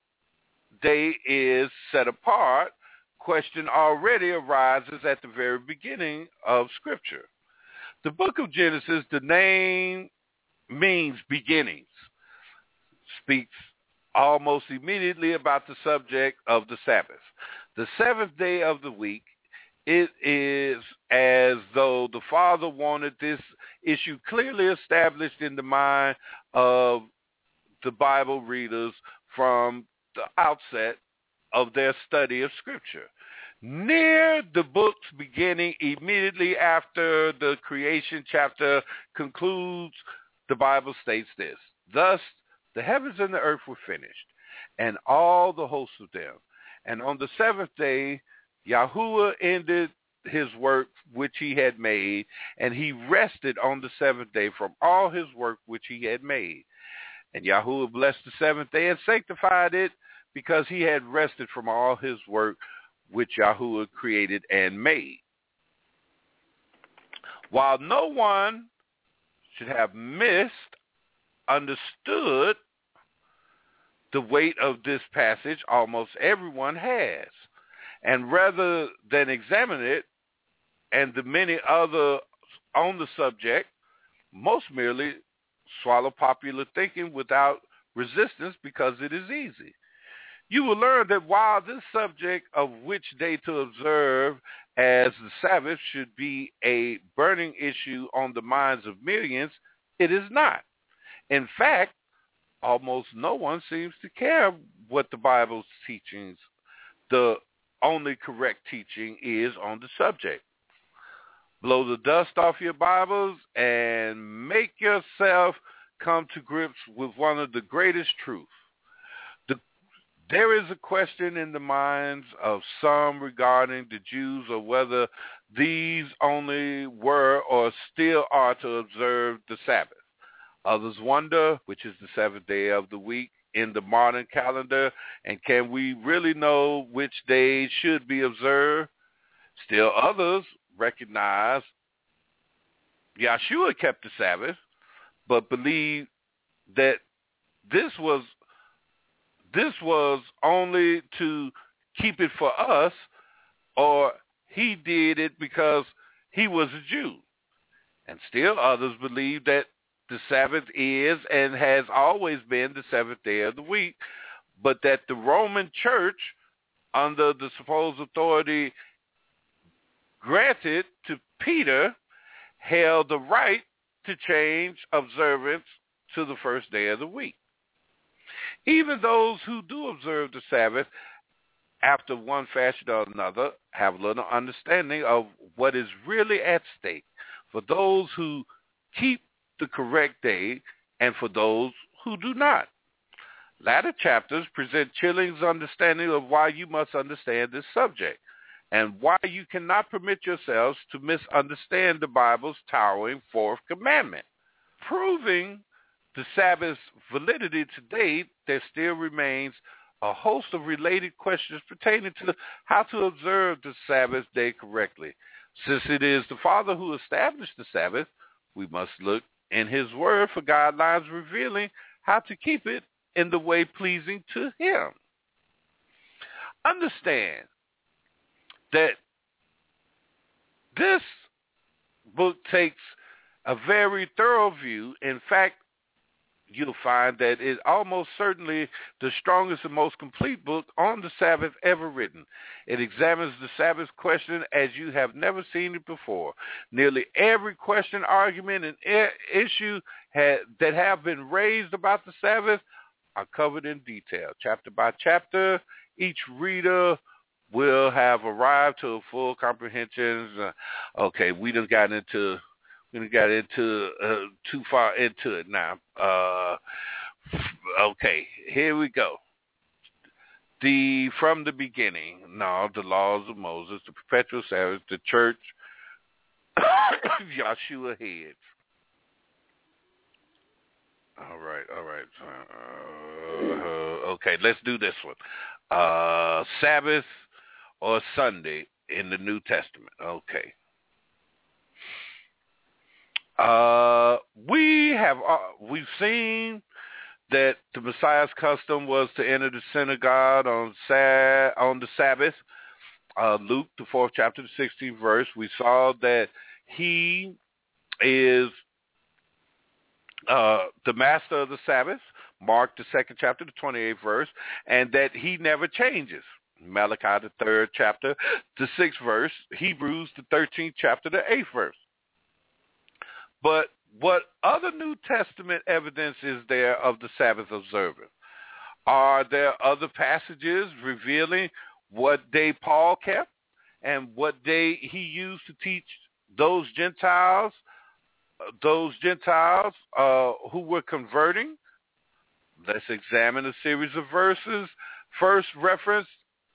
S11: day is set apart, question already arises at the very beginning of Scripture. The book of Genesis, the name means beginnings, speaks almost immediately about the subject of the Sabbath. The seventh day of the week, it is as though the Father wanted this issue clearly established in the mind of the Bible readers from the outset of their study of Scripture. Near the book's beginning, immediately after the creation chapter concludes, the Bible states this: thus the heavens and the earth were finished,
S7: and all the hosts of them. And on the seventh day, Yahuwah ended his work which he had made, and he rested on the seventh day from all his work which he had made. And Yahuwah blessed the seventh day and sanctified it, because he had rested from all his work which Yahuwah created and made. While no one should have missed, understood the weight of this passage, almost everyone has. And rather than examine it and the many other on the subject, most merely swallow popular thinking without resistance because it is easy. You will learn that while this subject of which day to observe as the Sabbath should be a burning issue on the minds of millions, it is not. In fact, almost no one seems to care what the Bible's teachings, the only correct teaching, is on the subject. Blow the dust off your Bibles and make yourself come to grips with one of the greatest truths. The, there is a question in the minds of some regarding the Jews or whether these only were or still are to observe the Sabbath. Others wonder which is the seventh day of the week in the modern calendar, and can we really know which day should be observed? Still others recognize Yeshua kept the Sabbath, but believe that this was this was only to keep it for us, or he did it because he was a Jew. And still others believe that the Sabbath is and has always been the seventh day of the week, but that the Roman Church, under the supposed authority granted to Peter, held the right to change observance to the first day of the week. Even those who do observe the Sabbath after one fashion or another have little understanding of what is really at stake for those who keep the correct day and for those who do not. Latter chapters present Chilling's understanding of why you must understand this subject and why you cannot permit yourselves to misunderstand the Bible's towering fourth commandment. Proving the Sabbath's validity to date, there still remains a host of related questions pertaining to how to observe the Sabbath day correctly. Since it is the Father who established the Sabbath, we must look in his word for guidelines revealing how to keep it in the way pleasing to him. Understand that this book takes a very thorough view. In fact, you'll find that it's almost certainly the strongest and most complete book on the Sabbath ever written. It examines the Sabbath question as you have never seen it before. Nearly every question, argument, and issue ha- that have been raised about the Sabbath are covered in detail, chapter by chapter. Each reader will have arrived to a full comprehension. Uh, okay, we done got into we done got into uh, too far into it now. Uh, okay, here we go. The from the beginning, no, the laws of Moses, the perpetual Sabbath, the church, Yeshua heads. All right, all right. Uh, okay, let's do this one. Uh, Sabbath or Sunday in the New Testament. Okay. Uh, we have uh, we've seen that the Messiah's custom was to enter the synagogue on sa- on the Sabbath. Uh, Luke, the fourth chapter, the sixteenth verse. We saw that he is uh, the master of the Sabbath. Mark, the second chapter, the twenty-eighth verse, and that he never changes. Malachi, the third chapter, the sixth verse. Hebrews, the thirteenth chapter, the eighth verse. But what other New Testament evidence is there of the Sabbath observance? Are there other passages revealing what day Paul kept and what day he used to teach those Gentiles, those Gentiles uh, who were converting?
S11: let's examine a series of verses. First reference,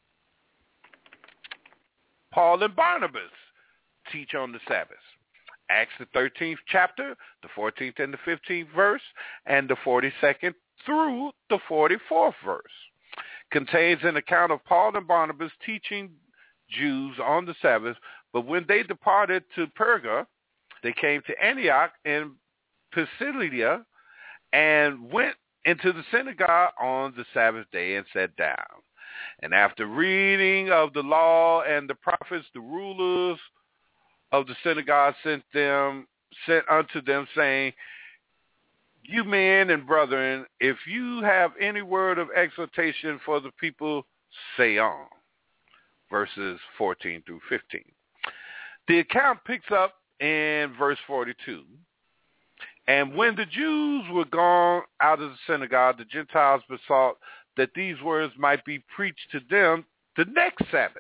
S11: Paul and Barnabas teach on the Sabbath. Acts the thirteenth chapter, the fourteenth and the fifteenth verse, and the forty-second through the forty-fourth verse contains an account of Paul and Barnabas teaching Jews on the Sabbath. But when they departed to Perga, they came to Antioch in Pisidia and went into the synagogue on the Sabbath day and sat down. And after reading of the law and the prophets, the rulers of the synagogue sent them sent unto them, saying, you men and brethren, if you have any word of exhortation for the people, say on. Verses fourteen through fifteen. The account picks up in verse forty-two. And when the Jews were gone out of the synagogue, the Gentiles besought that these words might be preached to them the next Sabbath.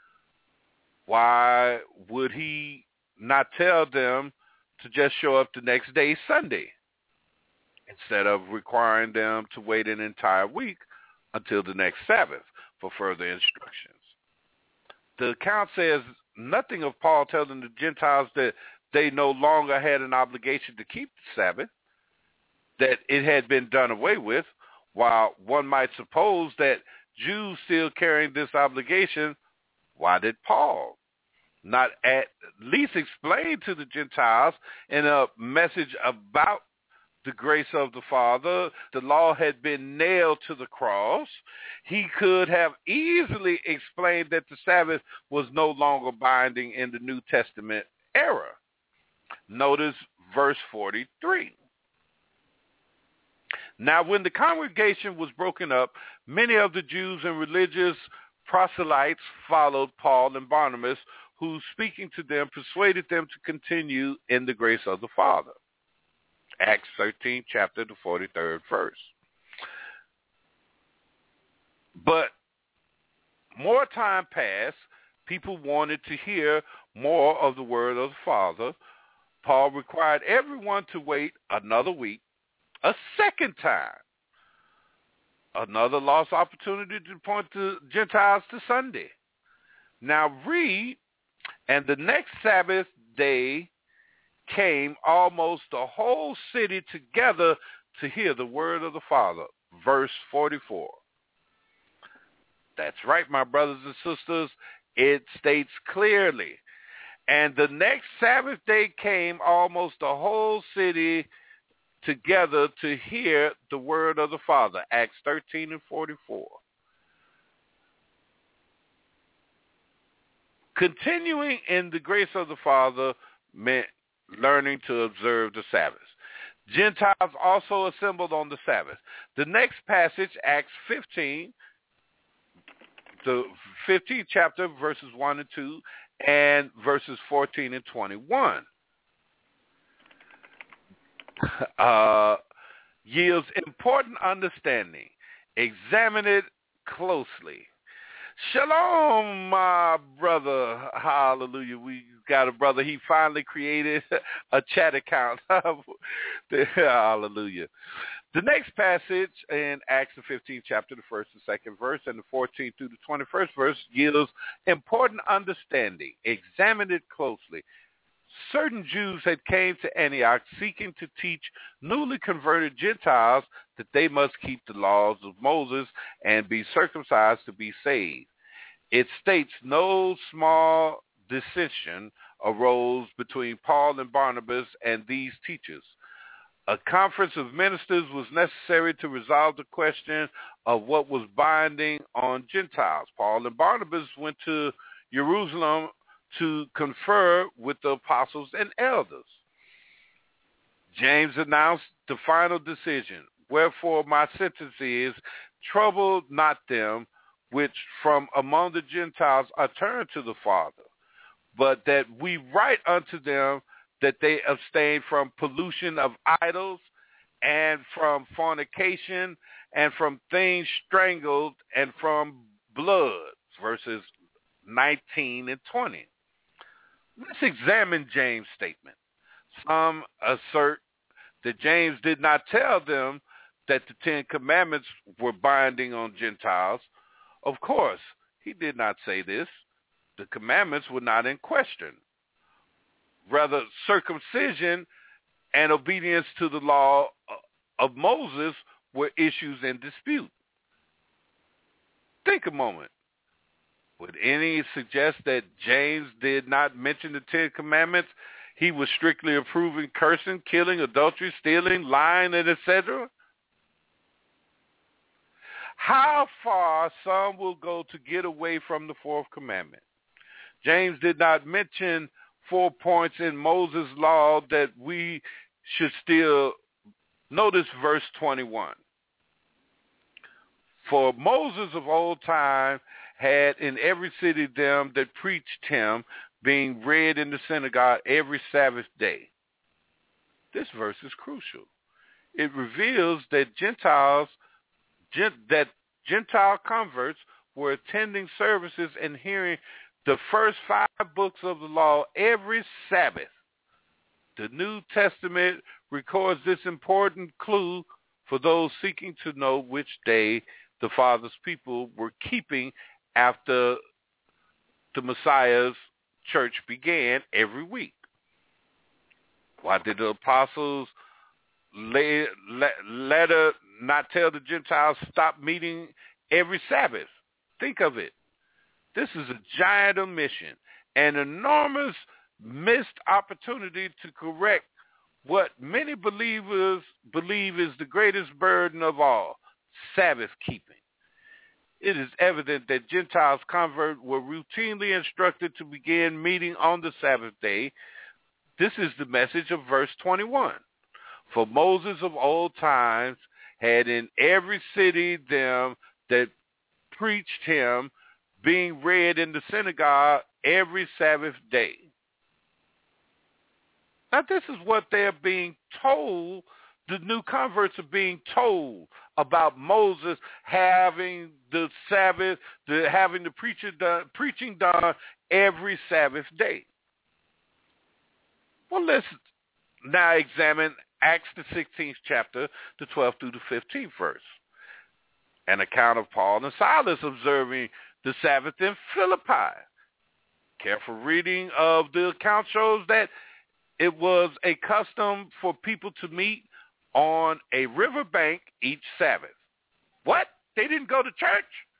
S11: Why would he not tell them to just show up the next day, Sunday, instead of requiring them to wait an entire week until the next Sabbath for further instructions? The account says nothing of Paul telling the Gentiles that they no longer had an obligation to keep the Sabbath, that it had been done away with, while one might suppose that Jews still carrying this obligation. Why did Paul not at least explain to the Gentiles in a message about the grace of the Father? The law had been nailed to the cross. He could have easily explained that the Sabbath was no longer binding in the New Testament era. Notice verse forty-three. Now, when the congregation was broken up, many of the Jews and religious proselytes followed Paul and Barnabas, who, speaking to them, persuaded them to continue in the grace of the Father. Acts thirteenth chapter, the forty-third verse. But more time passed. People wanted to hear more of the word of the Father. Paul required everyone to wait another week, a second time. Another lost opportunity to point the Gentiles to Sunday. Now read, and the next Sabbath day came almost the whole city together to hear the word of the Father. Verse forty-four. That's right, my brothers and sisters. It states clearly, and the next Sabbath day came almost the whole city together to hear the word of the Father. Acts thirteen and forty-four. Continuing in the grace of the Father meant learning to observe the Sabbath. Gentiles also assembled on the Sabbath. The next passage, Acts fifteen, the fifteenth chapter, verses one and two, and verses fourteen and twenty-one, uh, yields important understanding. Examine it closely. Shalom, my brother. Hallelujah. We got a brother. He finally created a chat account. Hallelujah. The next passage in Acts the fifteenth chapter, the first and second verse, and the fourteenth through the twenty-first verse yields important understanding. Examine it closely. Certain Jews had came to Antioch seeking to teach newly converted Gentiles that they must keep the laws of Moses and be circumcised to be saved. It states no small dissension arose between Paul and Barnabas and these teachers. A conference of ministers was necessary to resolve the question of what was binding on Gentiles. Paul and Barnabas went to Jerusalem to confer with the apostles and elders. James announced the final decision. Wherefore my sentence is, trouble not them which from among the Gentiles are turned to the Father, but that we write unto them that they abstain from pollution of idols and from fornication and from things strangled and from blood. Verses nineteen and twenty. Let's examine James' statement. Some assert that James did not tell them that the Ten Commandments were binding on Gentiles. Of course, he did not say this. The commandments were not in question. Rather, circumcision and obedience to the law of Moses were issues in dispute. Think a moment. Would any suggest that James did not mention the Ten Commandments? He was strictly approving cursing, killing, adultery, stealing, lying, and et cetera? How far some will go to get away from the fourth commandment. James did not mention four points in Moses' law that we should still notice verse twenty-one. For Moses of old time had in every city them that preached him, being read in the synagogue every Sabbath day. This verse is crucial. It reveals that Gentiles, that Gentile converts were attending services and hearing the first five books of the law every Sabbath. The New Testament records this important clue for those seeking to know which day the Father's people were keeping after the Messiah's church began every week. Why did the apostles lay, later not tell the Gentiles stop meeting every Sabbath? Think of it. This is a giant omission, an enormous missed opportunity to correct what many believers believe is the greatest burden of all, Sabbath keeping. It is evident that Gentiles converts were routinely instructed to begin meeting on the Sabbath day. This is the message of verse twenty-one. For Moses of old times had in every city them that preached him, being read in the synagogue every Sabbath day. Now, this is what they're being told. The new converts are being told about Moses having the Sabbath, the, having the preacher done, preaching done every Sabbath day. Well, let's now examine Acts the sixteenth chapter, the twelfth through the fifteenth verse. An account of Paul and Silas observing the Sabbath in Philippi. Careful reading of the account shows that it was a custom for people to meet on a riverbank each Sabbath. What? They didn't go to church?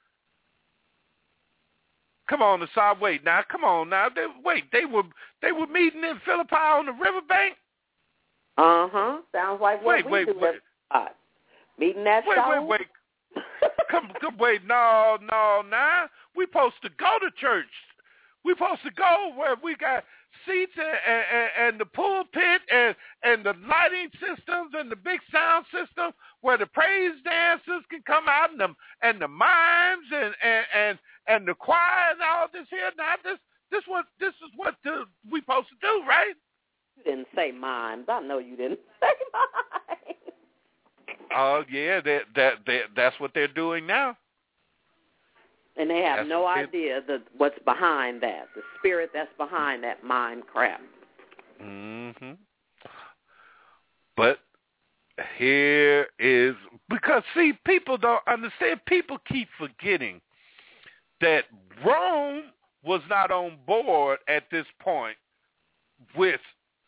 S11: Come on, the side. Wait now. Come on now. They, wait. They were they were meeting in Philippi on the riverbank.
S9: Uh huh. Sounds like what
S11: wait,
S9: we
S11: wait,
S9: do.
S11: wait.
S9: Uh, meeting that
S11: wait,
S9: show.
S11: wait, wait. come, come, wait. No, no, nah. We supposed to go to church. We supposed to go where we got seats and, and, and the pulpit and, and the lighting systems and the big sound system where the praise dancers can come out and the, and the mimes and, and, and, and the choir and all this here. Now, this this what this is what the, we supposed to do, right?
S9: You didn't say mimes. I know you didn't say mimes.
S11: Oh, uh, yeah, that, that, that, that's what they're doing now.
S9: And they have
S11: that's
S9: no idea the, what's behind that, the spirit that's behind that mime crap.
S11: Mm-hmm. But here is, because, see, people don't understand. People keep forgetting that Rome was not on board at this point with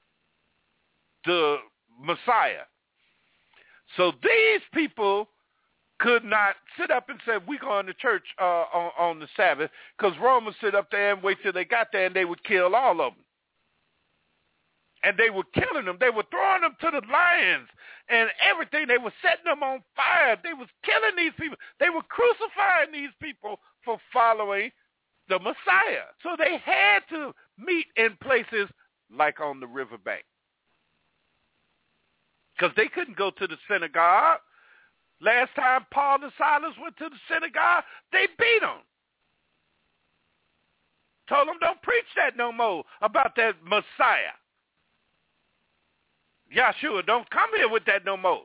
S11: the Messiah. So these people could not sit up and say, we're going to church uh, on, on the Sabbath, because Rome would sit up there and wait till they got there, and they would kill all of them. And they were killing them. They were throwing them to the lions and everything. They were setting them on fire. They was killing these people. They were crucifying these people for following the Messiah. So they had to meet in places like on the riverbank, because they couldn't go to the synagogue. Last time Paul and Silas went to the synagogue, they beat them. Told them, don't preach that no more about that Messiah. Yahshua, don't come here with that no more.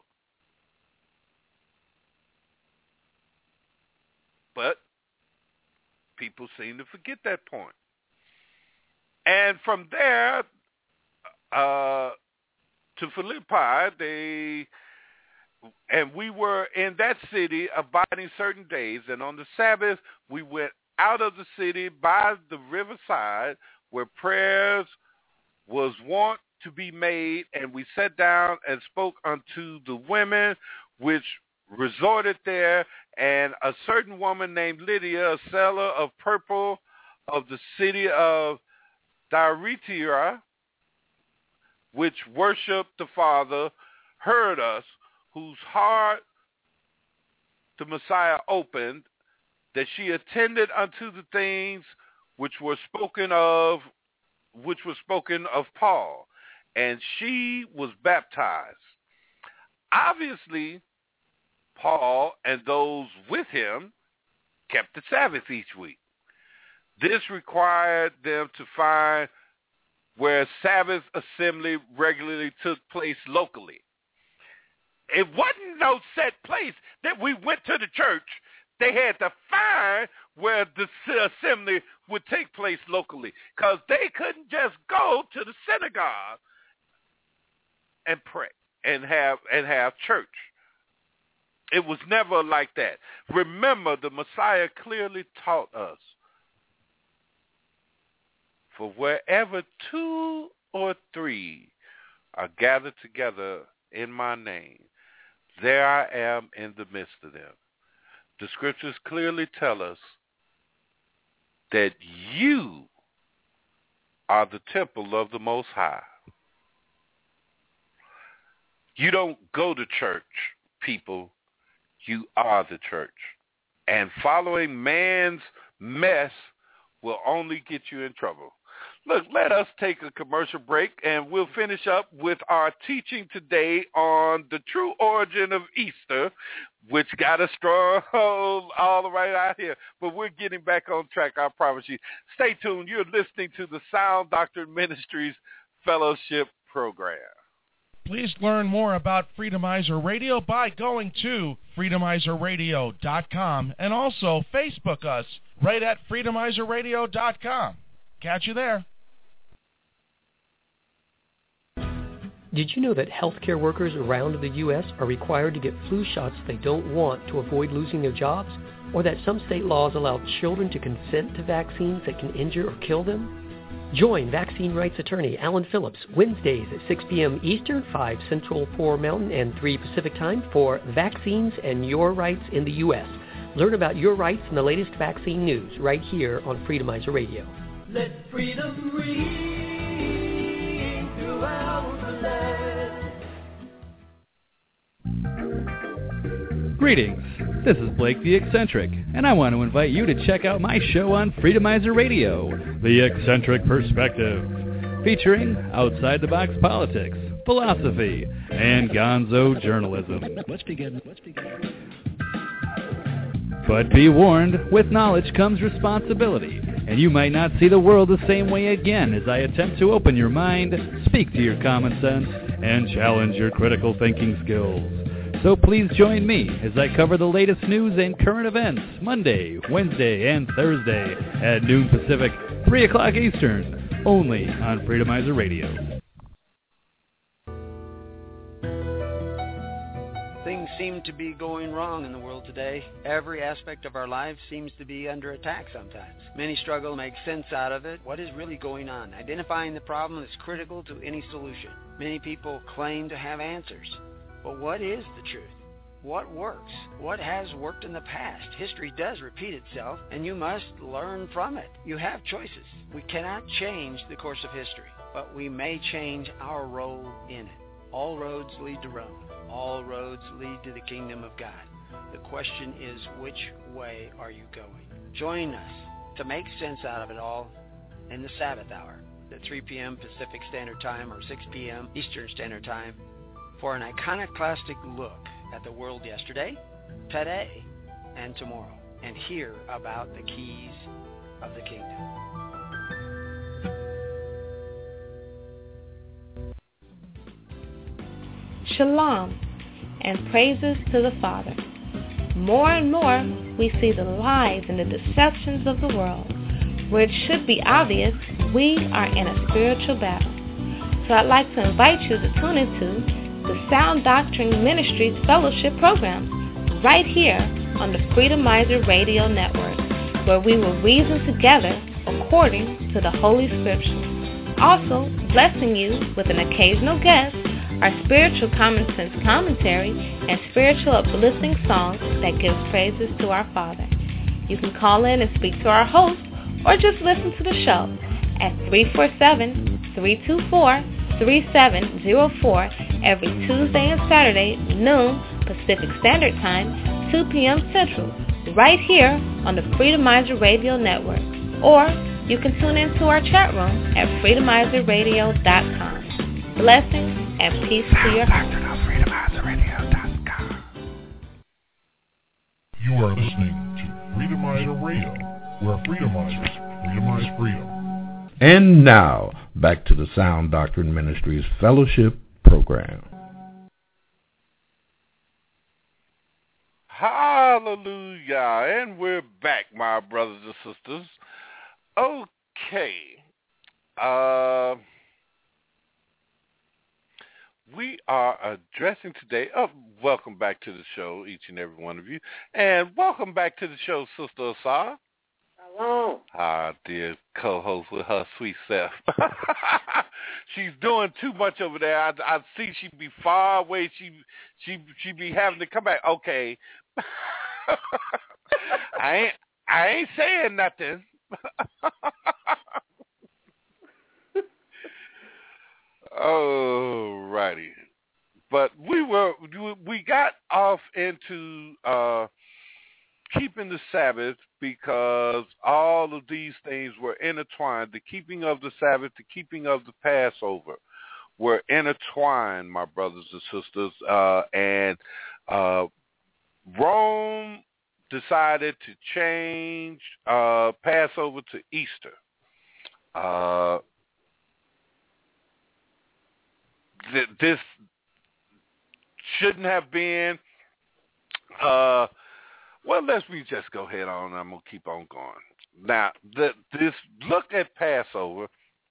S11: But people seem to forget that point. And from there uh, to Philippi, they and we were in that city abiding certain days, and on the Sabbath we went out of the city by the riverside where prayers was wont to be made, and we sat down and spoke unto the women which resorted there, and a certain woman named Lydia, a seller of purple of the city of Thyatira, which worshiped the Father, heard us, whose heart the Messiah opened, that she attended unto the things which were spoken of, which were spoken of Paul, and she was baptized. Obviously, Paul and those with him kept the Sabbath each week. This required them to find where Sabbath assembly regularly took place locally. It wasn't no set place that we went to the church. They had to find where the assembly would take place locally, because they couldn't just go to the synagogue and pray and have and have church. It was never like that. Remember, the Messiah clearly taught us, for wherever two or three are gathered together in my name, there I am in the midst of them. The scriptures clearly tell us that you are the temple of the Most High. You don't go to church, people. You are the church. And following man's mess will only get you in trouble. Look, let us take a commercial break, and we'll finish up with our teaching today on the true origin of Easter, which got a strong hold all right out here. But we're getting back on track, I promise you. Stay tuned. You're listening to the Sound Doctrine Ministries Fellowship Program.
S2: Please learn more about Freedomizer Radio by going to freedomizer radio dot com and also Facebook us right at freedomizer radio dot com. Catch you there.
S20: Did you know that healthcare workers around the U S are required to get flu shots they don't want to avoid losing their jobs? Or that some state laws allow children to consent to vaccines that can injure or kill them? Join vaccine rights attorney Alan Phillips Wednesdays at six p.m. Eastern, five Central, four Mountain, and three Pacific Time for Vaccines and Your Rights in the U S. Learn about your rights and the latest vaccine news right here on Freedomizer Radio.
S8: Let freedom ring throughout the land.
S21: Greetings. This is Blake the Eccentric, and I want to invite you to check out my show on Freedomizer Radio, The Eccentric Perspective, featuring outside-the-box politics, philosophy, and gonzo journalism.
S3: Let's begin. Let's begin.
S21: But be warned, with knowledge comes responsibility, and you might not see the world the same way again as I attempt to open your mind, speak to your common sense, and challenge your critical thinking skills. So please join me as I cover the latest news and current events Monday, Wednesday, and Thursday at noon Pacific, three o'clock Eastern, only on Freedomizer Radio.
S22: Things seem to be going wrong in the world today. Every aspect of our lives seems to be under attack sometimes. Many struggle to make sense out of it. What is really going on? Identifying the problem is critical to any solution. Many people claim to have answers. But what is the truth? What works? What has worked in the past? History does repeat itself, and you must learn from it. You have choices. We cannot change the course of history, but we may change our role in it. All roads lead to Rome. All roads lead to the kingdom of God. The question is, which way are you going? Join us to make sense out of it all in the Sabbath hour at three p.m. Pacific Standard Time or six p.m. Eastern Standard Time for an iconoclastic look at the world yesterday, today, and tomorrow, and hear about the keys of the kingdom.
S6: Shalom and praises to the Father. More and more, we see the lies and the deceptions of the world. Where it should be obvious, we are in a spiritual battle. So I'd like to invite you to tune into the Sound Doctrine Ministries Fellowship Programs right here on the Freedomizer Radio Network, where we will reason together according to the Holy Scriptures. Also, blessing you with an occasional guest, our spiritual common sense commentary, and spiritual uplifting songs that give praises to our Father. You can call in and speak to our host, or just listen to the show at three four seven, three two four, three seven zero four every Tuesday and Saturday, noon Pacific Standard Time, two p.m. Central, right here on the Freedomizer Radio Network. Or you can tune into our chat room at freedomizer radio dot com. Blessings and peace to your heart.
S18: You are listening to Freedomizer Radio, where Freedomizers freedomize freedom.
S7: And now, back to the Sound Doctrine Ministries Fellowship Program.
S11: Hallelujah. And we're back, my brothers and sisters. Okay. Uh, we are addressing today, oh, welcome back to the show, each and every one of you. And welcome back to the show, Sister Asar.
S9: Hello.
S11: Our dear co-host with her sweet self. She's doing too much over there. I, I see she be far away. She she she be having to come back. Okay. I ain't I ain't saying nothing. Oh, righty. But we were we got off into uh, keeping the Sabbath because all of these things were intertwined. The keeping of the Sabbath, the keeping of the Passover were intertwined, my brothers and sisters. Uh, and uh, Rome decided to change uh, Passover to Easter. Uh, th- this shouldn't have been. Uh, well, let's me just go ahead on. I'm gonna keep on going. Now, the, this look at Passover.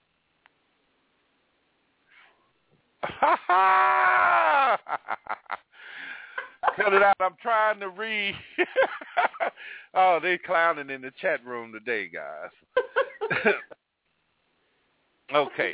S11: Cut it out. I'm trying to read. Oh, they clowning in the chat room today, guys. Okay.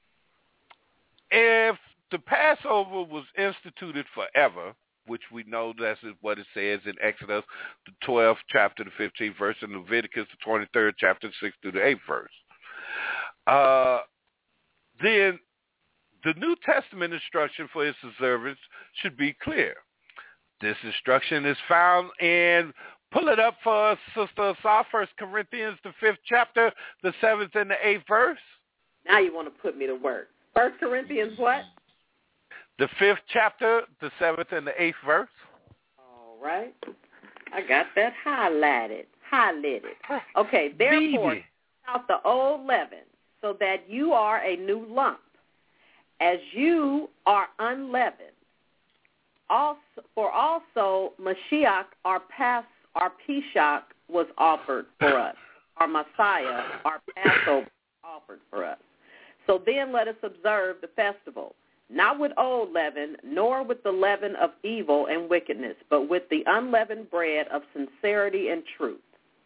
S11: If the Passover was instituted forever, which we know that's what it says in Exodus, the twelfth chapter, the fifteenth verse, and Leviticus, the twenty-third chapter, the sixth through the eighth verse, uh, then the New Testament instruction for its observance should be clear. This instruction is found in, pull it up for us, Sister Asar, First Corinthians, the fifth chapter, the seventh and the eighth verse.
S9: Now you want to put me to work. First Corinthians what?
S11: The fifth chapter, the seventh and the eighth verse.
S9: All right. I got that highlighted. Highlighted. Okay, therefore, out the old leaven, so that you are a new lump, as you are unleavened. Also, for also Mashiach, our Pas, our Pesach, was offered for us. Our Messiah, our Passover, offered for us. So then let us observe the festival, not with old leaven, nor with the leaven of evil and wickedness, but with the unleavened bread of sincerity and truth.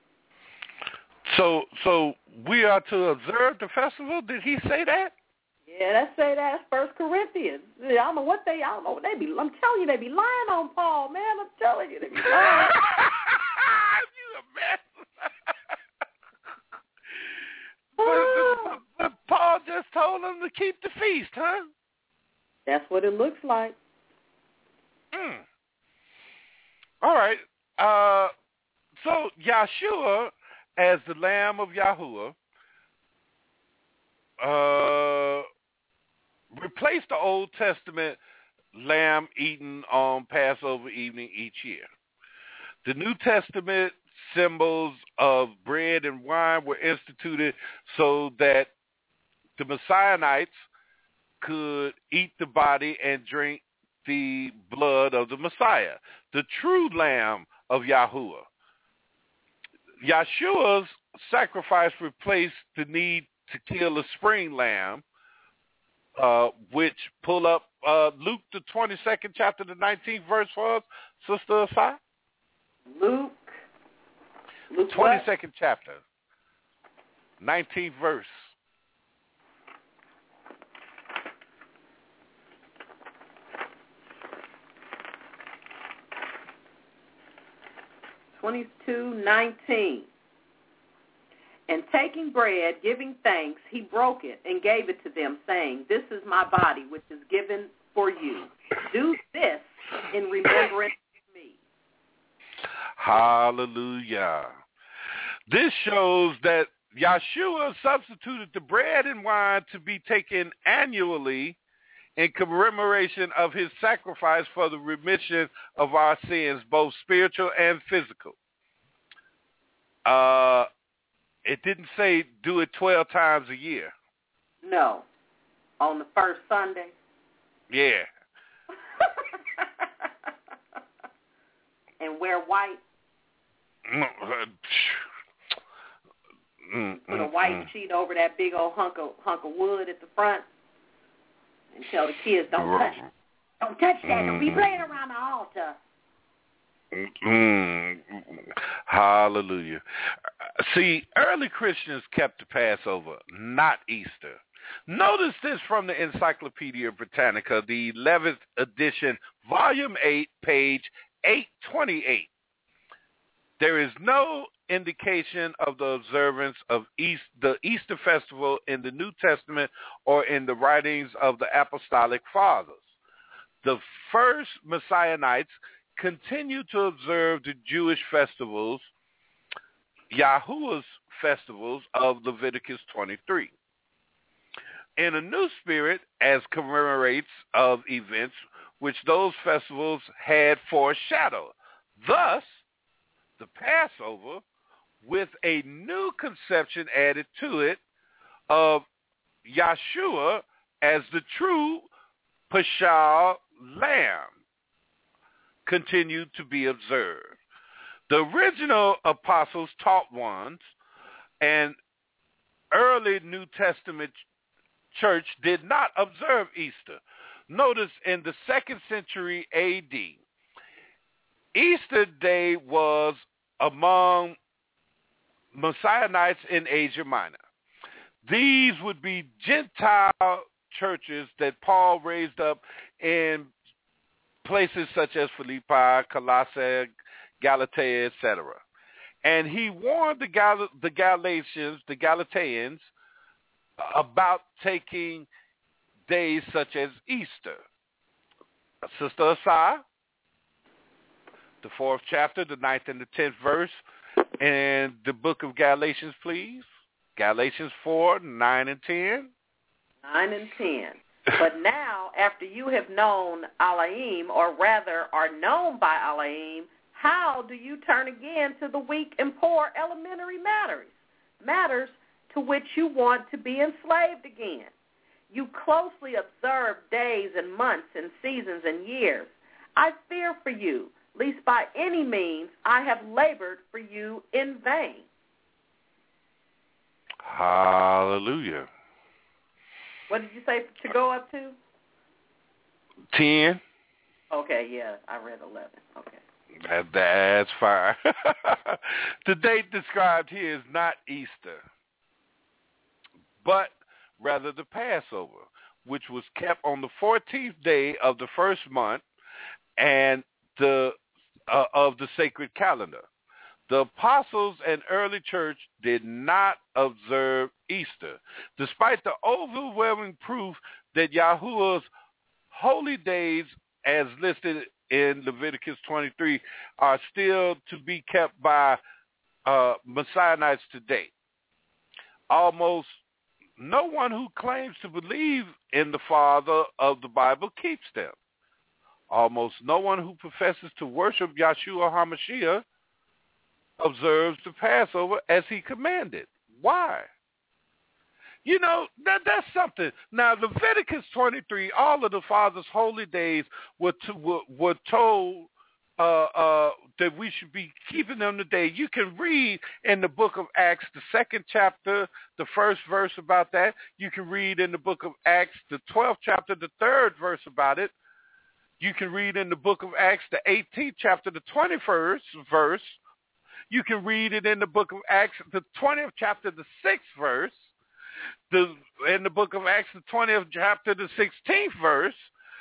S11: So, so we are to observe the festival? Did he say that?
S9: Yeah, let's say that's First Corinthians. I don't know what they, I don't know what they be. I'm telling you, they be lying on Paul, man. I'm telling you, they be lying.
S11: You a mess. but, but, but Paul just told them to keep the feast, huh?
S9: That's what it looks like.
S11: Mm. All right. Uh, so Yahshua, as the Lamb of Yahuwah, uh, replaced the Old Testament lamb eaten on Passover evening each year. The New Testament symbols of bread and wine were instituted so that the Messianites could eat the body and drink the blood of the Messiah, the true Lamb of Yahuwah. Yahshua's sacrifice replaced the need to kill a spring lamb uh, which pull up uh, Luke, the twenty-second chapter, the nineteenth verse for us, Sister Asai.
S9: Luke. Luke
S11: twenty-second what? Chapter, nineteenth verse.
S9: twenty-two nineteen. And taking bread, giving thanks, he broke it and gave it to them, saying, "This is my body, which is given for you. Do this in remembrance of me."
S11: Hallelujah. This shows that Yahshua substituted the bread and wine to be taken annually in commemoration of his sacrifice for the remission of our sins, both spiritual and physical. Uh, it didn't say do it twelve times a year.
S9: No. On the first Sunday?
S11: Yeah.
S9: And wear white?
S11: Mm,
S9: Put a white
S11: mm,
S9: sheet over that big old hunk of hunk of wood at the front and tell the kids, don't touch it. Don't touch that. Don't be playing around the altar.
S11: Mm, hallelujah. See, early Christians kept the Passover, not Easter. Notice this from the Encyclopedia Britannica, the eleventh edition, volume eight, page eight twenty-eight. There is no indication of the observance of East, the Easter festival in the New Testament or in the writings of the Apostolic Fathers. The first Messianites continued to observe the Jewish festivals, Yahuwah's festivals of Leviticus twenty-three. In a new spirit, as commemorates of events which those festivals had foreshadowed. Thus, the Passover, with a new conception added to it of Yahshua as the true Paschal Lamb, continued to be observed. The original apostles taught ones, and early New Testament church did not observe Easter. Notice in the second century A D, Easter Day was among Messianites in Asia Minor. These would be Gentile churches that Paul raised up in places such as Philippi, Colossae, Galatia, et cetera. And he warned the, Gal- the Galatians, the Galateans, about taking days such as Easter. Sister Asai, the fourth chapter, the ninth and the tenth verse, and the book of Galatians, please. Galatians four, nine and ten.
S9: Nine and ten. But now, after you have known Elohim, or rather are known by Elohim, how do you turn again to the weak and poor elementary matters, matters to which you want to be enslaved again? You closely observe days and months and seasons and years. I fear for you, lest by any means I have labored for you in vain.
S11: Hallelujah.
S9: What did you say to go up to?
S11: Ten.
S9: Okay, yeah, I read eleven. Okay.
S11: That, that's fine. The date described here is not Easter, but rather the Passover, which was kept on the fourteenth day of the first month and the uh, of the sacred calendar. The apostles and early church did not observe Easter, despite the overwhelming proof that Yahuwah's holy days, as listed in Leviticus twenty-three, are still to be kept by uh, Messianites today. Almost no one who claims to believe in the Father of the Bible keeps them. Almost no one who professes to worship Yahshua HaMashiach observes the Passover as he commanded. Why? You know, that that's something. Now, Leviticus twenty-three, all of the Father's holy days were, to, were, were told uh, uh, that we should be keeping them today. You can read in the book of Acts, the second chapter, the first verse about that. You can read in the book of Acts, the twelfth chapter, the third verse about it. You can read in the book of Acts, the eighteenth chapter, the twenty-first verse. You can read it in the book of Acts, the twentieth chapter, the sixth verse. The, in the book of Acts, the twentieth chapter, the sixteenth verse.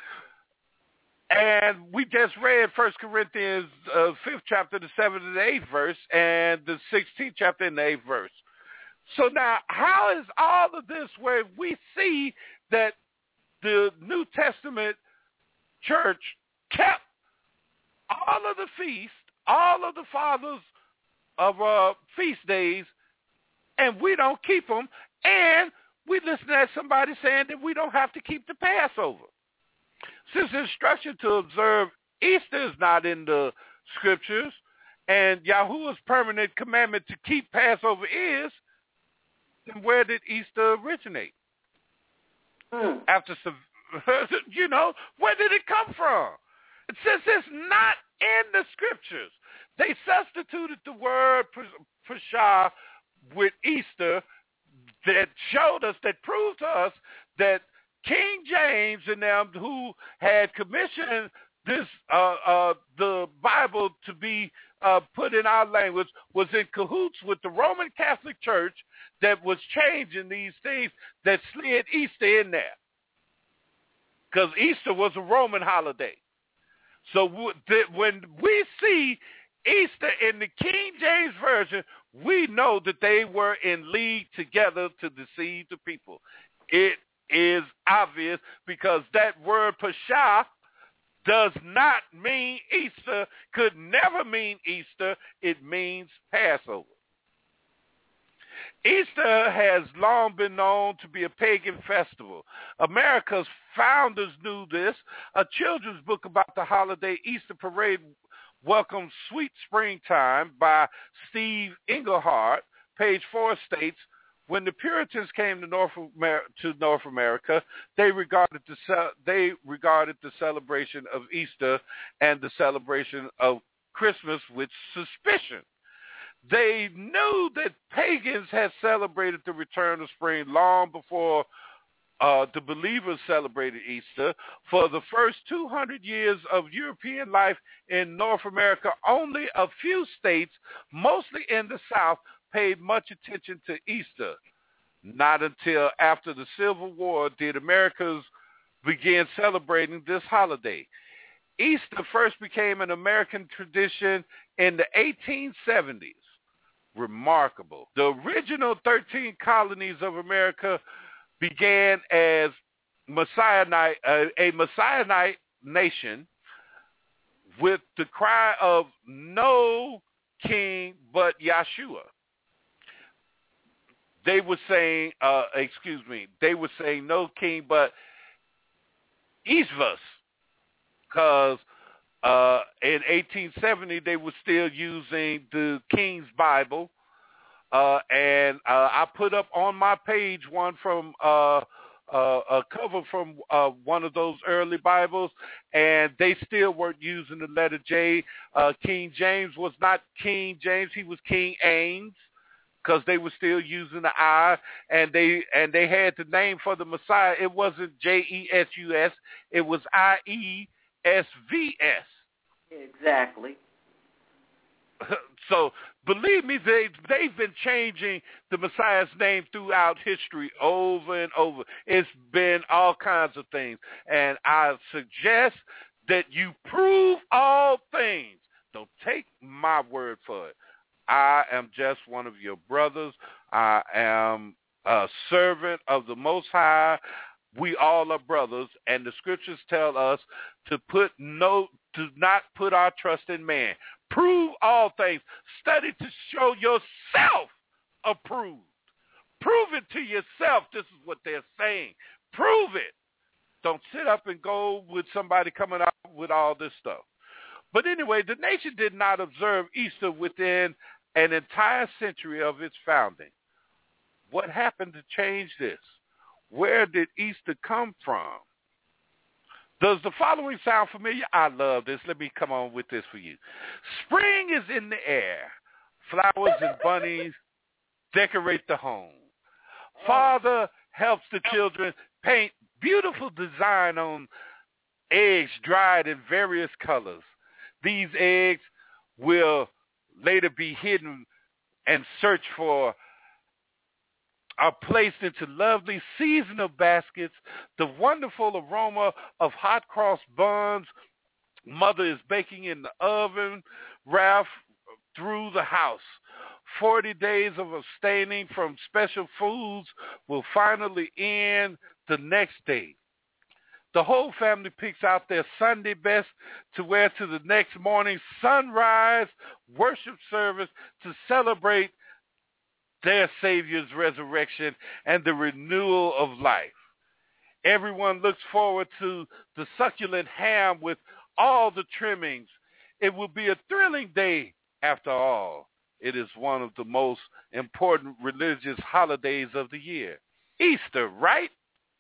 S11: And we just read First Corinthians uh, fifth chapter, the seventh and the eighth verse, and the sixteenth chapter and the eighth verse. So now, how is all of this where we see that the New Testament church kept all of the feasts, all of the fathers of uh, feast days, and we don't keep them, and we listen to somebody saying that we don't have to keep the Passover? Since the instruction to observe Easter is not in the scriptures, and Yahuwah's permanent commandment to keep Passover is, then where did Easter originate? Mm. After, you know, where did it come from? Since it's not in the scriptures, they substituted the word Pesach with Easter that showed us, that proved to us that King James and them, who had commissioned this uh, uh, the Bible to be uh, put in our language, was in cahoots with the Roman Catholic Church that was changing these things, that slid Easter in there, because Easter was a Roman holiday. So w- th- when we see Easter in the King James Version, we know that they were in league together to deceive the people. It is obvious, because that word Pesach does not mean Easter, could never mean Easter. It means Passover. Easter has long been known to be a pagan festival. America's founders knew this. A children's book about the holiday Easter parade welcomes Sweet Springtime by Steve Englehart, page four, states, when the Puritans came to North America, to North America, they regarded the ce- they regarded the celebration of Easter and the celebration of Christmas with suspicion. They knew that pagans had celebrated the return of spring long before uh, the believers celebrated Easter. For the first two hundred years of European life in North America, only a few states, mostly in the South, paid much attention to Easter. Not until after the Civil War did Americans begin celebrating this holiday. Easter first became an American tradition in the eighteen seventies. Remarkable. The original thirteen colonies of America began as Messianite, uh, a Messianite nation with the cry of no king but Yeshua. They were saying, uh, excuse me, they were saying no king but Isvus, because uh, in eighteen seventy they were still using the King's Bible, uh, and uh, I put up on my page one from uh, uh, a cover from uh, one of those early Bibles, and they still weren't using the letter J. Uh, King James was not King James; he was King Ames, because they were still using the I, and they and they had the name for the Messiah. It wasn't J E S U S; it was I E S V S.
S9: Exactly.
S11: So believe me, they they've been changing the Messiah's name throughout history over and over. It's been all kinds of things, and I suggest that you prove all things. Don't take my word for it. I am just one of your brothers. I am a servant of the Most High. We all are brothers, and the scriptures tell us to put no, to not put our trust in man. Prove all things. Study to show yourself approved. Prove it to yourself. This is what they're saying. Prove it. Don't sit up and go with somebody coming out with all this stuff. But anyway, the nation did not observe Easter within an entire century of its founding. What happened to change this? Where did Easter come from? Does the following sound familiar? I love this. Let me come on with this for you. Spring is in the air. Flowers and bunnies decorate the home. Father helps the children paint beautiful design on eggs dried in various colors. These eggs will later be hidden and searched for, are placed into lovely seasonal baskets. The wonderful aroma of hot cross buns mother is baking in the oven wrath through the house. Forty days of abstaining from special foods will finally end the next day. The whole family picks out their Sunday best to wear to the next morning's sunrise worship service to celebrate their Savior's resurrection and the renewal of life. Everyone looks forward to the succulent ham with all the trimmings. It will be a thrilling day after all. It is one of the most important religious holidays of the year. Easter, right?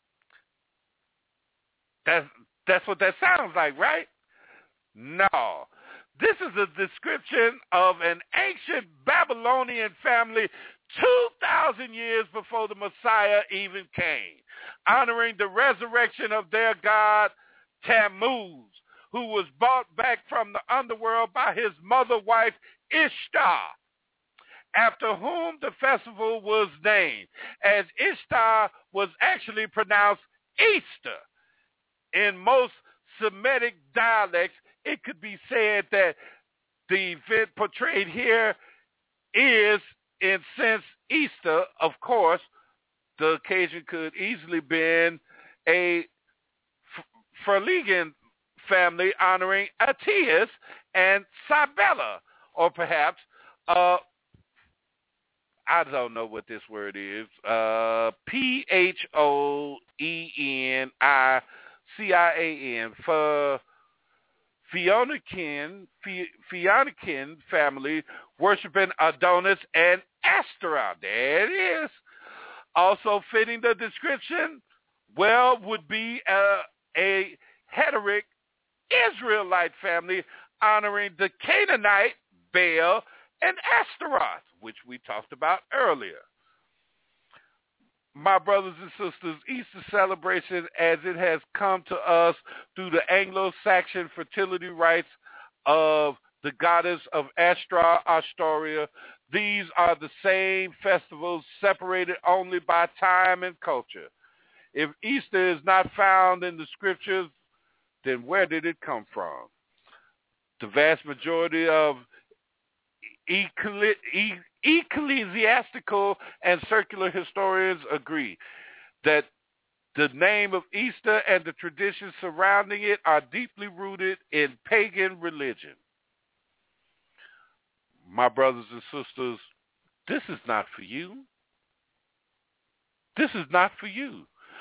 S11: That's, that's what that sounds like, right? No. This is a description of an ancient Babylonian family two thousand years before the Messiah even came, honoring the resurrection of their god Tammuz, who was brought back from the underworld by his mother wife Ishtar, after whom the festival was named, as Ishtar was actually pronounced Easter. In most Semitic dialects, it could be said that the event portrayed here is, in sense, Easter. Of course, the occasion could easily been a Phrygian family honoring Attius and Cybele, or perhaps, uh, I don't know what this word is, uh, P H O E N I C I A N, for Phoenician, Phoenician family worshiping Adonis and Ashtaroth. There it is. Also fitting the description, well, would be a, a Heteric Israelite family honoring the Canaanite Baal and Ashtaroth, which we talked about earlier. My brothers and sisters, Easter celebration as it has come to us through the Anglo-Saxon fertility rites of the goddess of Ashtra, Astoria. These are the same festivals separated only by time and culture. If Easter is not found in the scriptures, then where did it come from? The vast majority of ecclesiastical and secular historians agree that the name of Easter and the traditions surrounding it are deeply rooted in pagan religion. My brothers and sisters, this is not for you. This is not for you.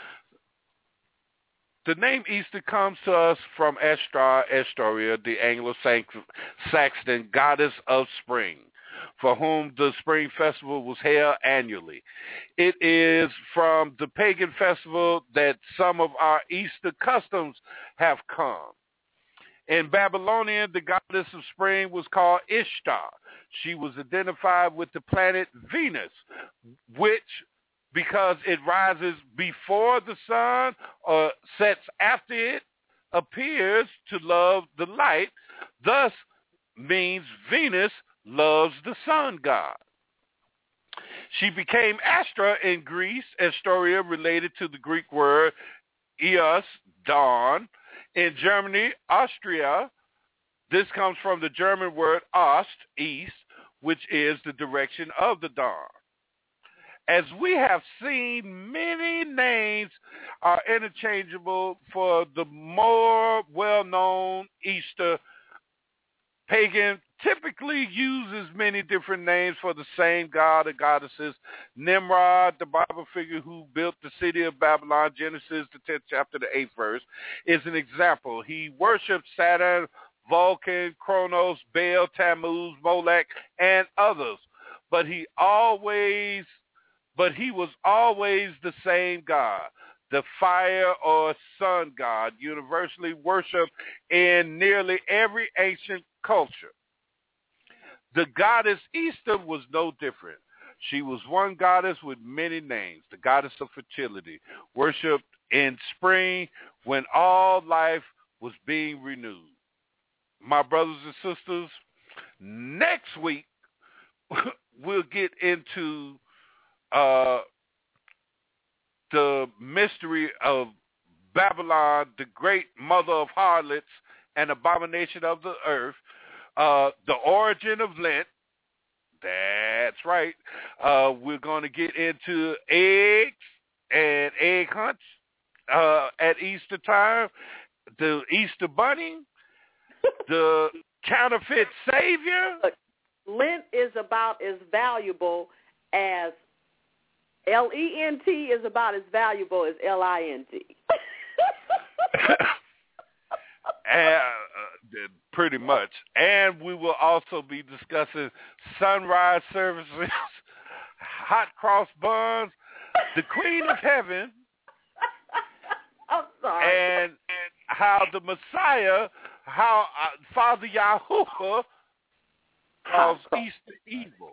S11: The name Easter comes to us from Ashtar, Astoria, the Anglo-Saxon goddess of spring, for whom the spring festival was held annually. It is from the pagan festival that some of our Easter customs have come. In Babylonian, the goddess of spring was called Ishtar. She was identified with the planet Venus, which, because it rises before the sun or sets after it, appears to love the light, thus means Venus loves the sun god. She became Astra in Greece, Astoria related to the Greek word eos, dawn. In Germany, Austria, this comes from the German word Ost, east, which is the direction of the dawn. As we have seen, many names are interchangeable for the more well-known Easter. Pagan typically uses many different names for the same god or goddesses. Nimrod, the Bible figure who built the city of Babylon, Genesis, the tenth chapter, the eighth verse, is an example. He worshipped Saturn, Vulcan, Kronos, Baal, Tammuz, Molech, and others. But he always... But he was always the same God. the fire or sun god, universally worshipped in nearly every ancient culture. The goddess Easter was no different. She was one goddess with many names, the goddess of fertility, worshipped in spring when all life was being renewed. My brothers and sisters, next week we'll get into uh, the mystery of Babylon, the great mother of harlots and abomination of the earth, uh, the origin of Lent. That's right. Uh, we're going to get into eggs and egg hunts uh, at Easter time, the Easter bunny, the counterfeit savior.
S9: Look, Lent is about as valuable as L E N T is about as valuable as L I N T.
S11: And, uh, pretty much. And we will also be discussing sunrise services, hot cross buns, the Queen of Heaven,
S9: I'm sorry.
S11: and how the Messiah, how uh, Father Yahuwah calls Easter evil.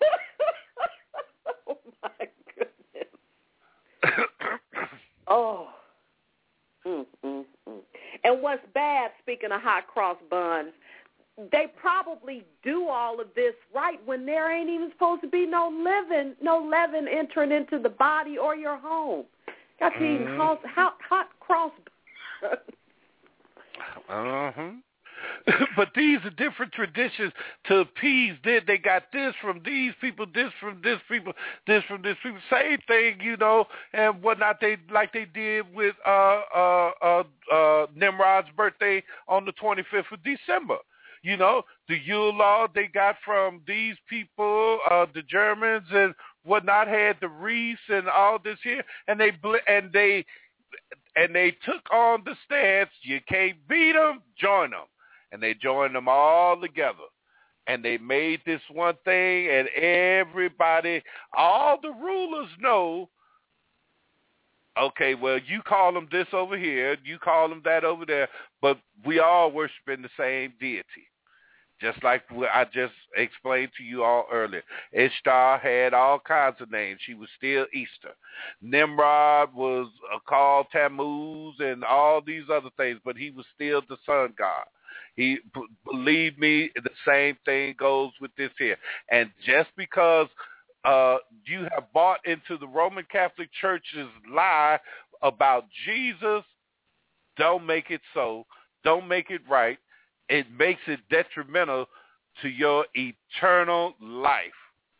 S9: Oh, my goodness. Oh. Mm, mm, mm. And what's bad, speaking of hot cross buns, they probably do all of this right when there ain't even supposed to be no leaven, no leaven entering into the body or your home. Got to eat
S11: Mm.
S9: hot, hot, hot cross buns.
S11: Uh-huh. But these are different traditions to appease. They, they got this from these people, this from this people, this from this people. Same thing, you know, and whatnot. They like they did with uh, uh, uh, uh, Nimrod's birthday on the twenty-fifth of December. You know, the Yule log they got from these people, uh, the Germans and whatnot, had the wreaths and all this here, and they bl- and they and they took on the stance. You can't beat them, join them. And they joined them all together. And they made this one thing, and everybody, all the rulers know, okay, well, you call them this over here, you call them that over there, but we all worship in the same deity. Just like I just explained to you all earlier. Ishtar had all kinds of names. She was still Easter. Nimrod was uh, called Tammuz and all these other things, but he was still the sun god. He, b- believe me, the same thing goes with this here. And just because uh, you have bought into the Roman Catholic Church's lie about Jesus, don't make it so. Don't make it right. It makes it detrimental to your eternal life.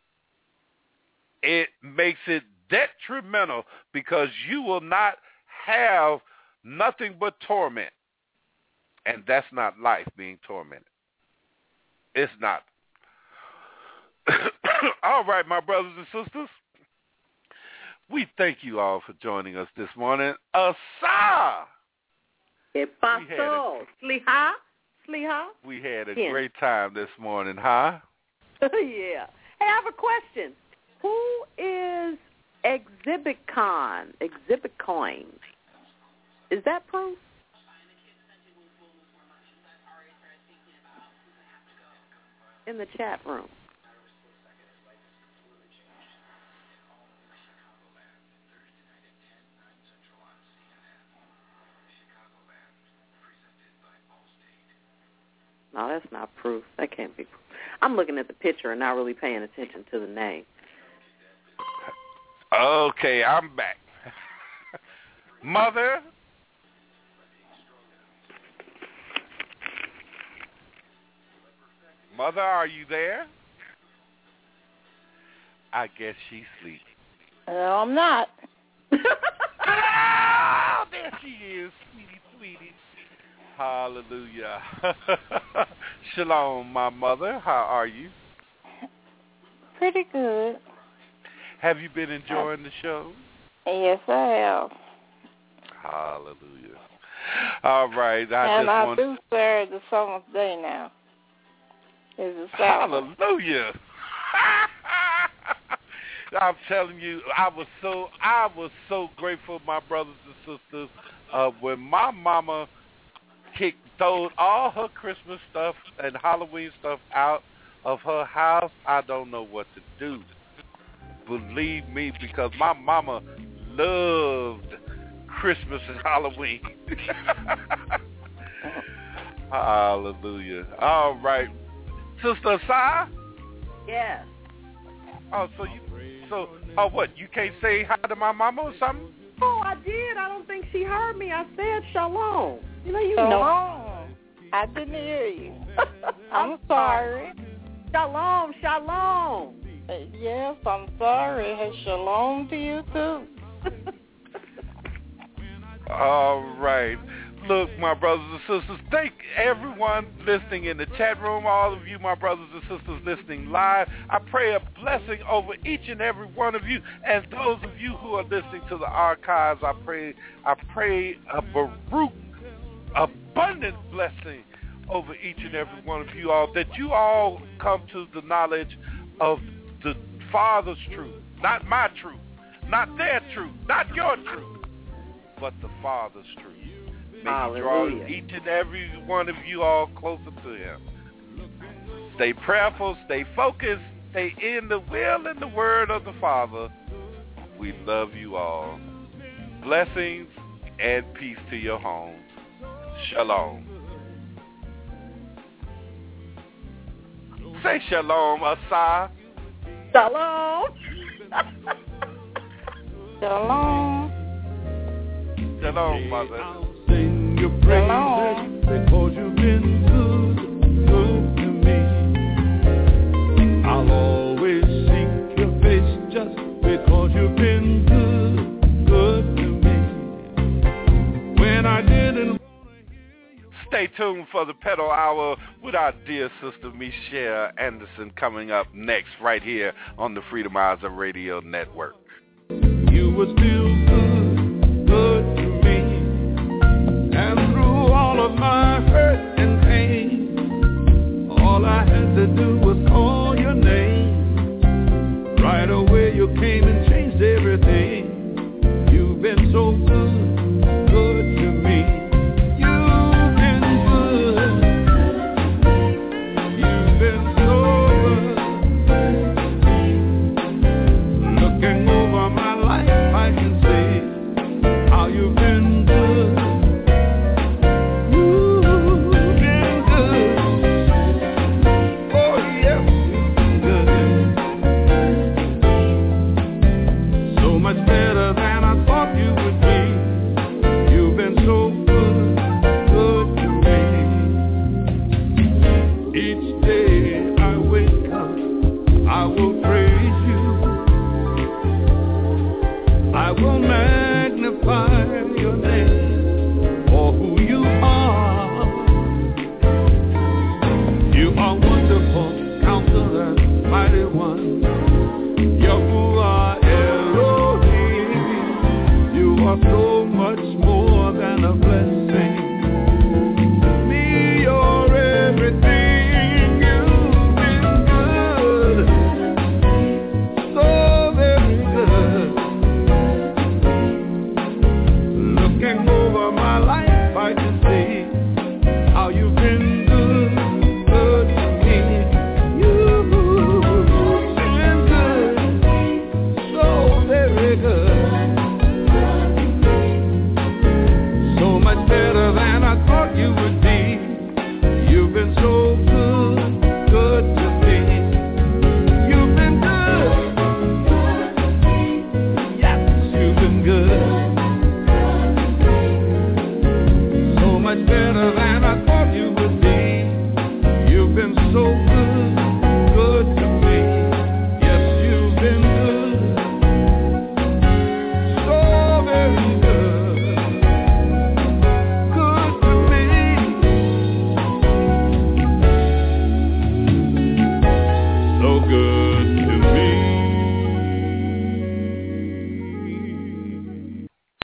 S11: It makes it detrimental because you will not have nothing but torment. And that's not life, being tormented. It's not. All right, my brothers and sisters. We thank you all for joining us this morning. Asa!
S9: ¿Qué pasó? Sliha? Sliha?
S11: We had a
S9: Yeah.
S11: great time this morning, huh?
S9: Yeah. Hey, I have a question. Who is Exhibit Con? Exhibit Coin? Is that proof? In the chat room. No, that's not proof. That can't be proof. I'm looking at the picture and not really paying attention to the name.
S11: Okay, I'm back. Mother? Mother, are you there? I guess she's sleeping.
S4: No, I'm not.
S11: Oh, there she is, sweetie, sweetie. Hallelujah. Shalom, my mother. How are you?
S4: Pretty good.
S11: Have you been enjoying the show?
S4: Yes, I have.
S11: Hallelujah. All right. I
S4: and
S11: just
S4: I
S11: want
S4: do serve the Song of Day now. Is a Sabbath.
S11: Hallelujah. I'm telling you, I was so I was so grateful, my brothers and sisters, uh, when my mama kicked throwed all her Christmas stuff and Halloween stuff out of her house. I don't know what to do. Believe me, because my mama loved Christmas and Halloween. Hallelujah. All right. Sister Sai?
S9: Yes.
S11: Oh, so you, so, oh, what, you can't say hi to my mama or something?
S9: Oh, I did. I don't think she heard me. I said shalom. You know, you
S4: Shalom.
S9: know.
S4: I didn't hear you. I'm sorry.
S9: Shalom, shalom.
S4: Yes, I'm sorry. Hey, shalom to you, too.
S11: All right. Look, my brothers and sisters, thank everyone listening in the chat room, all of you, my brothers and sisters listening live. I pray a blessing over each and every one of you, and those of you who are listening to the archives, I pray, I pray a Baruch, abundant blessing over each and every one of you all, that you all come to the knowledge of the Father's truth, not my truth, not their truth, not your truth, but the Father's truth. May He draw each and every one of you all closer to Him. Stay prayerful, stay focused, stay in the will and the word of the Father. We love you all. Blessings and peace to your homes. Shalom. Say shalom, Asai.
S9: Shalom.
S4: Shalom.
S11: Shalom, mother.
S19: Your praises because you've been good, good to me. I'll always seek your face just because you've been good, good to me. When I didn't.
S11: Stay tuned for the Pedal Hour with our dear sister Michelle Anderson coming up next right here on the Freedomizer Radio Network.
S19: You were still good, good to me. And through all of my hurt and pain, all I had to do was call your name. Right away you came and changed everything. You've been so good, good to me. You've been good. You've been so good. Looking over my life, I can see how you've been good. Looking over my life